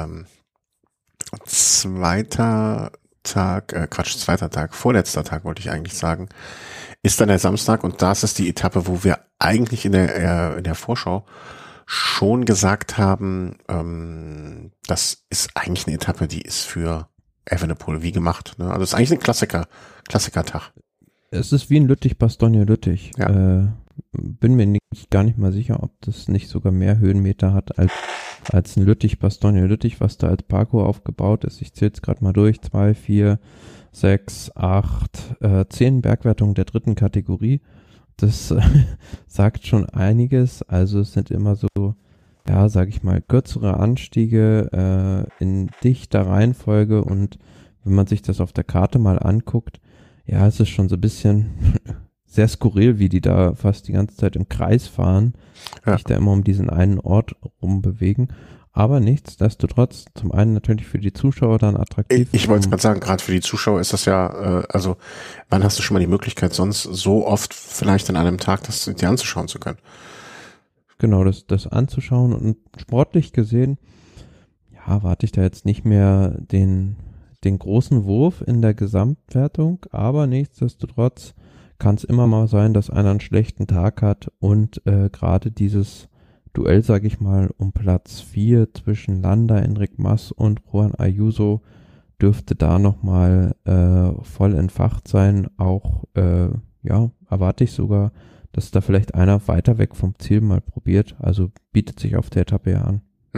Zweiter Tag, vorletzter Tag wollte ich eigentlich sagen, ist dann der Samstag und das ist die Etappe, wo wir eigentlich in der Vorschau schon gesagt haben, das ist eigentlich eine Etappe, die ist für Evenepoel wie gemacht. Ne? Also es ist eigentlich ein Klassiker-Tag. Es ist wie ein Lüttich-Bastogne-Lüttich. Ja. Bin mir gar nicht mal sicher, ob das nicht sogar mehr Höhenmeter hat als ein Lüttich-Bastogne-Lüttich, was da als Parcours aufgebaut ist. Ich zähle es gerade mal durch. 2, 4, 6, 8, 10 Bergwertungen der 3. Kategorie. Das sagt schon einiges. Also es sind immer so, ja, sag ich mal, kürzere Anstiege in dichter Reihenfolge und wenn man sich das auf der Karte mal anguckt, ja, es ist schon so ein bisschen sehr skurril, wie die da fast die ganze Zeit im Kreis fahren, sich da immer um diesen einen Ort rumbewegen. Aber nichtsdestotrotz, zum einen natürlich für die Zuschauer dann attraktiv. Ich wollte es gerade sagen, gerade für die Zuschauer ist das ja, also wann hast du schon mal die Möglichkeit, sonst so oft vielleicht an einem Tag das dir anzuschauen zu können? Genau, das anzuschauen und sportlich gesehen, ja, warte ich da jetzt nicht mehr den großen Wurf in der Gesamtwertung, aber nichtsdestotrotz kann es immer mal sein, dass einer einen schlechten Tag hat und gerade dieses Duell, sage ich mal, um Platz 4 zwischen Landa, Enric Mas und Juan Ayuso dürfte da nochmal voll entfacht sein. Auch, erwarte ich sogar, dass da vielleicht einer weiter weg vom Ziel mal probiert. Also bietet sich auf der Etappe ja an.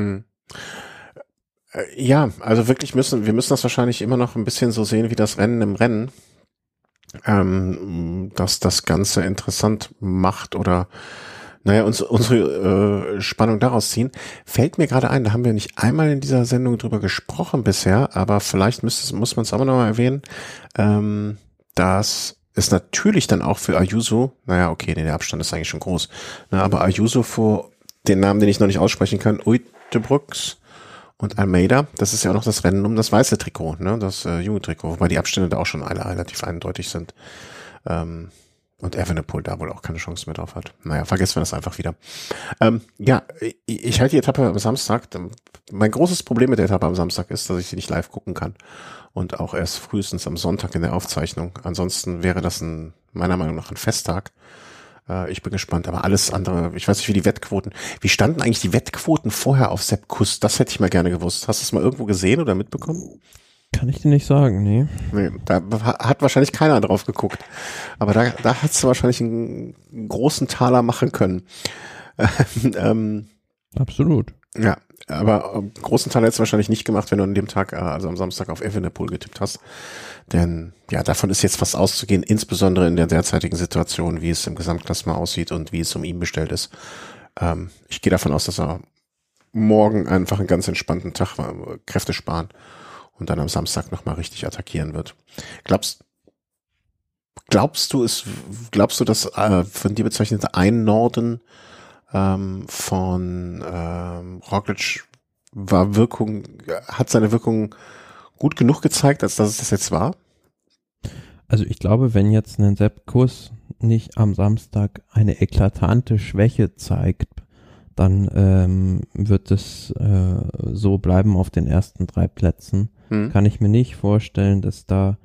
Ja, also wirklich wir müssen das wahrscheinlich immer noch ein bisschen so sehen wie das Rennen im Rennen, dass das Ganze interessant macht oder unsere Spannung daraus ziehen. Fällt mir gerade ein, da haben wir nicht einmal in dieser Sendung drüber gesprochen bisher, aber vielleicht muss man es aber noch mal erwähnen, dass es natürlich dann auch für Ayuso, der Abstand ist eigentlich schon groß, aber Ayuso vor den Namen, den ich noch nicht aussprechen kann, Uijtdebroeks und Almeida, das ist ja auch noch das Rennen um das weiße Trikot, das junge Trikot, wobei die Abstände da auch schon alle relativ eindeutig sind. Und Evenepoel da wohl auch keine Chance mehr drauf hat. Vergessen wir das einfach wieder. Ich halte die Etappe am Samstag. Mein großes Problem mit der Etappe am Samstag ist, dass ich sie nicht live gucken kann. Und auch erst frühestens am Sonntag in der Aufzeichnung. Ansonsten wäre das meiner Meinung nach ein Festtag. Ich bin gespannt, aber alles andere, ich weiß nicht, wie standen eigentlich die Wettquoten vorher auf Sepp Kuss? Das hätte ich mal gerne gewusst. Hast du es mal irgendwo gesehen oder mitbekommen? Kann ich dir nicht sagen, nee. Da hat wahrscheinlich keiner drauf geguckt. Aber da hat's wahrscheinlich einen großen Taler machen können. Absolut. Ja, aber großen Taler hättest du wahrscheinlich nicht gemacht, wenn du an dem Tag, also am Samstag auf Evenepoel getippt hast. Denn ja, davon ist jetzt fast auszugehen, insbesondere in der derzeitigen Situation, wie es im Gesamtklassement aussieht und wie es um ihn bestellt ist. Ich gehe davon aus, dass er morgen einfach einen ganz entspannten Tag Kräfte sparen und dann am Samstag nochmal richtig attackieren wird. Glaubst du, dass von dir bezeichnete Einnorden von Roglic hat seine Wirkung gut genug gezeigt, als dass es das jetzt war? Also ich glaube, wenn jetzt ein Sepp Kuss nicht am Samstag eine eklatante Schwäche zeigt, dann wird es so bleiben auf den ersten 3 Plätzen. Kann ich mir nicht vorstellen, dass da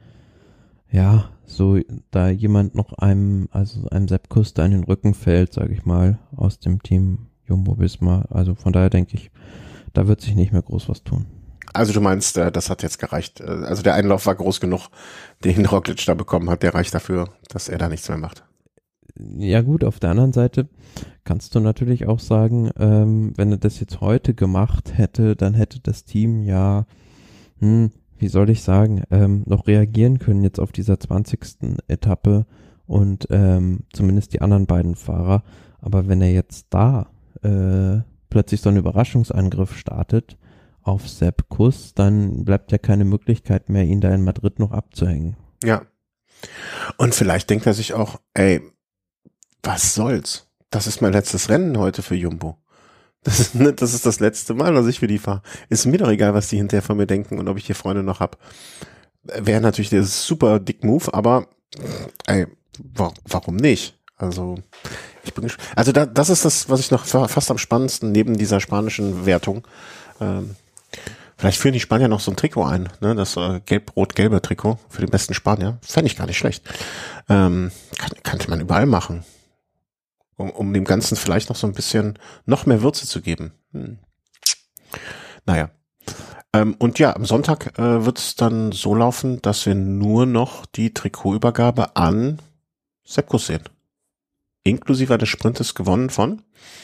jemand noch einem Sepp Kuss da in den Rücken fällt, sage ich mal, aus dem Team Jumbo-Visma. Also von daher denke ich, da wird sich nicht mehr groß was tun. Also du meinst, das hat jetzt gereicht. Also der Einlauf war groß genug, den Roglic da bekommen hat, der reicht dafür, dass er da nichts mehr macht. Ja gut, auf der anderen Seite kannst du natürlich auch sagen, wenn er das jetzt heute gemacht hätte, dann hätte das Team wie soll ich sagen, noch reagieren können jetzt auf dieser 20. Etappe und zumindest die anderen beiden Fahrer. Aber wenn er jetzt da plötzlich so einen Überraschungsangriff startet auf Sepp Kuss, dann bleibt ja keine Möglichkeit mehr, ihn da in Madrid noch abzuhängen. Ja. Und vielleicht denkt er sich auch, was soll's? Das ist mein letztes Rennen heute für Jumbo. Das ist das letzte Mal, dass ich für die fahre. Ist mir doch egal, was die hinterher von mir denken und ob ich hier Freunde noch hab. Wäre natürlich der super dick Move, aber warum nicht? Also ich bin also das ist das, was ich noch fast am spannendsten neben dieser spanischen Wertung. Vielleicht führen die Spanier noch so ein Trikot ein, ne? Das gelb-rot-gelbe Trikot für den besten Spanier. Fände ich gar nicht schlecht. Könnte man überall machen. Um dem Ganzen vielleicht noch so ein bisschen noch mehr Würze zu geben. Naja. Und ja, am Sonntag wird es dann so laufen, dass wir nur noch die Trikotübergabe an Sepp Kuss sehen. Inklusive des Sprintes gewonnen von?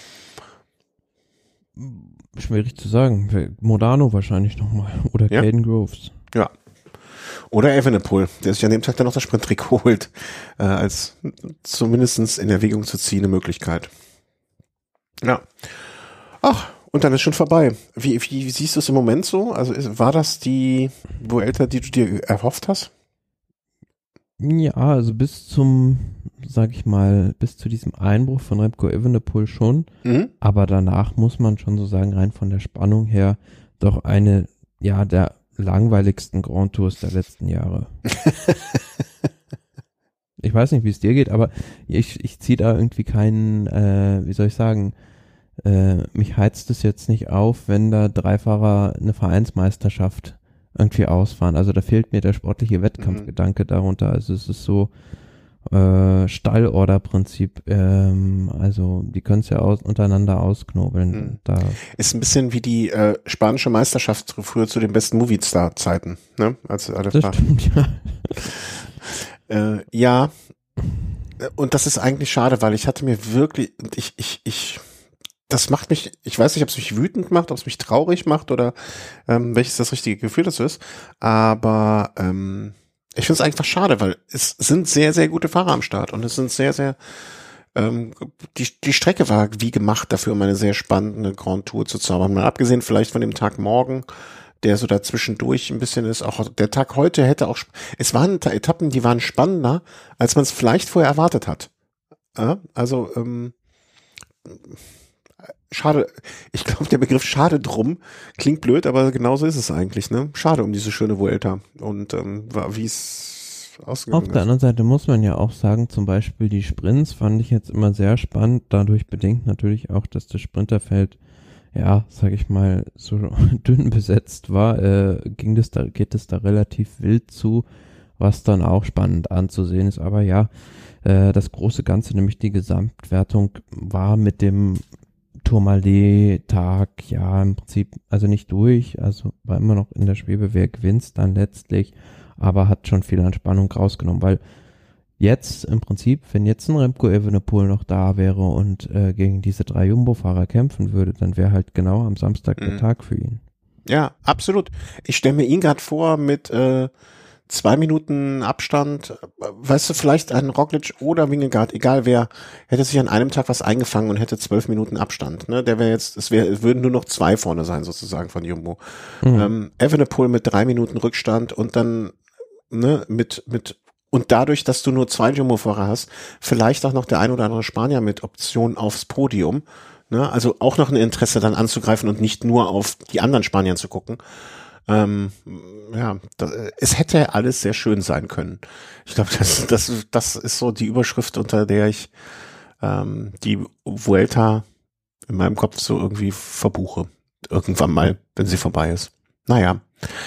Schwierig zu sagen. Modano wahrscheinlich nochmal. Oder Ja. Caden Groves. Ja. Oder Evenepoel, der sich an dem Tag dann noch das Sprinttrikot holt, als zumindestens in Erwägung zu ziehende Möglichkeit. Ja. Ach, und dann ist schon vorbei. Wie siehst du es im Moment so? Also war das die Vuelta, die du dir erhofft hast? Ja, also bis zu diesem Einbruch von Remco Evenepoel schon. Mhm. Aber danach muss man schon so sagen, rein von der Spannung her, doch eine, der langweiligsten Grand Tours der letzten Jahre. Ich weiß nicht, wie es dir geht, aber ich ziehe da irgendwie keinen, mich heizt es jetzt nicht auf, wenn da 3 Fahrer eine Vereinsmeisterschaft irgendwie ausfahren. Also da fehlt mir der sportliche Wettkampfgedanke darunter. Also es ist so Stallorder-Prinzip. Also die können es ja untereinander ausknobeln. Da ist ein bisschen wie die spanische Meisterschaft früher zu den besten Movistar-Zeiten, ne? Als alle das stimmt, ja. Ja, Und das ist eigentlich schade, weil ich hatte mir wirklich, das macht mich, ich weiß nicht, ob es mich wütend macht, ob es mich traurig macht oder welches das richtige Gefühl das ist, aber ich finde es einfach schade, weil es sind sehr, sehr gute Fahrer am Start und es sind sehr, sehr die Strecke war wie gemacht dafür, um eine sehr spannende Grand Tour zu zaubern. Mal abgesehen vielleicht von dem Tag morgen, der so dazwischendurch ein bisschen ist. Auch der Tag heute hätte auch, es waren Etappen, die waren spannender, als man es vielleicht vorher erwartet hat. Ja, also, schade, ich glaube, der Begriff schade drum klingt blöd, aber genauso ist es eigentlich, ne? Schade um diese schöne Vuelta und wie es ausgegangen ist. Auf der anderen Seite muss man ja auch sagen, zum Beispiel die Sprints fand ich jetzt immer sehr spannend, dadurch bedingt natürlich auch, dass das Sprinterfeld, ja, sag ich mal, so dünn besetzt war, geht es da relativ wild zu, was dann auch spannend anzusehen ist, aber ja, das große Ganze, nämlich die Gesamtwertung, war mit dem Tourmalet-Tag, ja, im Prinzip, also nicht durch, also war immer noch in der Schwebe, wer gewinnt dann letztlich, aber hat schon viel an Spannung rausgenommen, weil jetzt im Prinzip, wenn jetzt ein Remco Evenepoel noch da wäre und gegen diese 3 Jumbo-Fahrer kämpfen würde, dann wäre halt genau am Samstag der Tag für ihn. Ja, absolut. Ich stelle mir ihn gerade vor mit 2 Minuten Abstand, weißt du, vielleicht ein Roglic oder Vingegaard, egal wer, hätte sich an einem Tag was eingefangen und hätte 12 Minuten Abstand. Ne? Der wäre jetzt, es würden nur noch 2 vorne sein sozusagen von Jumbo. Evenepoel mit 3 Minuten Rückstand und dann ne, und dadurch, dass du nur 2 Jumbo-Fahrer hast, vielleicht auch noch der ein oder andere Spanier mit Option aufs Podium. Ne? Also auch noch ein Interesse dann anzugreifen und nicht nur auf die anderen Spanier zu gucken. Es hätte alles sehr schön sein können. Ich glaube, das ist so die Überschrift, unter der ich die Vuelta in meinem Kopf so irgendwie verbuche. Irgendwann mal, wenn sie vorbei ist. Naja.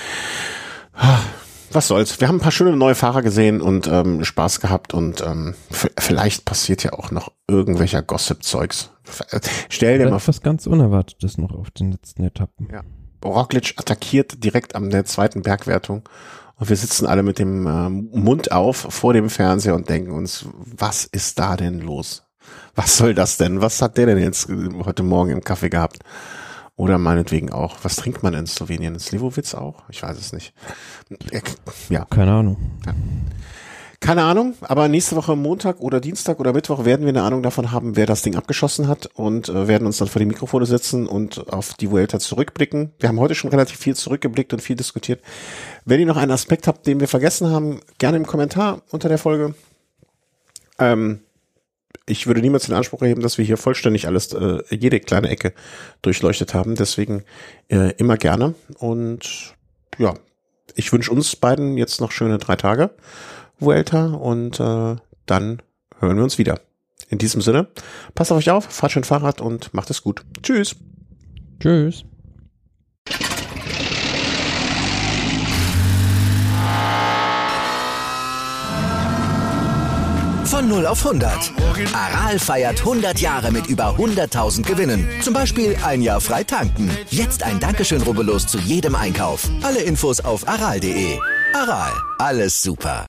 Was soll's. Wir haben ein paar schöne neue Fahrer gesehen und Spaß gehabt und vielleicht passiert ja auch noch irgendwelcher Gossip-Zeugs. Stell dir mal was ganz Unerwartetes noch auf den letzten Etappen. Ja. Roglic attackiert direkt an der zweiten Bergwertung und wir sitzen alle mit dem Mund auf vor dem Fernseher und denken uns, was ist da denn los? Was soll das denn? Was hat der denn jetzt heute Morgen im Kaffee gehabt? Oder meinetwegen auch, was trinkt man in Slowenien? Slivovitz auch? Ich weiß es nicht. Ja. Keine Ahnung. Ja. Keine Ahnung, aber nächste Woche Montag oder Dienstag oder Mittwoch werden wir eine Ahnung davon haben, wer das Ding abgeschossen hat und werden uns dann vor die Mikrofone setzen und auf die Vuelta zurückblicken. Wir haben heute schon relativ viel zurückgeblickt und viel diskutiert. Wenn ihr noch einen Aspekt habt, den wir vergessen haben, gerne im Kommentar unter der Folge. Ich würde niemals den Anspruch erheben, dass wir hier vollständig alles, jede kleine Ecke durchleuchtet haben. Deswegen immer gerne. Und ja, ich wünsche uns beiden jetzt noch schöne 3 Tage Vuelta und dann hören wir uns wieder. In diesem Sinne, passt auf euch auf, fahrt schön Fahrrad und macht es gut. Tschüss. Tschüss. Von 0 auf 100. Aral feiert 100 Jahre mit über 100.000 Gewinnen. Zum Beispiel ein Jahr frei tanken. Jetzt ein Dankeschön, rubbellos zu jedem Einkauf. Alle Infos auf aral.de. Aral, alles super.